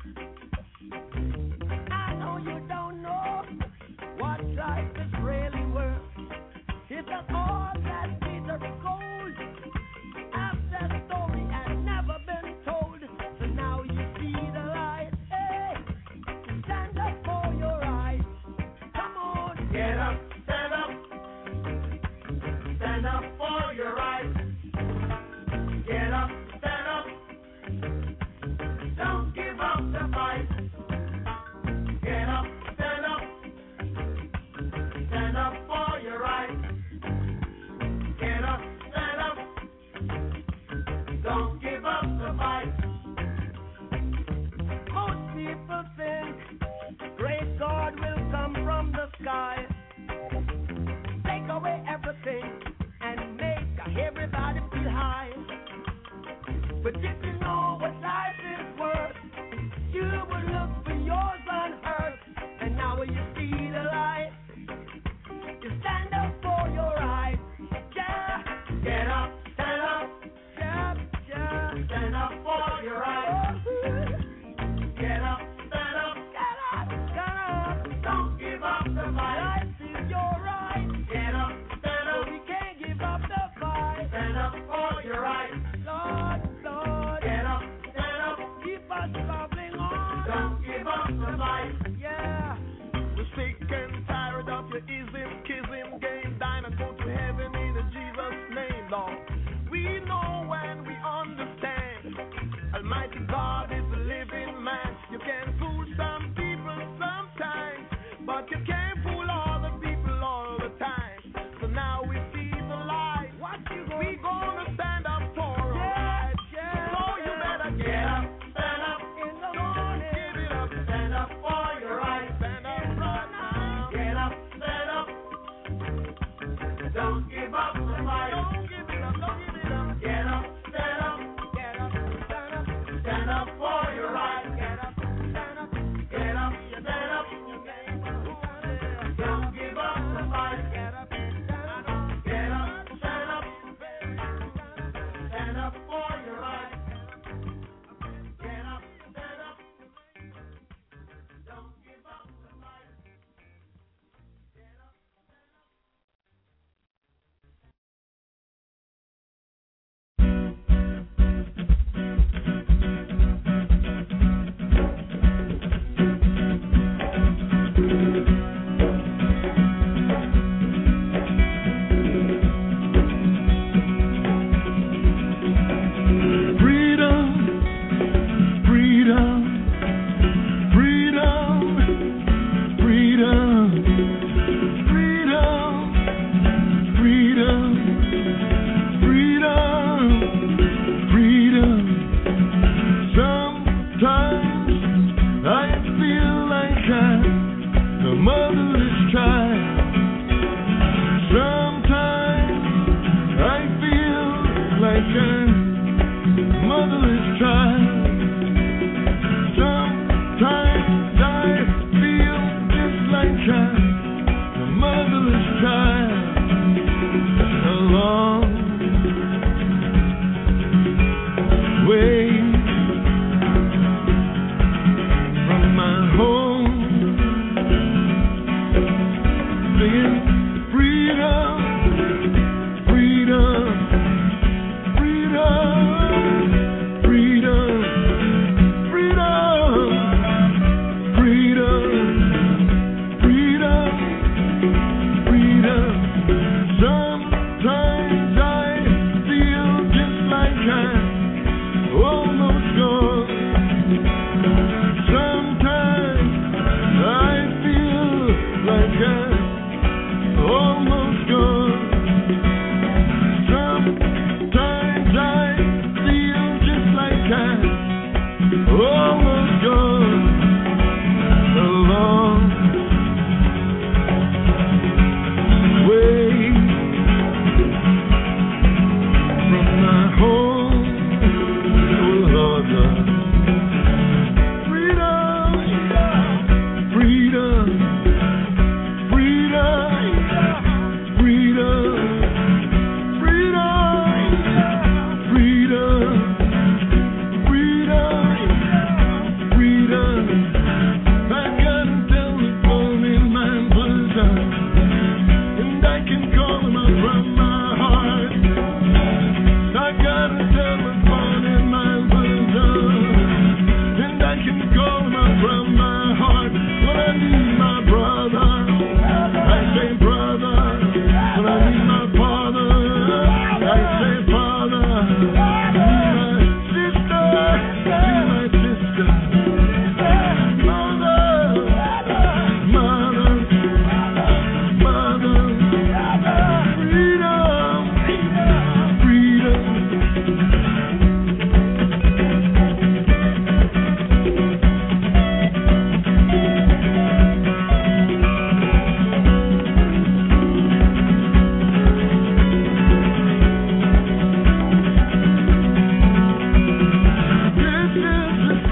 I know you don't know what life is really worth. It's not all that glitters is gold. After the story had never been told, so now you see the light. Hey, stand up for your right. Come on, get up, stand up. Stand up for your right. Get up, stand up. Don't give up the fight. Get up, stand up. Stand up for your right. Get up, stand up. Don't give up the fight. Most people think great God will come from the sky, take away everything and make everybody feel high. But if you know what life is worth, you would look for yours on earth. And now when you see the light, you stand up for your right. Yeah, get up, stand up. Yeah, yeah, stand up for your right. Get up, stand up. Get up, stand up. Don't give up the fight. Life is your right. Get up, stand up. We can't give up the fight. Stand up for your right. Lord, Lord. Get up, stand up. Keep us bubbling on. Don't give up the fight. Yeah. We're sick and tired of your ism, kism game. Dine and go to heaven in Jesus' name, Lord. We know when we understand. Almighty God is a living man. You can fool some people sometimes, but you can't fool all the people all the time. So now we see the light. What you gonna we gonna stand up for our rights. Yeah. So you better get up, stand up in the morning. Give it up, stand up for your rights. Stand up right now. Get up, stand up.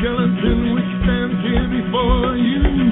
skeleton which stands here before you.